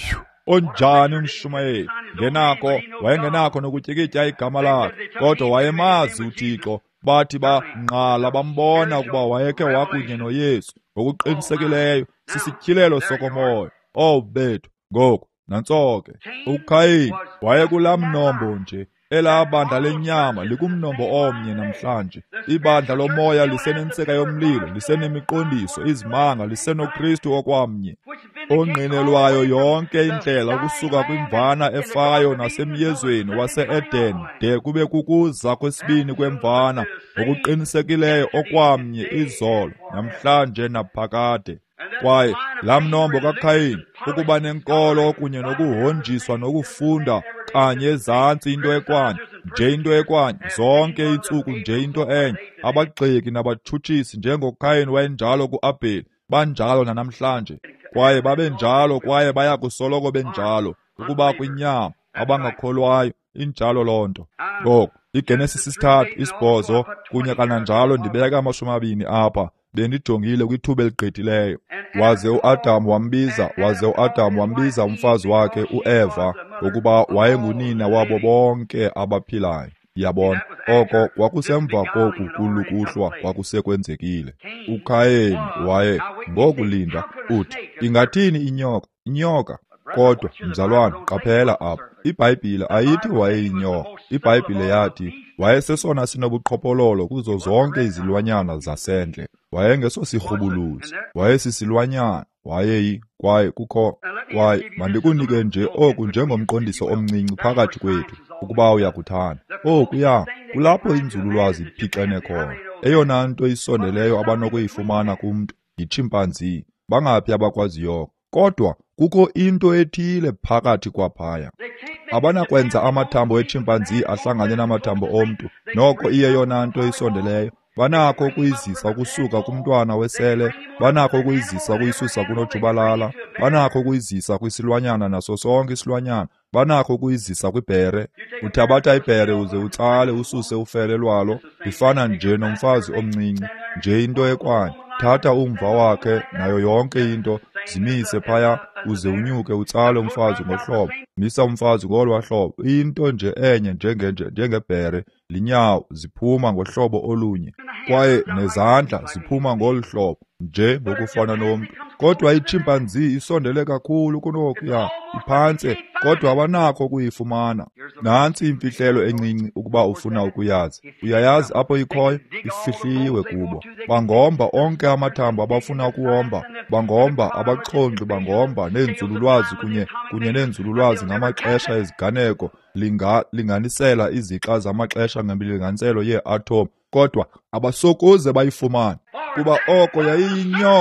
Onjani umshumayeli, ngenako wayengenakho nokutyikitya igama lakhe, kodwa wayemazi uThixo. Bathi banqala bambona ukuba wayekhe wakunye noYesu. Ngokuqinisekileyo sisityhilelo sokomoya. Oh bethu, ngoku nantsoke uKhayini wayekulaa mnombo nje, elaa bandla lenyama likumnombo omnye namhlanje. Ibandla lomoya lisenentsika yomlilo, lisenemiqondiso, izimanga, lisenoKristu okwamnye, ongqinelwayo yonke indlela ukusuka kwimvana efayo nasemyezweni wase-Edeni de kube kukuza kwesibini kwemvana, ngokuqinisekileyo okwamnye izolo, namhlanje naphakade. Kwaye laa mnombo kaKhayini, ukuba nenkolo kunye nokuhonjiswa nokufunda, kanye ezantsi into ekwanye, nje into ekwanye, zonke iintsuku nje into enye, abagxeki nabatshutshisi njengoKhayini wayenjalo ku-Abheli, banjalo nanamhlanje. Kwaye babenjalo kwaye baya kusoloko benjalo, ukuba kwinyama, abangakholwayo, injalo loo nto. Ngoko iGenesis isithathu isibhozo kunye kananjalo ndibeka amashumi amabini apha, bendijongile kwithuba eligqithileyo. Waze uAdam wambiza, waze uAdam wambiza umfazi wakhe uEva ukuba wayengunina wabo bonke abaphilayo. Yabona, oko kwakusemva koku kulukuhlwa kwakusekwenzekile. uKhayini waye ngokulinda uthi, ingathini inyoka? Inyoka. Kodwa mzalwana, qaphela apha, iBhayibhile ayithi wayeyinyoka. iBhayibhile yathi wayesesona sinobuqhophololo kuzo zonke izilwanyana zasendle. Wayengesosirhubuluzi, wayesisilwanyana, wayeyi kwaye kukho kwaye mandikunike nje oku njengomqondiso omncinci phakathi kwethu, ukuba uyakuthanda. Oku ya kulapho inzululwazi iphixene khona. Eyona nto isondeleyo abanokuyifumana kumntu yitshimpanzi. Bangaphi abakwaziyo? Kodwa kukho into ethile phakathi kwaphaya. Abanakwenza amathambo etshimpanzi ahlangane namathambo omntu, noko iyeyona nto isondeleyo. Banakho ukuyizisa ukusuka kumntwana wesele, banakho ukuyizisa ukuyisusa kunojubalala, banakho ukuyizisa kwisilwanyana naso sonke isilwanyana, banakho ukuyizisa kwibhere. Uthabatha ibhere uze utsale ususe ufele lwalo, lifana nje nomfazi omncinci, nje into ekwanye. Thatha umva wakhe nayo yonke into, zimise phaya, uze unyuke utsale umfazi ngohlobo, misa umfazi ngolwa hlobo. Into nje enye njengenje njengebhere, linyawo ziphuma ngohlobo olunye, kwaye nezandla ziphuma ngolu hlobo, nje ngokufana nomntu. Kodwa itshimpanzi isondele kakhulu kunokuya, iphantse, kodwa abanakho ukuyifumana. Nantsi imfihlelo encinci ukuba ufuna ukuyazi. Uyayazi apho ikhoyo? Ifihliwe kubo. Bangomba onke amathambo abafuna ukuwomba, bangomba abaxhonkxi, bangomba neenzululwazi kunye kunye neenzululwazi ngamaxesha eziganeko, linga linganisela izixa zamaxesha ngemilinganiselo yeatom, kodwa abasokuze bayifumane, kuba oko yayiyinyoka,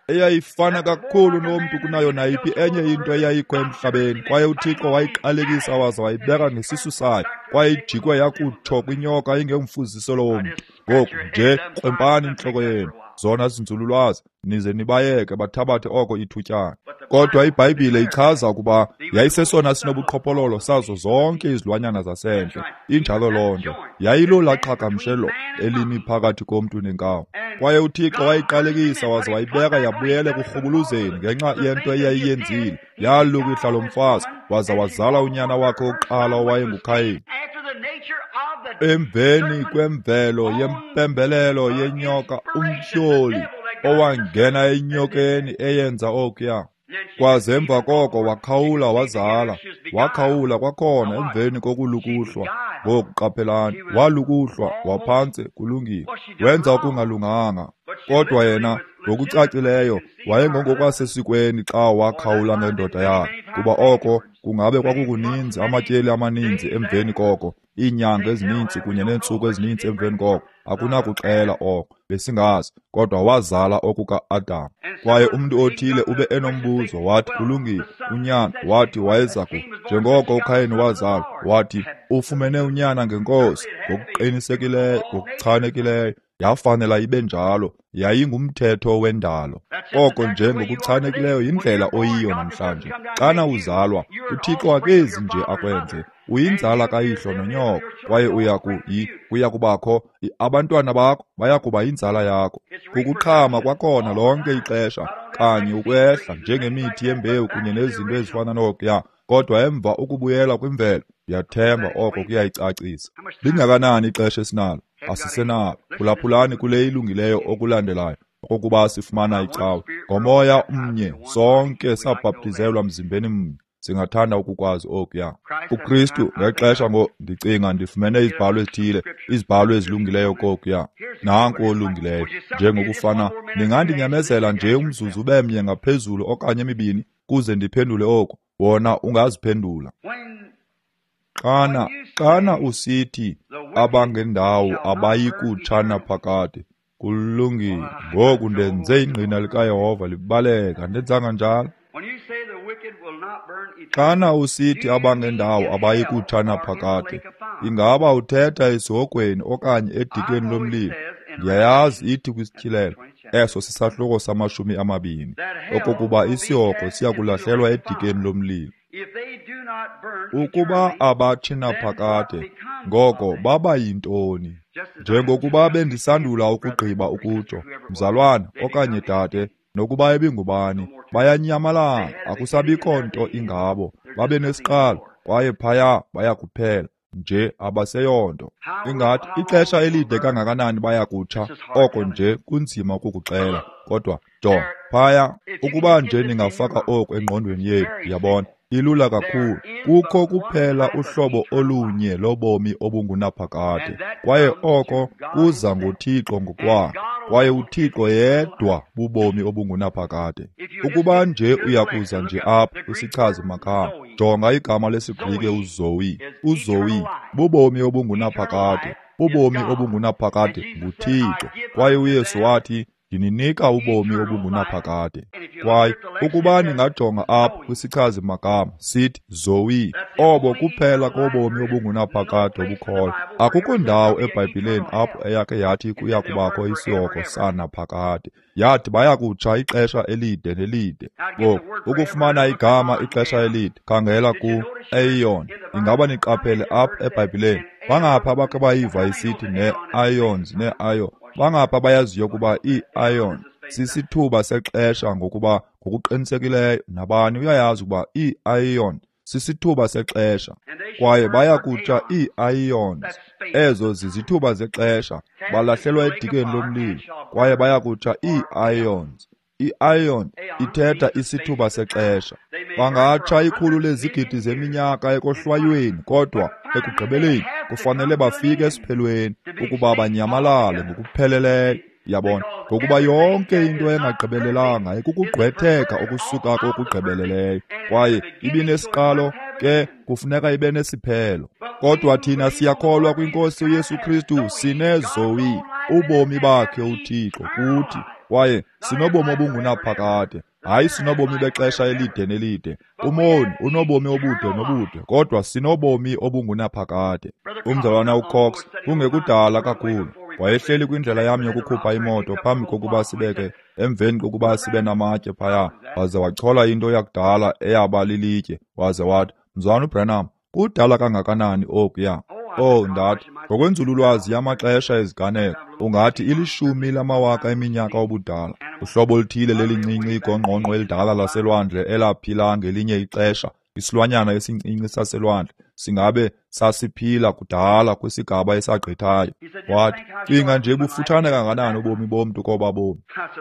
eyayifana kakhulu nomntu kunayo nayiphi enye into eyayikho emhlabeni, kwaye uThixo wayiqalekisa waza wayibeka ngesisu sayo, kwaye ijikwe yakutsho kwinyoka ingemfuziselo womntu. Ngoku nje krempani intloko yenu, zona zinzululwazi, nize nibayeke bathabathe oko ithutyana. Kodwa iBhayibhile ichaza ukuba yayisesona sinobuqhophololo sazo zonke izilwanyana zasendle. Injalo loo nto yayilula qhagamshelo elimi phakathi komntu nenkawu, kwaye uThixo wayiqalekisa waza wayibeka yabuyela ekurhubuluzeni ngenxa yento eyayiyenzile. Yalukihla lo mfazi waza wazala unyana wakhe oqala owayenguKhayini. Emveni kwemvelo yempembelelo yenyoka, umtyholi owangena enyokeni eyenza okuya, kwaze emva koko wakhawula wazala. Wakhawula kwakhona emveni kokulukuhlwa. Ngoku qaphelani, walukuhlwa waphantse kulungile, wenza okungalunganga. Kodwa yena ngokucacileyo wayengongokwasesikweni xa wakhawula ngendoda yakhe, kuba oko kungabe kwakukuninzi, amatyeli amaninzi emveni koko, iinyanga ezininzi kunye neentsuku ezininzi emveni koko. Akunakuxela oko, besingazi, kodwa wazala okuka-Adamu. Kwaye umntu othile ube enombuzo, wathi kulungile, unyana, wathi wayeza ku, njengoko uKhayini wazala, wathi ufumene unyana ngenkosi, ngokuqinisekileyo, ngokuchanekileyo. Yafanela ibe njalo, yayingumthetho wendalo. Oko nje ngokuchanekileyo yindlela oyiyo namhlanje. Xana uzalwa, uThixo akezi nje akwenze, uyinzala kayihlo nonyoka, kwaye uyaku yi kuyakubakho abantwana bakho bayakuba yinzala yakho. Kukuxhama kwakhona lonke ixesha, kanye ukwehla njengemithi yembewu kunye nezinto ezifana nokuya, kodwa emva ukubuyela kwimvelo. Ndiyathemba oko kuyayicacisa. Lingakanani ixesha esinalo? Asisenalo. Phulaphulani kule ilungileyo okulandelayo, okokuba sifumana icawe. Ngomoya umnye sonke sabhaptizelwa mzimbeni mnye. Singathanda ukukwazi okuya. UKristu ngexesha ngo ndicinga ndifumene izibhalo ezithile, izibhalo ezilungileyo kokuya. Nanku olungileyo, njengokufana ningandinyamezela nje umzuzu ube mnye ngaphezulu okanye emibini kuze ndiphendule oku, wona ungaziphendula. Xana, xana usithi abangendawo abayikutsha naphakade, kulungile. Ngoku ndenze ingqina likaYehova libaleka, ndenzanga njalo. Xana usithi abangendawo abayikutsha naphakade, ingaba uthetha esihogweni okanye edikeni lomlilo? Ndiyayazi ithi kwisithilelo eso sisahluko samashumi amabini, okokuba isihogo siyakulahlelwa edikeni lomlilo. Ukuba abathi naphakade, ngoko baba yintoni? Njengokuba bendisandula ukugqiba ukutsho, mzalwana okanye dade, nokuba ebingubani, bayanyamalala, akusabikho nto ingabo, babe nesiqalo, kwaye phaya bayakuphela, nje abaseyonto. Ingathi ixesha elide kangakanani bayakutsha, oko nje kunzima ukukuxela, kodwa jonga, phaya, ukuba nje ningafaka oku engqondweni yenu, yabona, ilula kakhulu. Kukho kuphela uhlobo olunye lobomi obungunaphakade, kwaye oko kuza ngoThixo ngokwakhe, kwaye uThixo yedwa bubomi obungunaphakade. Ukuba nje uyakuza nje apha kwisichazi magama, jonga igama lesiGrike uZoe. UZoe bubomi obungunaphakade. Ubomi obungunaphakade nguThixo, kwaye uYesu wathi, ndininika ubomi obungunaphakade. Kwaye ukuba ningajonga apha kwisichazi magama sithi Zoe, obo kuphela kobomi obungunaphakade obukhoyo. Akukho ndawo eBhayibhileni apho eyakhe yathi kuya kubakho isihogo sanaphakade. Yathi bayakutsha ixesha elide nelide. Ngoku ukufumana igama ixesha elide, khangela ku Aeon. Ingaba niqaphele apha eBhayibhileni, bangapha abakhe bayiva isithi ne-ions ne-ayo. Bangapha bayaziyo ukuba ii-ion sisithuba sexesha, ngokuba ngokuqinisekileyo nabani uyayazi ukuba ii-ion sisithuba sexesha, kwaye bayakutsha ii-ions ezo zizithuba zexesha, balahlelwa edikeni lomlilo, kwaye bayakutsha ii-ions. I-ion ithetha isithuba sexesha. Bangatsha ikhulu lezigidi zeminyaka ekohlwayweni, kodwa ekugqibeleni kufanele bafike esiphelweni ukuba banyamalale ngokupheleleyo. Yabona, ngokuba yonke into engagqibelelanga ikukugqwetheka okusuka kokugqibeleleyo, kwaye ibinesiqalo ke kufuneka ibe nesiphelo. Kodwa thina siyakholwa kwinkosi uYesu Kristu, sineZoe, ubomi bakhe uThixo kuthi, kwaye sinobomi obungunaphakade, hayi sinobomi bexesha elide nelide. Umoni unobomi obude nobude, kodwa sinobomi obungunaphakade. Umzalwana uCox kungekudala kakhulu wayehleli kwindlela yam yokukhupha imoto phambi kokuba sibeke emveni kokuba sibe namatye phaya, waze wachola into yakudala eyaba lilitye, waze wathi, mzwana uBranham, kudala kangakanani okuya? Oh, ndathi, ngokwenzululwazi yamaxesha eziganeko, ungathi ilishumi lamawaka eminyaka obudala. Uhlobo oluthile lelincinci igongqongqo elidala laselwandle elaphila ngelinye ixesha, isilwanyana esincinci saselwandle, singabe sasiphila kudala kwisigaba esagqithayo. Wathi, cinga nje bufutshane kanganani ubomi bomntu koba bomi.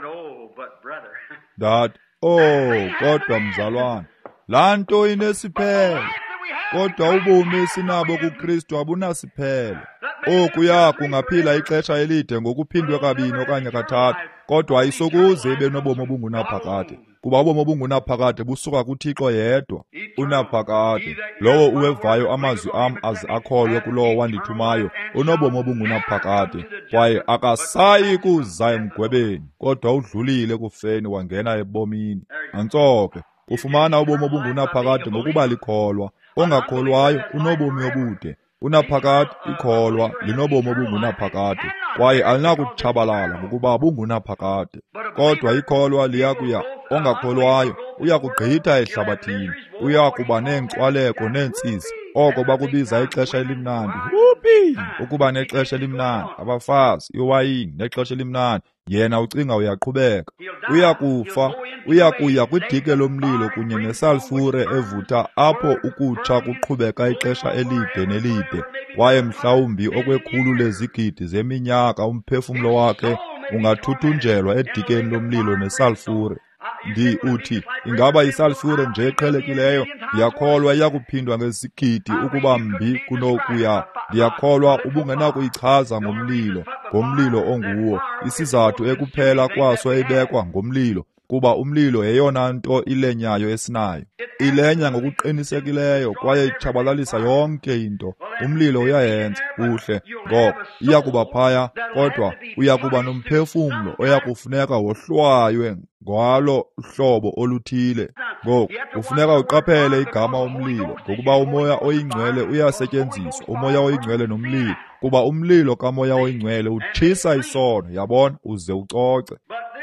Ndathi, oh, kodwa mzalwana, laa nto inesiphelo. Kodwa ubomi esinabo kuKristu abunasiphelo. Okuya kungaphila ixesha elide ngokuphindwe kabini okanye kathathu, kodwa ayisokuze ibe nobomi obungunaphakade, kuba ubomi obungunaphakade busuka kuThixo yedwa, unaphakade. Lowo uwevayo amazwi am aze akholwe kulowo wandithumayo unobomi obungunaphakade, kwaye akasayi kuza emgwebeni, kodwa udlulile kufeni wangena ebomini. Nantso ke, ufumana ubomi obungunaphakade ngokuba likholwa. Ongakholwayo unobomi obude. Unaphakade ikholwa linobomi obungunaphakade, kwaye alinakutshabalala ngokuba bungunaphakade. Kodwa ikholwa liyakuya, ongakholwayo uya kugqitha ehlabathini, uya kuba neenkxwaleko neentsizi. Oko bakubiza ixesha elimnandi. Wuphi! Ukuba nexesha elimnandi, abafazi, iwayini nexesha elimnandi, yena ucinga uyaqhubeka. Uya kufa, uya kuya kwidike lomlilo kunye nesalfure evutha apho ukutsha kuqhubeka ixesha elide nelide, kwaye mhlawumbi okwekhulu lezigidi zeminyaka umphefumlo wakhe ungathuthunjelwa edikeni lomlilo nesalfure. Ndi uthi, ingaba isalfure nje eqhelekileyo? Ndiyakholwa iyakuphindwa ngezigidi ukuba mbi kunokuya. Ndiyakholwa ubungenakuyichaza ngomlilo, ngomlilo onguwo. Isizathu ekuphela kwaso ebekwa ngomlilo, kuba umlilo yeyona nto ilenyayo esinayo. Ilenya ngokuqinisekileyo kwaye itshabalalisa yonke into. Umlilo uyayenza kuhle, ngoko iyakuba phaya, kodwa uyakuba nomphefumlo oyakufuneka wohlwaywe ngalo uhlobo oluthile. Ngoko kufuneka uqaphele igama umlilo, ngokuba umoya oyingcwele uyasetyenziswa, umoya oyingcwele nomlilo, kuba umlilo kamoya oyingcwele utshisa isono, yabona, uze ucoce.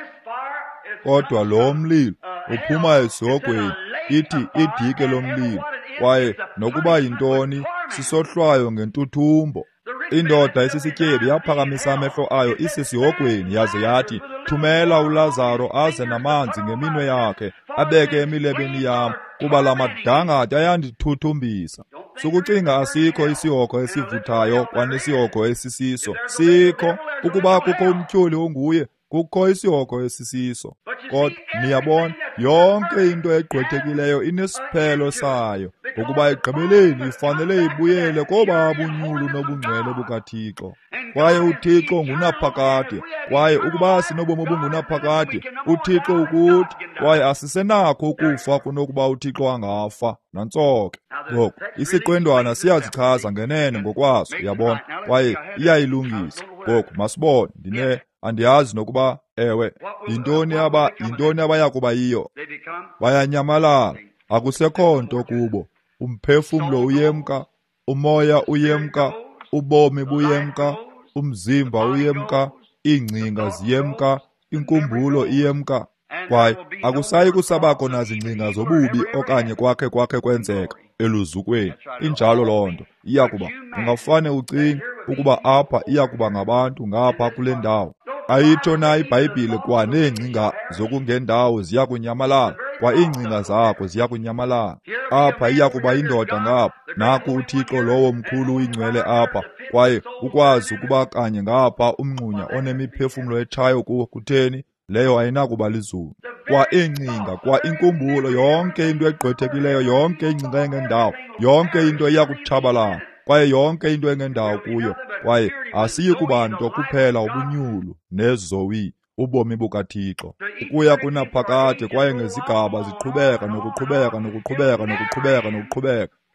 Kodwa lo mlilo uphuma esihogweni, ithi idike lomlilo, kwaye nokuba yintoni sisohlwayo ngentuthumbo. Indoda esisityebi yaphakamisa amehlo ayo isesihogweni, yaze yathi, thumela uLazaro aze namanzi ngeminwe yakhe, abeke emilebeni yam, kuba la madangatye ayandithuthumbisa. Sukucinga asikho isihogo esivuthayo kwanesihogo esisiso. Sikho, ukuba kukho umtyholi onguye, kukho isihogo esisiso. Kodwa niyabona, yonke into egqwethekileyo inesiphelo sayo, ngokuba ekugqibeleni ifanele ibuyele koba bunyulu nobungcwele bukaThixo. Kwaye uThixo ngunaphakade, kwaye ukuba sinobomi obungunaphakade, uThixo ukuthi, kwaye asisenakho ukufa kunokuba uThixo angafa. Nantso ke, ngoko isiqwendwana siyazichaza ngenene ngokwaso, yabona, kwaye iyayilungisa. Ngoko masibone, ndine andiyazi nokuba ewe yintoni aba yintoni abaya kuba yiyo. Bayanyamalala, akusekho nto kubo. Umphefumlo uyemka, umoya uyemka, ubomi buyemka, umzimba uyemka, iingcinga ziyemka, inkumbulo iyemka. Kwaye akusayi kusabakho nazingcinga zobubi okanye kwakhe kwakhe kwenzeka eluzukweni. Injalo loo nto iyakuba ungafane ucinge ukuba apha iyakuba ngabantu ngapha kule ndawo. Ayitsho na iBhayibhile kwa neengcinga zokungendawo ziya kunyamalala, kwa iingcinga zakho ziya kunyamalala. Apha iyakuba indoda ngapha, naku uThixo lowo mkhulu uyingcwele apha, kwaye ukwazi ukuba kanye ngapha umngxunya onemiphefumlo etshayo kuwo kutheni, leyo ayinakuba lizulu. Kwa iingcinga, kwa inkumbulo, yonke into egqwethekileyo, yonke ingcinga engendawo, yonke into iyakutshabalala, kwaye yonke into engendawo kuyo, kwaye asiyi kuba nto kuphela ubunyulu nezowi, ubomi bukaThixo. Ukuya kunaphakade kwaye ngezigaba ziqhubeka nokuqhubeka nokuqhubeka nokuqhubeka nokuqhubeka,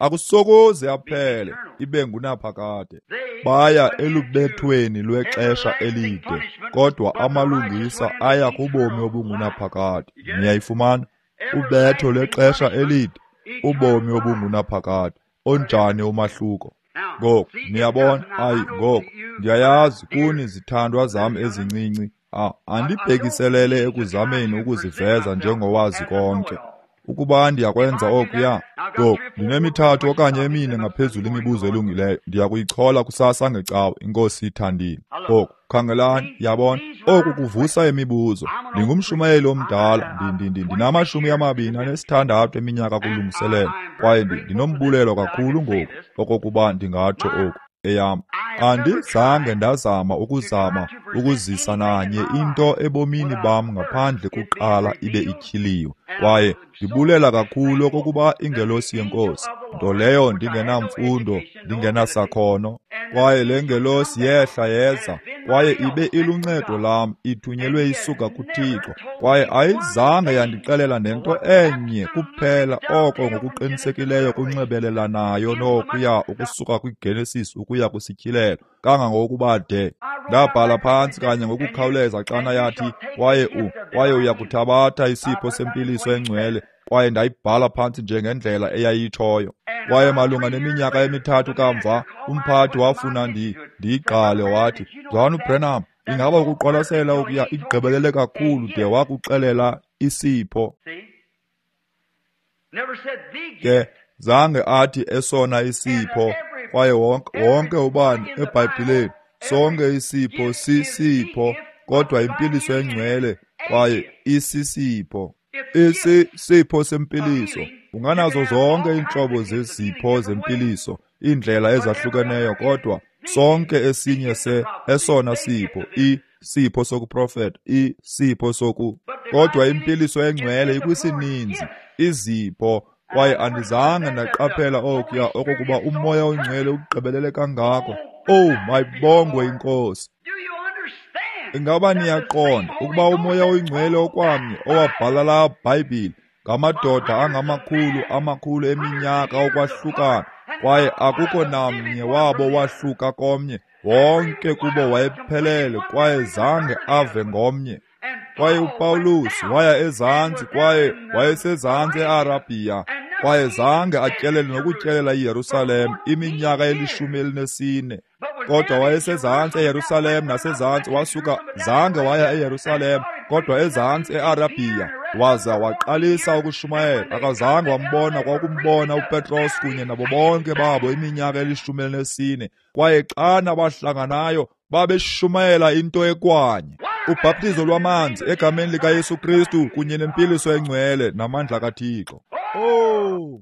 akusokuze aphele ibe ngunaphakade. Baya elubethweni lwexesha elide, kodwa amalungisa aya kubomi obungunaphakade. Niyayifumana? Ubetho lwexesha elide, ubomi obungunaphakade. Onjani umahluko? Ngoku niyabona, ayi ngoku ndiyayazi kuni zithandwa zam ezincinci, ah andibhekiselele ekuzameni ukuziveza njengowazi konke. Ukuba ndiyakwenza okuya, ngoku ndinemithathu okanye emine ngaphezulu imibuzo elungileyo, ndiya kuyichola kusasa ngecawa. Inkosi ithandile. Ngoku khangelani, yabona oku kuvusa imibuzo. Ndingumshumayeli omdala, ndinamashumi amabini anesithandathu eminyaka kulungiselela, kwaye ndinombulelo kakhulu ngoku okokuba ndingatsho oku. Eyam, andizange ndazama ukuzama ukuzisa nanye into ebomini bam ngaphandle kuqala ibe ityhiliwe, kwaye ndibulela kakhulu okokuba ingelosi yenkosi, nto leyo ndingenamfundo, ndingenasakhono, kwaye le ngelosi yehla yeza, kwaye ibe iluncedo lam, ithunyelwe isuka kuThixo, kwaye ayizange yandixelela nento enye kuphela, oko ngokuqinisekileyo kunxibelelanayo nokuya ukusuka kwiGenesis ukuya kusityhilelo, kangangokuba de ndabhala phantsi kanye ngokukhawuleza xana yathi, kwaye u kwaye uyakuthabatha isipho sempiliso engcwele, kwaye ndayibhala phantsi njengendlela eyayitshoyo. Kwaye malunga neminyaka emithathu kamva, umphathi wafuna ndiyiqale, wathi, John Branham, ingaba ukuqwalasela ukuya igqibelele kakhulu de wakuxelela isipho. Ke zange athi esona isipho, kwaye wonke ubani eBhayibhileni sonke isipho sisipho, kodwa impiliso engcwele kwaye isisipho. Isipho sempiliso, unganazo zonke iintlobo zezipho zempiliso, iindlela ezahlukeneyo, kodwa sonke esinye se esona sipho, isipho sokuprofeta, isipho soku, kodwa impiliso engcwele ikwisininzi izipho. Kwaye andizange ndaqaphela okuya okokuba umoya oyingcwele ugqibelele kangako. Oh, mayibongwe inkosi. Ingaba niyaqonda ukuba umoya oyingcwele okwamnye owabhala la Bhayibhile ngamadoda angamakhulu amakhulu eminyaka okwahlukana, kwaye akukho namnye wabo wahluka komnye, wonke kubo wayephelele, kwaye zange ave ngomnye. Kwaye uPawulos waya ezantsi, kwaye wayesezantsi eArabia, kwaye zange atyelele nokutyelela iYerusalem iminyaka elishumi elinesine. Kodwa wayesezantsi eYerusalem nasezantsi, wasuka zange waya eYerusalem, kodwa ezantsi eArabia, waza waqalisa ukushumayela. Akazange wambona kwakumbona uPetros kunye nabo bonke babo iminyaka elishumi elinesine, kwaye xana bahlanganayo babeshumayela into ekwanye, ubhaptizo lwamanzi egameni likaYesu Kristu kunye nempiliso engcwele namandla kaThixo. Oh,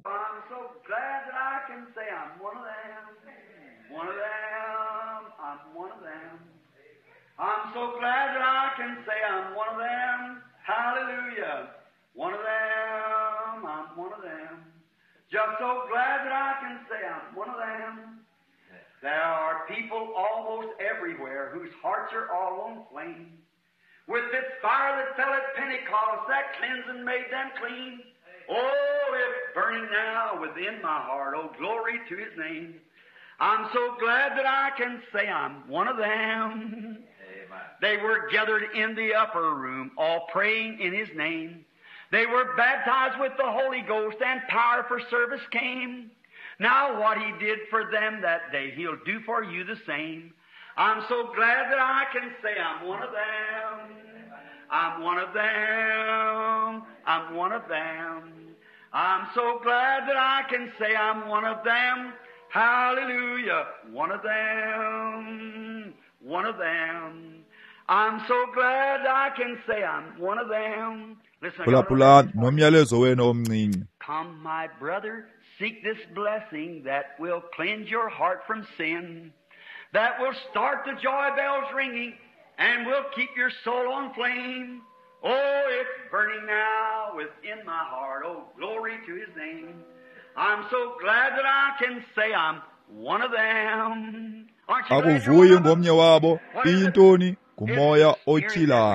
I'm so glad that I can say I'm one of them. Hallelujah. One of them. I'm one of them. Just so glad that I can say I'm one of them. There are people almost everywhere whose hearts are all on flame. With this fire that fell at Pentecost, that cleansing made them clean. Oh, it's burning now within my heart. Oh, glory to His name. I'm so glad that I can say I'm one of them. They were gathered in the upper room, all praying in His name. They were baptized with the Holy Ghost, and power for service came. Now what He did for them that day, He'll do for you the same. I'm so glad that I can say I'm one of them. I'm one of them. I'm one of them. I'm so glad that I can say I'm one of them. Hallelujah. One of them. One of them. I'm so glad I can say I'm one of them. Listen, phulaphula nomyalezo wenu omncinci. Come, my brother, seek this blessing that will cleanse your heart from sin, that will start the joy bells ringing, and will keep your soul on flame. Oh, it's burning now within my heart. Oh, glory to His name. I'm so glad that I can say I'm one of them. Aren't you glad you're one Akuvuyi of them? ngomnye wabo, What is it? iyintoni? Kumoya It's the Spirit that otyilayo. reveals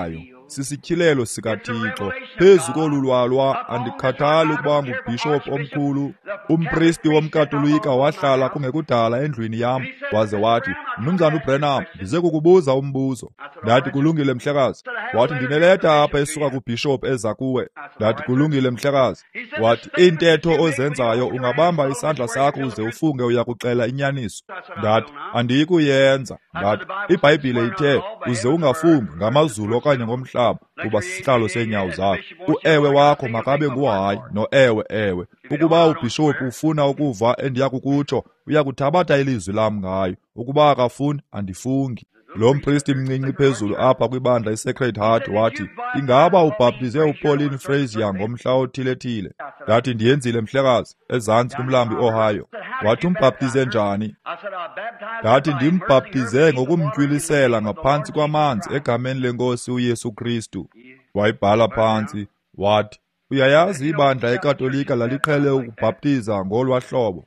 sisityhilelo sikaThixo. Phezu kolulwalwa andikhathali ukuba ngubhishophu omkhulu, umpristi womkatolika wahlala kungekudala endlwini yam waze wathi, Mnumzana uBranham, ndize kukubuza umbuzo. Ndathi kulungile mhlekazi. Wathi ndineleta apha esuka kubhishophu eza kuwe. Ndathi kulungile mhlekazi. Wathi iintetho ozenzayo ungabamba isandla sakho uze ufunge uyakuxela inyaniso. Ndathi andiyi kuyenza. Ndathi iBhayibhile ithe uze ungafungi ngamazulu okanye ngomhlaba kuba sisihlalo seenyawo zakho. Uewe wakho makabe nguhayi no-ewe ewe. Ukuba ubhishophu ufuna ukuva endiya kukutsho uyakuthabatha ilizwi lam ngayo. Ukuba akafuni andifungi. Lo mpristi mncinci phezulu apha kwibandla iSacred Heart wathi, ingaba ubhaptize uPauline Frazier ngomhla othile-thile. Ndathi ndiyenzile mhlekazi, ezantsi kumlambi Ohio. Wathi umbhaptize njani? Ndathi ndimbhaptize ngokumtyilisela ngaphantsi kwamanzi egameni lenkosi uYesu Kristu. Wayibhala phantsi, wathi, uyayazi ibandla eKatolika laliqhele ukubhaptiza ngolwa hlobo.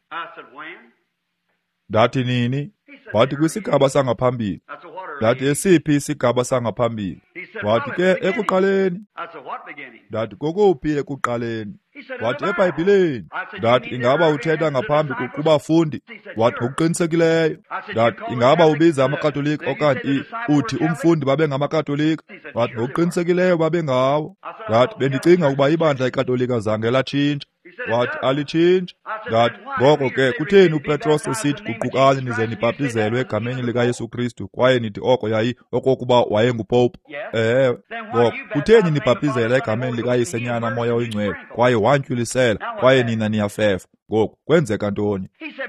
Ndathi nini? Wathi kwisigaba sangaphambili. Ndathi esiphi isigaba sangaphambili? Wathi ke ekuqaleni. Ndathi kokuphi ekuqaleni? Wathi eBhayibhileni. Ndathi ingaba uthetha ngaphambi kubafundi? Wathi ngokuqinisekileyo. Ndathi ingaba ubiza amakatolika okanye uthi umfundi babe ngamakatolika? Wathi ngokuqinisekileyo babe ngawo. Ndathi bendicinga ukuba ibandla eKatolika zange latshintsha. Wathi alitshintshi. Ndathi ngoko ke kutheni uPetros esithi guqukani nize nibhaptizelwe egameni likaYesu Kristu kwaye nithi oko yayi okokuba wayengupope? Ewe. Ngoko kutheni nibhaptizela egameni likaYisenyana moya oyingcwele kwaye wantyilisela kwaye nina niyafefa? Ngoku kwenzeka ntoni?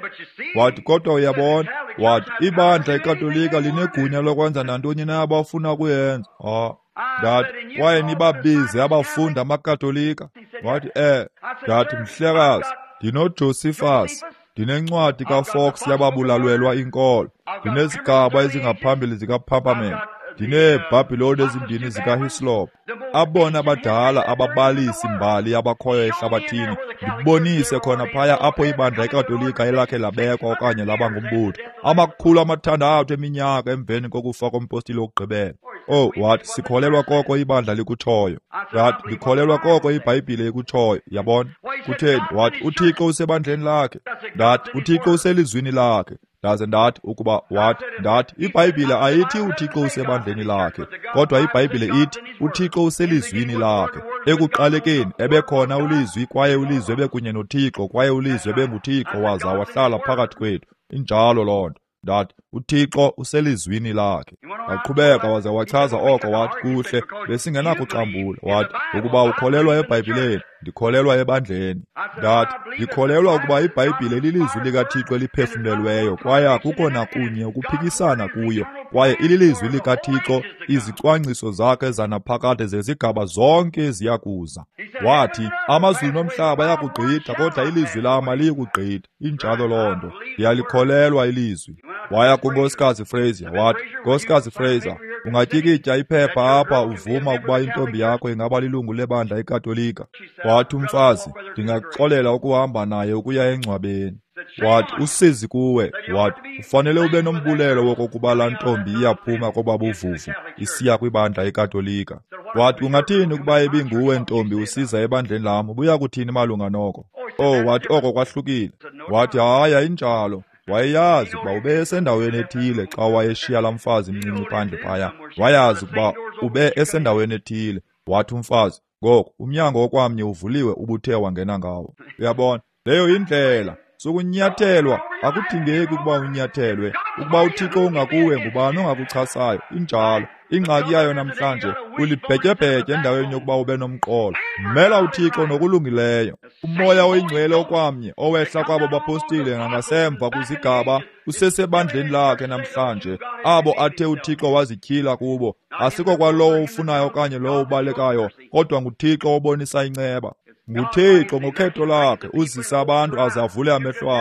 Wathi kodwa uyabona, wathi ibandla eKatolika linegunya lokwenza nantoni na abafuna ukuyenza. Ah. Ndathi kwaye nibabize abafundi amakatolika? Wathi eh. Ndathi mhlekazi, ndinoJosephus, ndinencwadi kaFox yababulalelwa inkolo, ndinezigaba ezingaphambili zikaPampament, ndineeBhabhiloni ezimbini zikaHislop. Abona badala ababalisi mbali abakhoyo ehlabathini ndibonise khona phaya apho ibandla eKatolika elakhe labekwa okanye laba ngumbutho amakhulu amathandathu eminyaka emveni kokufa kompostile wokugqibela. Oh, wathi sikholelwa koko ibandla likutshoyo. Wathi ndikholelwa koko iBhayibhile ikutshoyo. Yabona kutheni? Wathi uThixo usebandleni lakhe. Ndathi uThixo uselizwini lakhe. Ndaze ndathi ukuba wathi ndathi iBhayibhile ayithi uThixo usebandleni lakhe, kodwa iBhayibhile ithi uThixo uselizwini lakhe. Ekuqalekeni ebekhona ulizwi kwaye ulizwi bekunye noThixo kwaye ulizwi benguThixo waza wahlala phakathi kwethu. Injalo loo nto. Ndathi uThixo uselizwini lakhe. Waqhubeka waze wachaza oko wathi kuhle besingenakuxambula. Wathi ukuba ukholelwa eBhayibhileni, ndikholelwa ebandleni. Ndathi ndikholelwa ukuba iBhayibhile lilizwi likaThixo eliphefumlelweyo kwaye akukho nakunye ukuphikisana kuyo, kwaye ililizwi likaThixo, izicwangciso zakhe zanaphakade zezigaba zonke ziyakuza. Wathi amazulu nomhlaba yakugqitha kodwa ilizwi lam aliyikugqitha. Injalo loo nto, ndiyalikholelwa ilizwi. Waya kuNkosikazi Frazier wathi, Nkosikazi Frazier, ungatyikitya iphepha apha uvuma ukuba intombi yakho ingaba lilungu lebandla eKatolika? Wathi umfazi, ndingakuxolela ukuhamba naye ukuya engcwabeni. Wathi usizi kuwe. Wathi ufanele ube nombulelo wokokuba laa ntombi iyaphuma kobabuvuvu isiya kwibandla eKatolika. Wathi ungathini ukuba ibinguwe ntombi usiza ebandleni lam, buya kuthini malunga noko? Oh, wathi oko kwahlukile. Wathi hayi ayinjalo. Wayeyazi ukuba ube esendaweni ethile xa wayeshiya laa mfazi mncinci phandle phaya. Wayazi ukuba ube esendaweni ethile. Wathi umfazi, ngoko umnyango wokwamnye uvuliwe ubuthe wangena ngawo. Uyabona, leyo yindlela sokunyathelwa. Akudingeki ukuba unyathelwe. Ukuba uThixo ungakuwe ngubani ongakuchasayo? Injalo. Ingxaki yayo namhlanje ulibhetyebhetye endaweni yokuba ube nomqolo. Mmela uThixo nokulungileyo. Umoya oyingcwele okwamnye owehla kwabo bapostile nangasemva kwizigaba usesebandleni lakhe namhlanje. Abo athe uThixo wazityhila kubo, asikho kwalowo ufunayo okanye lowo ubalekayo, kodwa nguThixo obonisa inceba. NguThixo ngokhetho lakhe uzisa abantu azavule amehlo abo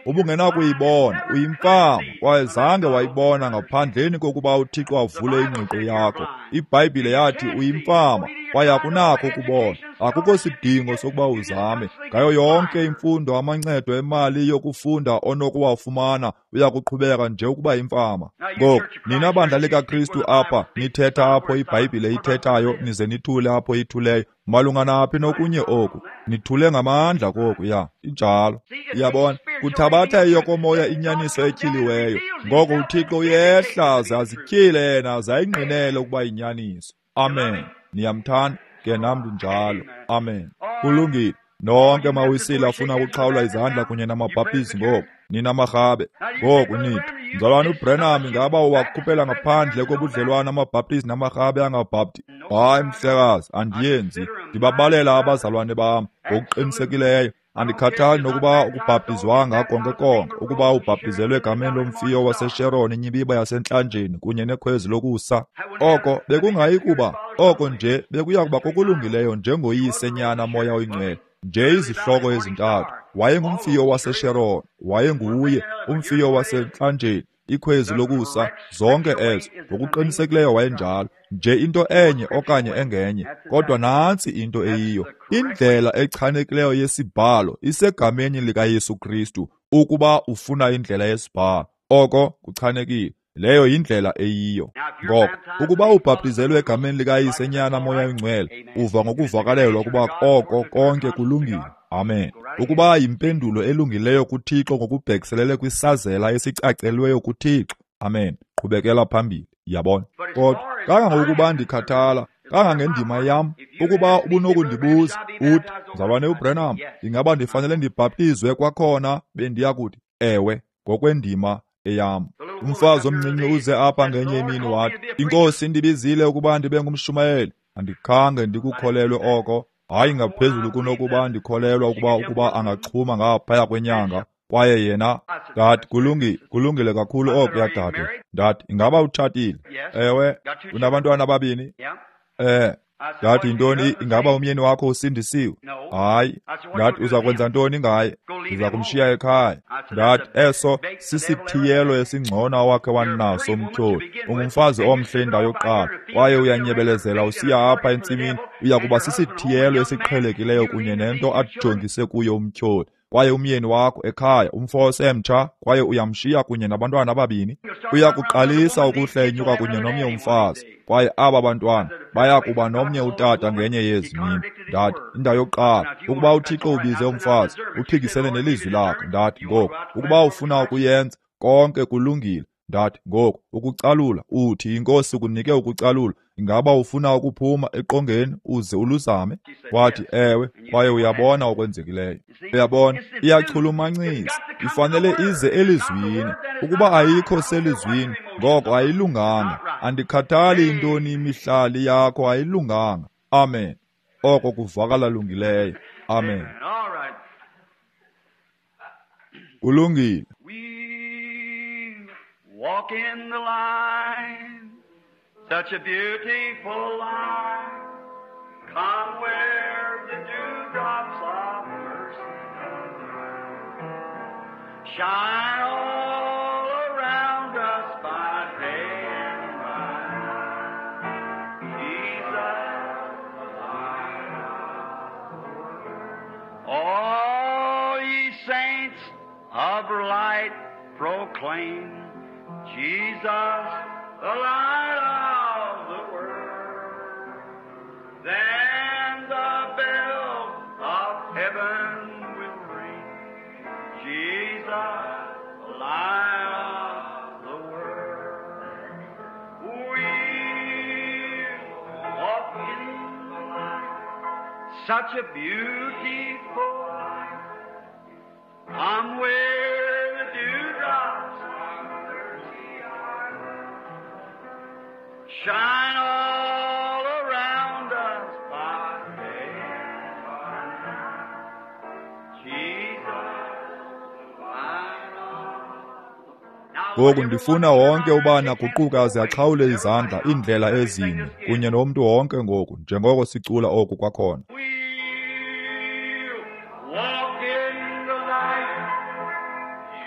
ubungenakuyibona, uyimfama kwaye zange wayibona ngaphandleni kokuba uThixo avule ingqiqo yakho. IBhayibhile yathi uyimfama kwaye akunakho ukubona, akukho sidingo sokuba uzame. Ngayo yonke imfundo, amancedo emali yokufunda onokuwafumana, uyakuqhubeka nje ukuba yimfama. Ngoku nina bandla likaKristu apha nithetha apho iBhayibhile ithethayo, nize nithule apho ithuleyo. Malunga naphi nokunye oku, nithule ngamandla koku, ya injalo. Iyabona, kuthabatha iyokomoya inyaniso etyhiliweyo. Ngoko uThixo uyehla zazityhile yena zayingqinele ukuba inyaniso. Amen. Niyamthanda ke nam njalo. Amen. Kulungile. Nonke mawisile afuna ukuqhawula izandla kunye namabhaptizi ngoku. Nina marhabe. Ngoku nithi, mzalwane uBrenham ingaba wakhuphela ngaphandle kobudlelwane amabhaptizi namarhabe angabhapti? Hayi mhlekazi, andiyenzi. Ndibabalela abazalwane bam ngokuqinisekileyo. Andikhathali nokuba ukubhaptizwanga konke konke, ukuba ubhaptizelwe egameni lomfiyo waseSharon inyibiba yasentlanjeni kunye nekhwezi lokusa. Oko bekungayi kuba, oko nje bekuya kuba kokulungileyo njengoyise nyana moya oyingcwele. Nje izihloko ezintathu, wayengumfiyo waseSharon, wayenguye umfiyo wasentlanjeni, ikhwezi lokusa, zonke ezo ngokuqinisekileyo wayenjalo. Nje into enye okanye engenye, kodwa nantsi into eyiyo. Indlela echanekileyo yesibhalo isegameni likaYesu Kristu. Ukuba ufuna indlela yesibhalo, oko kuchanekile. Leyo yindlela eyiyo. Ngoko ukuba ubhaptizelwe egameni likayise nyana moya oyingcwele, uva ngokuvakalelwa ukuba oko konke kulungile. Amen. Ukuba yimpendulo elungileyo kuThixo ngokubhekiselele kwisazela esicacelweyo kuThixo. Amen. Qhubekela phambili. Yabona. Kodwa kangangokuba ndikhathala, kangangendima yam, ukuba ubunokundibuza uthi, mzalwane uBrenham, ingaba ndifanele ndibhaptizwe kwakhona, bendiya kuthi, ewe, ngokwendima eyam. Umfazi omncinci uze apha ngenye imini wathi, iNkosi indibizile ukuba ndibe ngumshumayeli. Andikhange ndikukholelwe oko, hayi ngaphezulu kunokuba ndikholelwa ukuba ukuba angachuma ngaphaya kwenyanga. Kwaye yena ndathi kulungile, kulungile kakhulu oko yadade. Ndathi ingaba utshatile? Ewe, unabantwana ababini? Eh, ndathi yintoni, ingaba umyeni wakho usindisiwe? Hayi. Ndathi uza kwenza ntoni ngaye? Ndiza kumshiya ekhaya. Ndathi eso sisithiyelo esingcono awakhe wanaso umtyholi. Ungumfazi omhle indawo yokuqala, kwaye uyanyebelezela usiya apha entsimini, uya kuba sisithiyelo esiqhelekileyo kunye nento ajongise kuyo umtyholi. Kwaye umyeni wakho ekhaya, umfo osemtsha, kwaye uyamshiya kunye nabantwana ababini. Uyakuqalisa ukuhlenyuka kunye nomnye umfazi, kwaye aba bantwana baya kuba nomnye utata ngenye yezi mini. Ndathi indawo yokuqala, ukuba uThixo ubize umfazi, uphikisene nelizwi lakho. Ndathi ngoku, ukuba ufuna ukuyenza, konke kulungile. Ndathi ngoku, ukucalula, uthi iNkosi kunike ukucalula, ingaba ufuna ukuphuma eqongeni uze uluzame? Wathi ewe, kwaye uyabona okwenzekileyo. Uyabona, iyachulumancisa, ifanele ize elizwini. Ukuba ayikho selizwini, ngoko ayilunganga. Andikhathali intoni imihlali yakho ayilunganga. Amen. Oko kuvakala lungileyo. Amen. Kulungile. Walk in the light, such a beautiful light. Come where the dewdrops of mercy shine all around us by day and by night. Jesus, the light of the world. All ye saints of light proclaim Jesus, the light of the world. Then the bell of heaven will ring. Jesus, the light of the world. We'll walk in the light, such a beautiful light. Come where the dewdrops shine all around us by day and by night. Jesus, light of. Ngoku ndifuna wonke ubana kuquka aze axhawule izandla iindlela ezine kunye nomntu wonke ngoku njengoko sicula oku kwakhona. Walk in the light,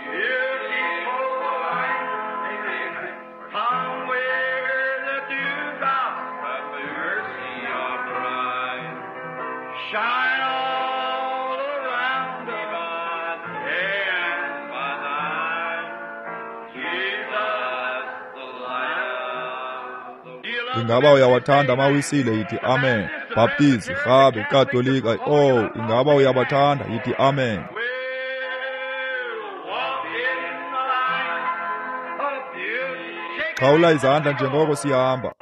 ingaba uyawathanda mawisile yithi amen. Baptist, Rhabe, Katolika, oh ingaba uyabathanda yithi amen. Qhawula izandla njengoko sihamba.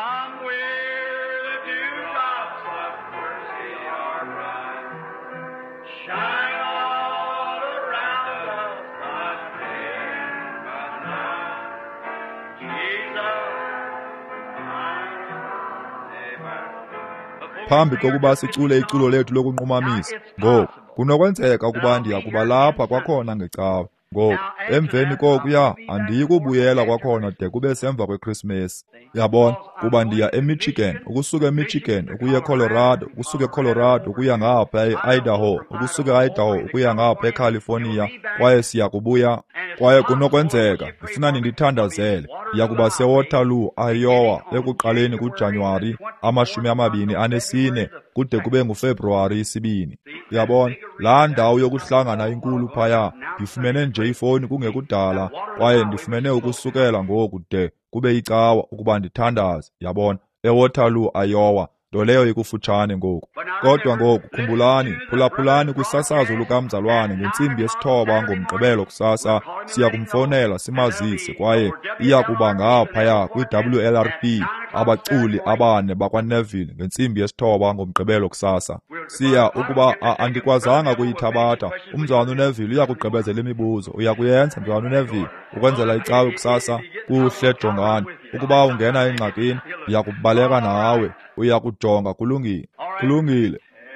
Phambi kokuba sicule iculo lethu lokunqumamisa, ngoku kunokwenzeka ukuba ndiya kuba lapha kwakhona ngecawa. Ngoku emveni kokuya andiyi kubuyela kwakhona de kube semva kweChristmas. Uyabona, kuba ndiya eMichigan, ukusuka eMichigan ukuya eColorado, ukusuka eColorado ukuya ngapha eIdaho, ukusuka eIdaho ukuya ngapha eCalifornia, kwaye siya kubuya. Kwaye kunokwenzeka ndifuna nindithandazele ya kuba seWaterloo, Iowa ekuqaleni kuJanuwari amashumi amabini anesine kude kube nguFebruwari isibini. Uyabona, laa ndawo yokuhlangana inkulu phaya ndifumene nje ifoni kungekudala, kwaye ndifumene ukusukela ngoku de kube icawa ukuba ndithandaze, yabona, eWaterloo, Iowa, nto leyo ikufutshane ngoku. Kodwa ngoku khumbulani, phulaphulani kwisasazo lukamzalwane ngentsimbi yesithoba ngomgqibelo kusasa, siya kumfonela simazise, kwaye iya kuba ngaphaya kwi-W L R P abaculi abane bakwaNeville ngentsimbi yesithoba ngomgqibelo kusasa. Siya ukuba andikwazanga kuyithabatha, umzalwane uNeville uya kugqibezela imibuzo. Uya kuyenza mzalwane uNeville ukwenzela icawe kusasa? Kuhle, jongani. Ukuba ungena engxakini uya kubaleka nawe, uya kujonga, kulungile. Kulungile.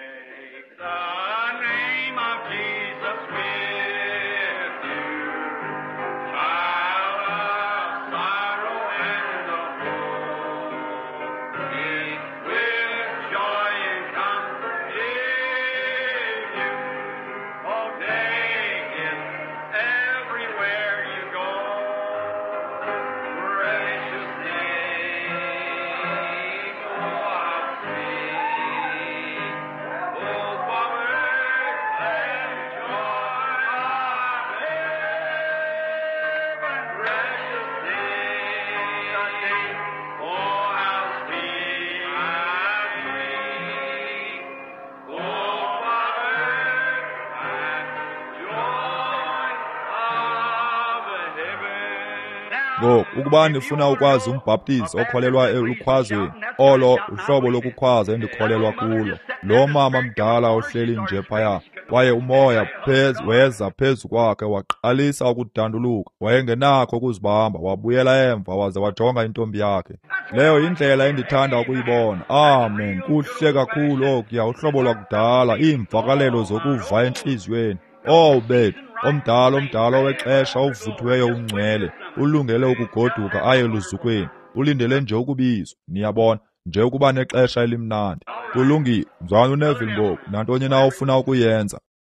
Ngoku ukuba ndifuna ukwazi umbhaptizi okholelwa elukhwazweni, olo uhlobo lokukhwaza endikholelwa kulo, lo mama mdala ohleli nje phaya, kwaye umoya phezu weza phezu kwakhe waqalisa ukudanduluka, wayengenakho ukuzibamba, wabuyela emva waze wajonga intombi yakhe. Leyo yindlela endithanda ukuyibona. Amen. Kuhle kakhulu okuya, uhlobo lwakudala, iimvakalelo zokuva entliziyweni. Oh bethu, omdala omdala wexesha ovuthiweyo ungcwele, ulungele ukugoduka aye luzukweni, ulindele nje ukubizwa. Niyabona, nje ukuba nexesha elimnandi. Kulungile, mzalwane uNeville ngoku, nantoni na ufuna ukuyenza.